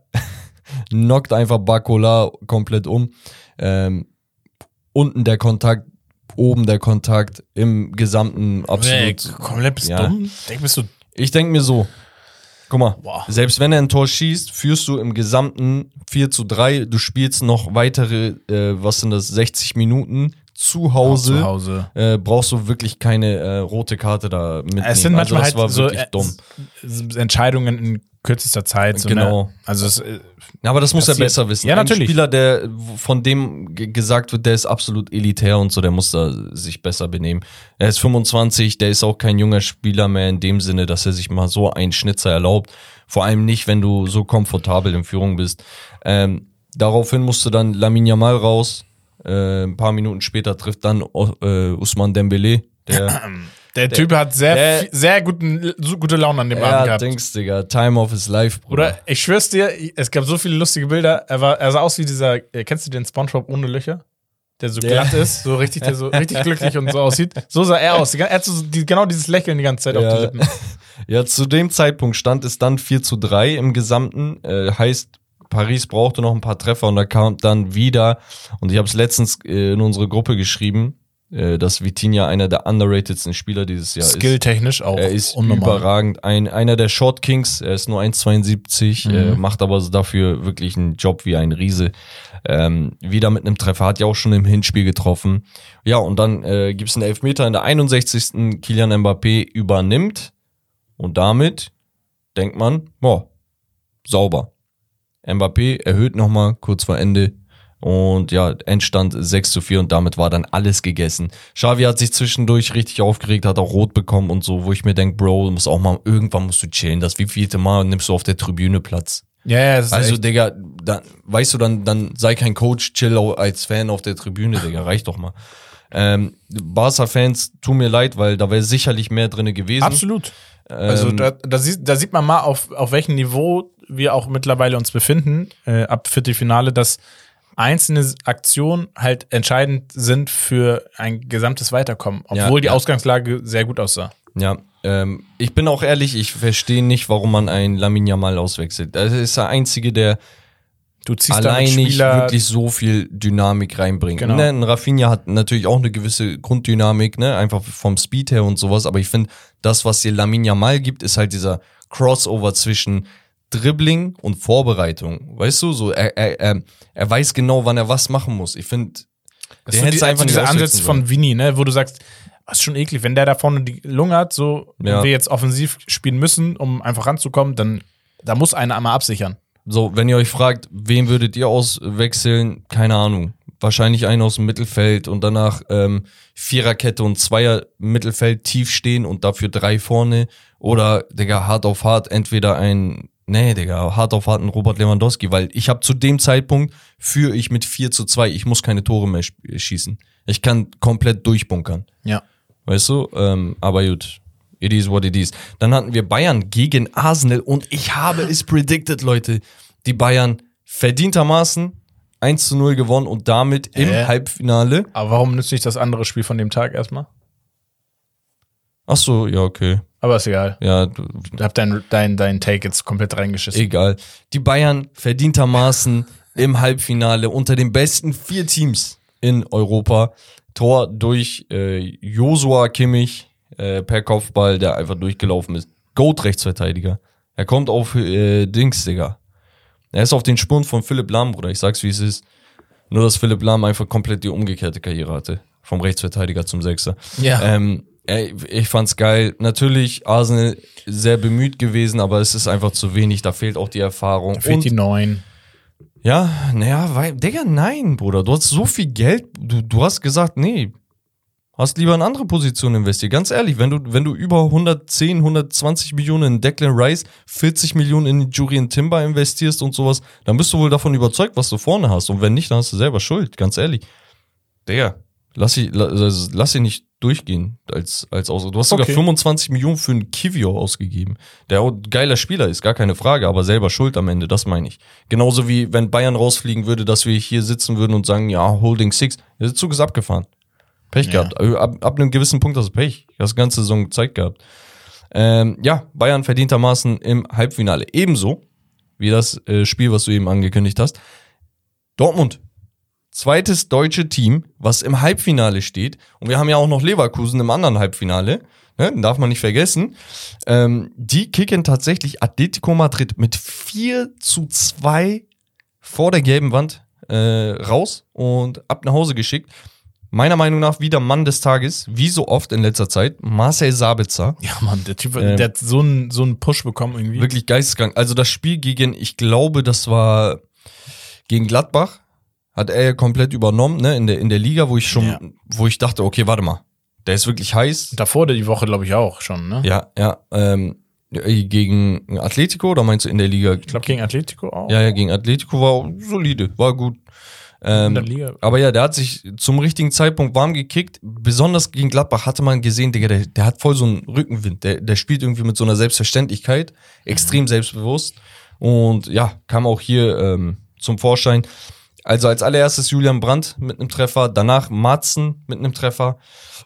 Speaker 1: knockt einfach Barcola komplett um. Ähm, unten der Kontakt, oben der Kontakt, im Gesamten absolut.
Speaker 2: Nee, komplett bist
Speaker 1: ja.
Speaker 2: dumm. Denk, bist du
Speaker 1: Ich denke mir so, guck mal,
Speaker 2: Boah.
Speaker 1: selbst wenn er ein Tor schießt, führst du im Gesamten vier zu drei, du spielst noch weitere, äh, was sind das, sechzig Minuten zu Hause,
Speaker 2: zu Hause.
Speaker 1: Äh, brauchst du wirklich keine äh, rote Karte da mitnehmen.
Speaker 2: Es sind manchmal
Speaker 1: also das
Speaker 2: halt
Speaker 1: war
Speaker 2: so
Speaker 1: wirklich
Speaker 2: äh,
Speaker 1: dumm.
Speaker 2: s- Entscheidungen in kürzester Zeit. So,
Speaker 1: Genau.
Speaker 2: Ne? Also es, äh,
Speaker 1: Ja, aber das muss er
Speaker 2: passiert.
Speaker 1: besser wissen.
Speaker 2: Ja, natürlich.
Speaker 1: Ein Spieler, der von dem g- gesagt wird, der ist absolut elitär und so, der muss da sich besser benehmen. Er ist fünfundzwanzig, der ist auch kein junger Spieler mehr in dem Sinne, dass er sich mal so einen Schnitzer erlaubt. Vor allem nicht, wenn du so komfortabel in Führung bist. Ähm, daraufhin musste dann Lamine Yamal raus. Äh, ein paar Minuten später trifft dann äh, Ousmane Dembélé, der
Speaker 2: der Typ hat sehr,
Speaker 1: der-
Speaker 2: viel- sehr guten, so gute Laune an dem Abend
Speaker 1: ja,
Speaker 2: gehabt.
Speaker 1: denkst, Digga, Time of his life, Bruder.
Speaker 2: Oder ich schwör's dir, es gab so viele lustige Bilder. Er, war, er sah aus wie dieser, äh, kennst du den SpongeBob ohne Löcher? Der so
Speaker 1: Ja.
Speaker 2: glatt ist, so richtig, der so richtig glücklich und so aussieht. So sah er aus. Die gan- Er hat so die, genau dieses Lächeln die ganze Zeit auf
Speaker 1: Ja.
Speaker 2: die Lippen.
Speaker 1: Ja, zu dem Zeitpunkt stand es dann vier zu drei im Gesamten. Äh, heißt, Paris brauchte noch ein paar Treffer und da kam dann wieder, und ich habe es letztens äh, in unsere Gruppe geschrieben, äh, dass Vitinha einer der underratedsten Spieler dieses Jahr ist.
Speaker 2: Skilltechnisch auch
Speaker 1: Er ist
Speaker 2: unnormal.
Speaker 1: überragend. Ein, einer der Short Kings, er ist nur eins Komma zweiundsiebzig,
Speaker 2: Mhm.
Speaker 1: äh, macht aber dafür wirklich einen Job wie ein Riese. Ähm, wieder mit einem Treffer, hat ja auch schon im Hinspiel getroffen. Ja, und dann äh, gibt es einen Elfmeter in der einundsechzigsten Kylian Mbappé übernimmt und damit denkt man, boah, sauber. Mbappé erhöht nochmal kurz vor Ende. Und ja, Endstand sechs zu vier und damit war dann alles gegessen. Xavi hat sich zwischendurch richtig aufgeregt, hat auch rot bekommen und so, wo ich mir denke, Bro, du musst auch mal, irgendwann musst du chillen. Das wievielte Mal nimmst du auf der Tribüne Platz?
Speaker 2: Ja, ja, das ist
Speaker 1: Also,
Speaker 2: echt,
Speaker 1: Digga, dann, weißt du, dann, dann sei kein Coach, chill auch als Fan auf der Tribüne, Digga, reicht doch mal. Ähm, Barca-Fans, tut mir leid, weil da wäre sicherlich mehr drinne gewesen.
Speaker 2: absolut. Also
Speaker 1: Ähm,
Speaker 2: da, da, sieht, da sieht man mal, auf, auf welchem Niveau wir auch mittlerweile uns befinden, äh, ab Viertelfinale, dass einzelne Aktionen halt entscheidend sind für ein gesamtes Weiterkommen, obwohl
Speaker 1: Ja,
Speaker 2: die
Speaker 1: ja.
Speaker 2: Ausgangslage sehr gut aussah.
Speaker 1: Ja, ähm, ich bin auch ehrlich, ich verstehe nicht, warum man einen Lamine Yamal auswechselt. Das ist der Einzige, der
Speaker 2: Du ziehst
Speaker 1: allein
Speaker 2: damit
Speaker 1: nicht
Speaker 2: Spieler,
Speaker 1: wirklich so viel Dynamik reinbringt.
Speaker 2: Genau.
Speaker 1: Ne? Ein Rafinha hat natürlich auch eine gewisse Grunddynamik, ne? Einfach vom Speed her und sowas, aber ich finde, das, was dir Lamine Yamal gibt, ist halt dieser Crossover zwischen Dribbling und Vorbereitung. Weißt du, so er, er, er, er weiß genau, wann er was machen muss. Ich finde,
Speaker 2: das
Speaker 1: der
Speaker 2: sind
Speaker 1: hätte
Speaker 2: die,
Speaker 1: einfach
Speaker 2: also
Speaker 1: nicht
Speaker 2: diese
Speaker 1: auswechseln
Speaker 2: Ansätze
Speaker 1: sollen.
Speaker 2: von Vini, ne, wo du sagst, das ist schon eklig, wenn der da vorne die Lunge hat, so,
Speaker 1: Ja.
Speaker 2: und wir jetzt offensiv spielen müssen, um einfach ranzukommen, dann da muss einer einmal absichern.
Speaker 1: So, wenn ihr euch fragt, wen würdet ihr auswechseln? Keine Ahnung. Wahrscheinlich einen aus dem Mittelfeld und danach ähm, Viererkette und Zweier Mittelfeld tief stehen und dafür drei vorne. Oder, Digga, hart auf hart, entweder ein, nee, Digga, hart auf hart ein Robert Lewandowski, weil ich habe zu dem Zeitpunkt, führe ich mit vier zu zwei, ich muss keine Tore mehr sp- schießen. Ich kann komplett durchbunkern.
Speaker 2: Ja.
Speaker 1: Weißt du? Ähm, aber gut. It is what it is. Dann hatten wir Bayern gegen Arsenal und ich habe es predicted, Leute. Die Bayern verdientermaßen eins zu null gewonnen und damit im
Speaker 2: Äh.
Speaker 1: Halbfinale.
Speaker 2: Aber warum nützt nicht das andere Spiel von dem Tag erstmal?
Speaker 1: Ach so, ja, okay.
Speaker 2: Aber ist egal.
Speaker 1: Ja, du,
Speaker 2: Ich hab dein, dein, dein Take jetzt komplett reingeschissen.
Speaker 1: egal. Die Bayern verdientermaßen im Halbfinale unter den besten vier Teams in Europa. Tor durch äh, Joshua Kimmich äh, per Kopfball, der einfach durchgelaufen ist. Goat-Rechtsverteidiger. Er kommt auf äh, Dings, Digga. Er ist auf den Spuren von Philipp Lahm, Bruder. Ich sag's, wie es ist. Nur, dass Philipp Lahm einfach komplett die umgekehrte Karriere hatte. Vom Rechtsverteidiger zum Sechser.
Speaker 2: Ja.
Speaker 1: Ähm, ey, ich fand's geil. Natürlich Arsenal sehr bemüht gewesen, aber es ist einfach zu wenig. Da fehlt auch die Erfahrung.
Speaker 2: Fehlt
Speaker 1: Und
Speaker 2: die neun.
Speaker 1: ja, naja, weil, Digga, nein, Bruder. Du hast so viel Geld. Du, du hast gesagt, nee. Hast lieber in andere Positionen investiert. Ganz ehrlich, wenn du, wenn du über hundertzehn, hundertzwanzig Millionen in Declan Rice, vierzig Millionen in Julian Timber investierst und sowas, dann bist du wohl davon überzeugt, was du vorne hast. Und wenn nicht, dann hast du selber Schuld. Ganz ehrlich. Digga, lass sie, lass, lass sie nicht durchgehen als, als aus. Du hast sogar
Speaker 2: Okay.
Speaker 1: fünfundzwanzig Millionen für einen Kivio ausgegeben. Der auch ein geiler Spieler ist, gar keine Frage, aber selber Schuld am Ende, das meine ich. Genauso wie wenn Bayern rausfliegen würde, dass wir hier sitzen würden und sagen, ja, Holding Six. Der Zug ist abgefahren. Pech
Speaker 2: Ja.
Speaker 1: gehabt. Ab, ab einem gewissen Punkt hast du Pech. Du hast die ganze Saison Zeit gehabt. Ähm, ja, Bayern verdientermaßen im Halbfinale. Ebenso wie das äh, Spiel, was du eben angekündigt hast. Dortmund. zweites deutsche Team, was im Halbfinale steht. Und wir haben ja auch noch Leverkusen im anderen Halbfinale. Ne, darf man nicht vergessen. Ähm, die kicken tatsächlich Atletico Madrid mit vier zu zwei vor der gelben Wand äh, raus und ab nach Hause geschickt. Meiner Meinung nach wieder Mann des Tages, wie so oft in letzter Zeit, Marcel Sabitzer.
Speaker 2: Ja, Mann, der Typ,
Speaker 1: Ähm,
Speaker 2: der hat so einen so einen Push bekommen irgendwie.
Speaker 1: Wirklich geisteskrank. Also das Spiel gegen, ich glaube, das war gegen Gladbach, hat er komplett übernommen, ne, in der, in der Liga, wo ich schon,
Speaker 2: Ja.
Speaker 1: wo ich dachte, okay, warte mal, der ist wirklich heiß.
Speaker 2: Davor die Woche, glaube ich, auch schon, ne?
Speaker 1: Ja, ja, ähm, gegen Atletico, oder meinst du in der Liga?
Speaker 2: Ich glaube, gegen Atletico auch.
Speaker 1: Ja, ja, gegen Atletico war auch solide, war gut. Ähm,
Speaker 2: In der Liga.
Speaker 1: aber ja, der hat sich zum richtigen Zeitpunkt warm gekickt. Besonders gegen Gladbach hatte man gesehen, Digga, der, der hat voll so einen Rückenwind. Der, der spielt irgendwie mit so einer Selbstverständlichkeit, extrem selbstbewusst. Und ja, kam auch hier ähm, zum Vorschein. Also als allererstes Julian Brandt mit einem Treffer, danach Matzen mit einem Treffer.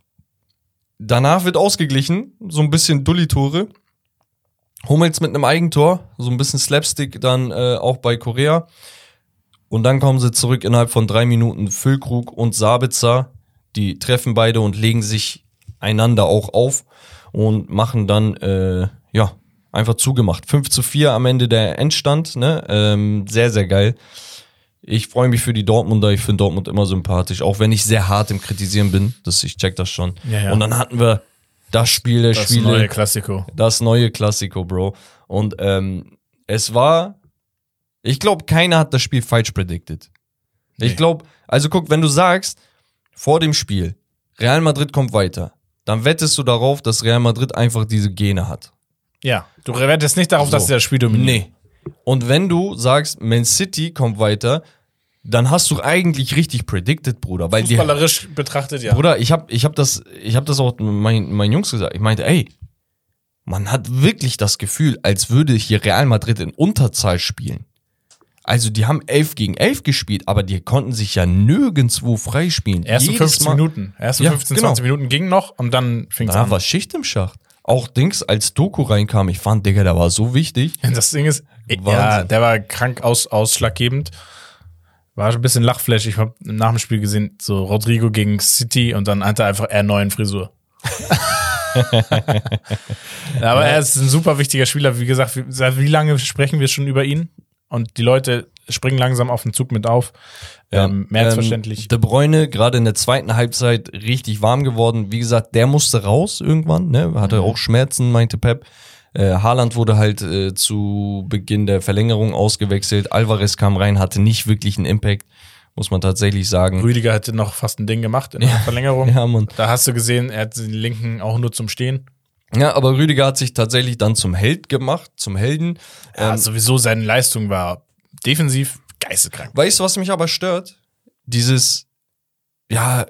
Speaker 1: Danach wird ausgeglichen, so ein bisschen Dulli-Tore. Hummels mit einem Eigentor, so ein bisschen Slapstick dann äh, auch bei Korea. Und dann kommen sie zurück innerhalb von drei Minuten. Füllkrug und Sabitzer, die treffen beide und legen sich einander auch auf und machen dann, äh, ja, einfach zugemacht. fünf zu vier am Ende der Endstand, ne? Ähm, sehr, sehr geil. Ich freue mich für die Dortmunder, ich finde Dortmund immer sympathisch, auch wenn ich sehr hart im Kritisieren bin, das, ich check das schon.
Speaker 2: Ja, ja.
Speaker 1: Und dann hatten wir das Spiel der
Speaker 2: Das
Speaker 1: Spiele.
Speaker 2: neue Klassiko.
Speaker 1: Das neue Klassiko, Bro. Und ähm, es war, ich glaube, keiner hat das Spiel falsch predicted.
Speaker 2: Nee.
Speaker 1: Ich glaube, also guck, wenn du sagst, vor dem Spiel, Real Madrid kommt weiter, dann wettest du darauf, dass Real Madrid einfach diese Gene hat.
Speaker 2: Ja, du wettest nicht darauf,
Speaker 1: So.
Speaker 2: dass sie das Spiel dominiert.
Speaker 1: Nee. Und wenn du sagst, Man City kommt weiter, dann hast du eigentlich richtig predicted, Bruder. Weil die,
Speaker 2: Fußballerisch betrachtet, ja.
Speaker 1: Bruder, ich hab, ich hab das, ich hab das auch meinen mein Jungs gesagt. Ich meinte, ey, man hat wirklich das Gefühl, als würde hier Real Madrid in Unterzahl spielen. Also die haben elf gegen elf gespielt, aber die konnten sich ja nirgendwo freispielen.
Speaker 2: Erste
Speaker 1: Jedes
Speaker 2: fünfzehn
Speaker 1: Mal-
Speaker 2: Minuten. Erste
Speaker 1: Ja,
Speaker 2: fünfzehn,
Speaker 1: genau.
Speaker 2: zwanzig Minuten ging noch und dann fing es
Speaker 1: Da
Speaker 2: an.
Speaker 1: war Schicht im Schacht. Auch Dings, als Doku reinkam, ich fand, Digga, der war so wichtig.
Speaker 2: Das Ding ist, ja,
Speaker 1: Wahnsinn.
Speaker 2: der war krank aus, ausschlaggebend. War ein bisschen Lachflash. Ich habe nach dem Spiel gesehen, so Rodrigo gegen City und dann hatte er einfach R neun Frisur. Aber er ist ein super wichtiger Spieler. Wie gesagt, wie, seit wie lange sprechen wir schon über ihn? Und die Leute springen langsam auf den Zug mit auf. Ähm, mehr als
Speaker 1: Ähm,
Speaker 2: verständlich.
Speaker 1: De Bruyne, gerade in der zweiten Halbzeit, richtig warm geworden. Wie gesagt, der musste raus irgendwann, ne? Hatte
Speaker 2: Mhm.
Speaker 1: auch Schmerzen, meinte Pep. Äh, Haaland wurde halt äh, zu Beginn der Verlängerung ausgewechselt. Alvarez kam rein, hatte nicht wirklich einen Impact, muss man tatsächlich sagen.
Speaker 2: Rüdiger hatte noch fast ein Ding gemacht in der Verlängerung.
Speaker 1: Ja, Mann.
Speaker 2: Da hast du gesehen, er hat den linken auch nur zum Stehen.
Speaker 1: Ja, aber Rüdiger hat sich tatsächlich dann zum Held gemacht, zum Helden.
Speaker 2: Ja,
Speaker 1: Ähm,
Speaker 2: sowieso seine Leistung war defensiv geisteskrank.
Speaker 1: Weißt du, was mich aber stört? Dieses, ja,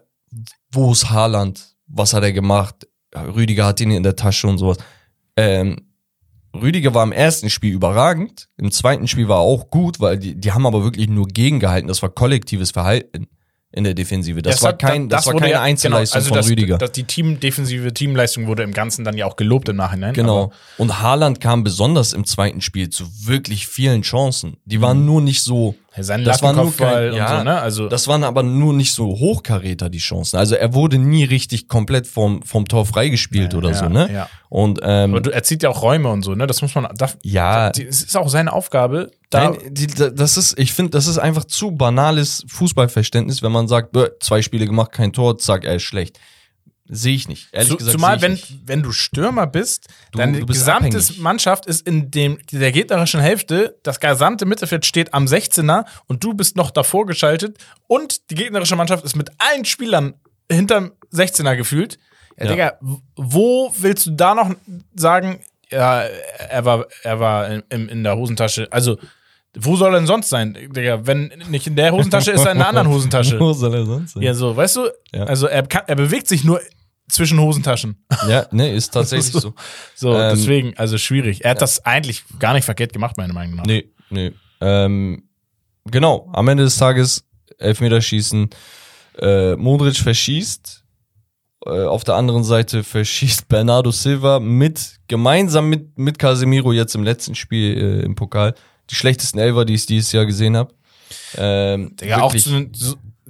Speaker 1: wo ist Haaland? Was hat er gemacht? Rüdiger hat ihn in der Tasche und sowas. Ähm, Rüdiger war im ersten Spiel überragend, im zweiten Spiel war er auch gut, weil die, die haben aber wirklich nur gegengehalten. Das war kollektives Verhalten in der Defensive. Das, war
Speaker 2: hat-
Speaker 1: kein, das, war
Speaker 2: wurde
Speaker 1: keine
Speaker 2: ja-
Speaker 1: Einzelleistung
Speaker 2: genau, also
Speaker 1: von
Speaker 2: das,
Speaker 1: Rüdiger.
Speaker 2: Das, die Team, defensive Teamleistung wurde im Ganzen dann ja auch gelobt im Nachhinein.
Speaker 1: Genau.
Speaker 2: Aber
Speaker 1: Und Haaland kam besonders im zweiten Spiel zu wirklich vielen Chancen. Die waren nur nicht so.
Speaker 2: sein
Speaker 1: Das war nur
Speaker 2: Lattenkopfball
Speaker 1: kein,
Speaker 2: und
Speaker 1: ja,
Speaker 2: so, ne? Also,
Speaker 1: das waren aber nur nicht so Hochkaräter, die Chancen. Also er wurde nie richtig komplett vom, vom Tor freigespielt oder
Speaker 2: ja,
Speaker 1: so, ne?
Speaker 2: ja.
Speaker 1: Und ähm,
Speaker 2: aber du, er zieht ja auch Räume und so, ne? Das muss man. Darf,
Speaker 1: ja,
Speaker 2: die, es ist auch seine Aufgabe. Da,
Speaker 1: nein, die, das ist, ich finde, das ist einfach zu banales Fußballverständnis, wenn man sagt, bäh, zwei Spiele gemacht, kein Tor, zack, er ist schlecht. Sehe ich nicht. Ehrlich
Speaker 2: Zu,
Speaker 1: gesagt,
Speaker 2: zumal,
Speaker 1: sehe
Speaker 2: wenn,
Speaker 1: ich nicht.
Speaker 2: wenn du Stürmer bist,
Speaker 1: Du-
Speaker 2: deine
Speaker 1: du bist
Speaker 2: gesamte
Speaker 1: abhängig.
Speaker 2: Mannschaft ist in dem, der gegnerischen Hälfte, das gesamte Mittelfeld steht am sechzehner und du bist noch davor geschaltet und die gegnerische Mannschaft ist mit allen Spielern hinterm sechzehner gefühlt. Ja,
Speaker 1: Ja.
Speaker 2: Digga, w- wo willst du da noch sagen, ja, er war, er war in, in, in der Hosentasche, also wo soll er denn sonst sein, Digga? Wenn nicht in der Hosentasche, ist er in der anderen Hosentasche.
Speaker 1: Wo soll er sonst sein?
Speaker 2: Ja, so, weißt du?
Speaker 1: Ja.
Speaker 2: Also er, kann, er bewegt sich nur zwischen Hosentaschen.
Speaker 1: Ja, ne, ist tatsächlich so.
Speaker 2: So,
Speaker 1: Ähm,
Speaker 2: deswegen, also schwierig. Er hat das eigentlich gar nicht verkehrt gemacht, meiner Meinung nach.
Speaker 1: Nee, nee. Ähm, genau, am Ende des Tages Elfmeterschießen. Äh, Modric verschießt. Äh, auf der anderen Seite verschießt Bernardo Silva mit, gemeinsam mit, mit Casemiro jetzt im letzten Spiel äh, im Pokal. Die schlechtesten Elfer, die ich dieses Jahr gesehen habe. Ähm,
Speaker 2: Digga, auch
Speaker 1: wirklich-
Speaker 2: zu, so,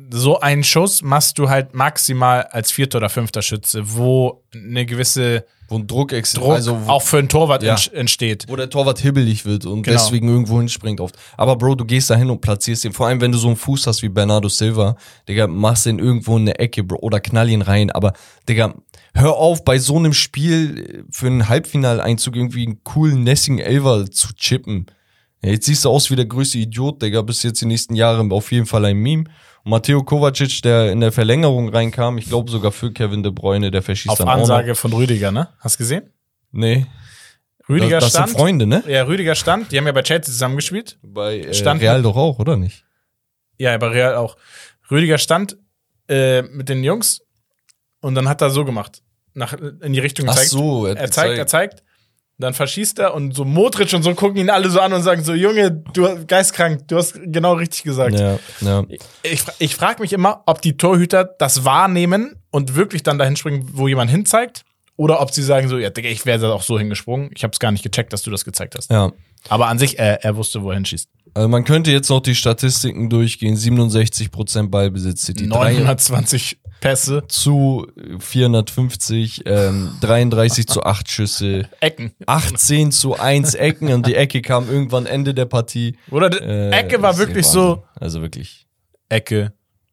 Speaker 2: so einen Schuss machst du halt maximal als vierter oder fünfter Schütze, wo eine gewisse
Speaker 1: Wo ein Druck, ex-
Speaker 2: Druck
Speaker 1: also wo,
Speaker 2: auch für einen Torwart
Speaker 1: Ja.
Speaker 2: ent- entsteht.
Speaker 1: wo der Torwart hibbelig wird und
Speaker 2: Genau.
Speaker 1: deswegen irgendwo hinspringt oft. Aber Bro, du gehst da hin und platzierst ihn. Vor allem, wenn du so einen Fuß hast wie Bernardo Silva, Digga, machst den irgendwo in eine Ecke, Bro, oder knall ihn rein. Aber, Digga, hör auf, bei so einem Spiel für einen Halbfinaleinzug irgendwie einen coolen Nessing-Elfer zu chippen. Ja, jetzt siehst du aus wie der größte Idiot, Digga, bis jetzt die nächsten Jahre auf jeden Fall ein Meme. Und Matteo Kovacic, der in der Verlängerung reinkam, ich glaube sogar für Kevin De Bruyne, der verschießt
Speaker 2: Auf
Speaker 1: dann auch noch.
Speaker 2: Ansage von Rüdiger, ne? Hast du gesehen?
Speaker 1: Nee,
Speaker 2: Rüdiger
Speaker 1: das, das
Speaker 2: stand.
Speaker 1: sind Freunde, ne?
Speaker 2: Ja, Rüdiger stand. Die haben ja bei Chelsea zusammengespielt.
Speaker 1: Bei äh,
Speaker 2: Stand-
Speaker 1: Real doch auch, oder nicht?
Speaker 2: Ja, bei Real auch. Rüdiger stand äh, mit den Jungs und dann hat er so gemacht. Nach, in die Richtung
Speaker 1: Ach
Speaker 2: gezeigt.
Speaker 1: so, er hat
Speaker 2: er zeigt, er
Speaker 1: gezeigt.
Speaker 2: zeigt. Dann verschießt er und so Modric und so gucken ihn alle so an und sagen so, Junge, du geistkrank, du hast genau richtig gesagt.
Speaker 1: Ja, ja.
Speaker 2: Ich, fra- ich frage mich immer, ob die Torhüter das wahrnehmen und wirklich dann dahin springen, wo jemand hinzeigt, oder ob sie sagen so, ja, Digga, ich wäre da auch so hingesprungen. Ich habe es gar nicht gecheckt, dass du das gezeigt hast.
Speaker 1: ja.
Speaker 2: Aber an sich, äh, er wusste, wo er hinschießt.
Speaker 1: Also man könnte jetzt noch die Statistiken durchgehen. siebenundsechzig Drei Ballbesitz, die
Speaker 2: neunhundertzwanzig Pässe,
Speaker 1: zu vierhundertfünfzig, ähm, dreiunddreißig zu acht Schüsse,
Speaker 2: Ecken.
Speaker 1: achtzehn zu eins Ecken und die Ecke kam irgendwann Ende der Partie.
Speaker 2: Oder die
Speaker 1: Äh,
Speaker 2: Ecke war
Speaker 1: das ist
Speaker 2: wirklich
Speaker 1: der
Speaker 2: so,
Speaker 1: Wahnsinn. Also wirklich.
Speaker 2: Ecke,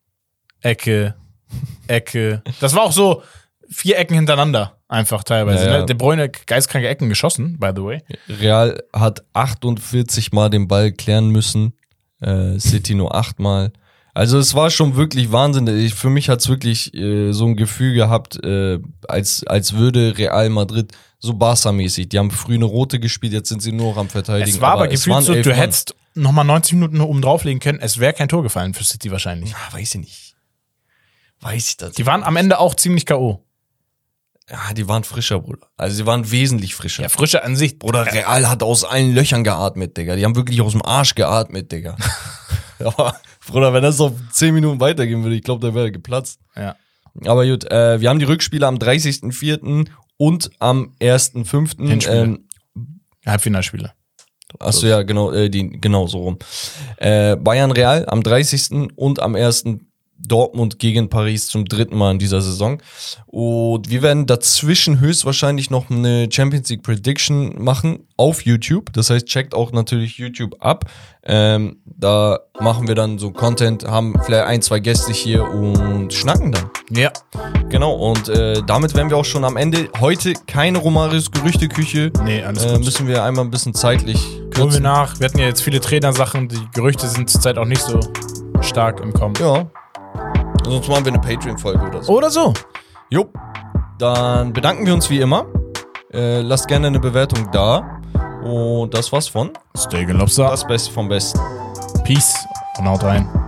Speaker 2: Ecke, Ecke. Das war auch so vier Ecken hintereinander, einfach teilweise.
Speaker 1: Ja, ja.
Speaker 2: Ne? De Bruyne geistkranke Ecken geschossen, by the way.
Speaker 1: Real hat achtundvierzig Mal den Ball klären müssen, äh, City nur acht Mal. Also es war schon wirklich Wahnsinn. Ich, für mich hat's wirklich äh, so ein Gefühl gehabt, äh, als, als würde Real Madrid so Barca-mäßig. Die haben früh eine rote gespielt, jetzt sind sie nur noch am Verteidigen.
Speaker 2: Es war aber, gefühlt
Speaker 1: waren
Speaker 2: so,
Speaker 1: elf
Speaker 2: du
Speaker 1: Mann.
Speaker 2: hättest nochmal neunzig Minuten oben drauflegen können, es wäre kein Tor gefallen für City wahrscheinlich.
Speaker 1: Ah, weiß ich nicht. Weiß ich das.
Speaker 2: Die waren am Ende auch ziemlich K O.
Speaker 1: Ja, die waren frischer, Bruder. Also sie waren wesentlich frischer.
Speaker 2: Ja, Frische an sich.
Speaker 1: Bruder, Real hat aus allen Löchern geatmet, Digga. Die haben wirklich aus dem Arsch geatmet, Digga. Aber, Bruder, wenn das noch zehn Minuten weitergehen würde, ich glaube, der wäre geplatzt.
Speaker 2: Ja.
Speaker 1: Aber gut, äh, wir haben die Rückspiele am dreißigsten vierten und am ersten fünften
Speaker 2: Hinspiele.
Speaker 1: Ähm,
Speaker 2: Halbfinalspiele.
Speaker 1: achso, ja, genau, äh, die, genau so rum. Äh, Bayern Real am dreißigsten und am ersten Dortmund gegen Paris zum dritten Mal in dieser Saison. Und wir werden dazwischen höchstwahrscheinlich noch eine Champions League Prediction machen auf YouTube. Das heißt, checkt auch natürlich YouTube ab. Ähm, da machen wir dann so Content, haben vielleicht ein, zwei Gäste hier und schnacken dann.
Speaker 2: Ja.
Speaker 1: Genau, und äh, damit wären wir auch schon am Ende. Heute keine Romarios Gerüchteküche.
Speaker 2: Nee, alles
Speaker 1: Äh,
Speaker 2: gut.
Speaker 1: müssen wir einmal ein bisschen zeitlich
Speaker 2: Holen wir
Speaker 1: kürzen.
Speaker 2: nach. Wir hatten ja jetzt viele Trainersachen. Die Gerüchte sind zurzeit auch nicht so stark im Kommen.
Speaker 1: Ja. Sonst machen wir eine Patreon-Folge oder so.
Speaker 2: Oder so.
Speaker 1: Jo, dann bedanken wir uns wie immer. Äh, lasst gerne eine Bewertung da. Und das war's von
Speaker 2: Steak and Lobster.
Speaker 1: Das Beste vom Besten.
Speaker 2: Peace und haut rein.